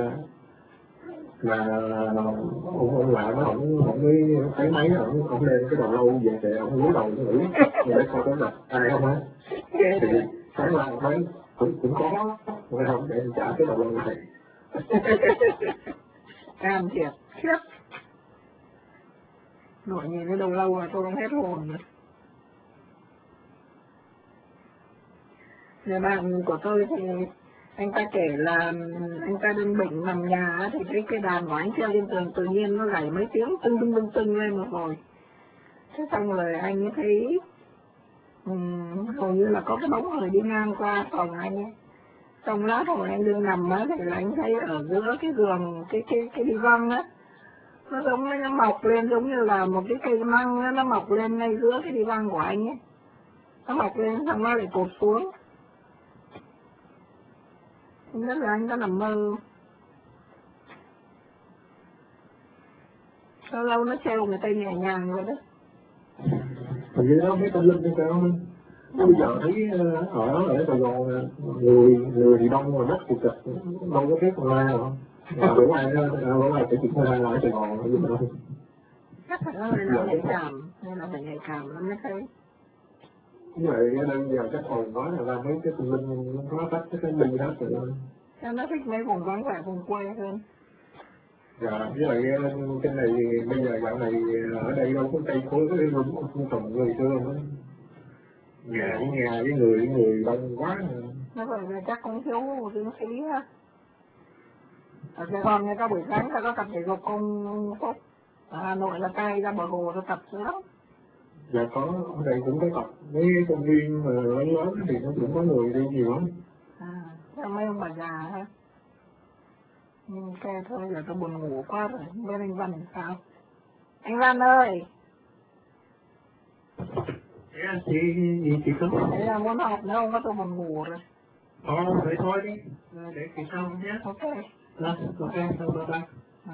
mà ông ngoại nó ổng mới thấy máy ổng lên cái đầu lâu về thì ổng cúi đầu ngủ để coi có là ai không á, thì sáng ra thấy cũng có, mà không để trả cái đầu lâu này. Cam thiệt, khiếp. Nội nhìn cái đầu lâu là tôi không hết hồn rồi. Nhà bạn của tôi thì anh ta kể là anh ta đang bệnh nằm nhà thì cái đàn của anh treo lên tường tự nhiên nó gảy mấy tiếng tưng lên một hồi. Thế xong rồi anh ấy thấy hầu như là có cái bóng người đi ngang qua phòng anh ấy. Xong lát hồi anh đương nằm á thì là anh thấy ở giữa cái giường cái đi văng á, nó giống như nó mọc lên giống như là một cái cây măng á, nó mọc lên ngay giữa cái đi văng của anh ấy. Nó mọc lên xong nó lại cột xuống. Không biết là anh có nằm mơ. Lâu lâu nó treo người ta nhẹ nhàng rồi đó. Hình như nó mấy tâm linh hay sao không? Bây giờ thấy ở Sài Gòn người thì đông mà đất thì cực, đâu có biết con ma đâu. Bữa nay sẽ chụp ma ở Sài Gòn hay gì đâu. Chắc là nó nhạy cảm, nên là phải nhạy cảm lắm mới thấy. Như vậy bây giờ chắc hồn quá là ra mấy cái tâm linh nó tách cái đi hết rồi. Nó thích mấy vùng vắng vẻ vùng quê hơn. Dạ, với lại cái này bây giờ dạo này ở đây đâu có cây cối cái không trồng người xưa nữa. Nhà với người đông quá. Nó vậy là chắc cũng thiếu dưỡng khí á. Ở Sài Gòn người ta buổi sáng ta có tập thể dục không Phúc. Ở Hà Nội là cay ra bờ hồ ta tập nữa lắm. Dạ có, ở đây cũng có tập. Mấy công viên mà lớn thì nó cũng có người đi nhiều lắm. À, mấy ông bà già ha. Ok thôi giờ tôi buồn ngủ quá rồi, bên anh Văn sao? Anh Văn ơi! Chị có? Đấy là muốn học nữa không có, tôi buồn ngủ rồi. Vậy thôi đi, để kỳ sau nhé. Ok. Ok, bye bye.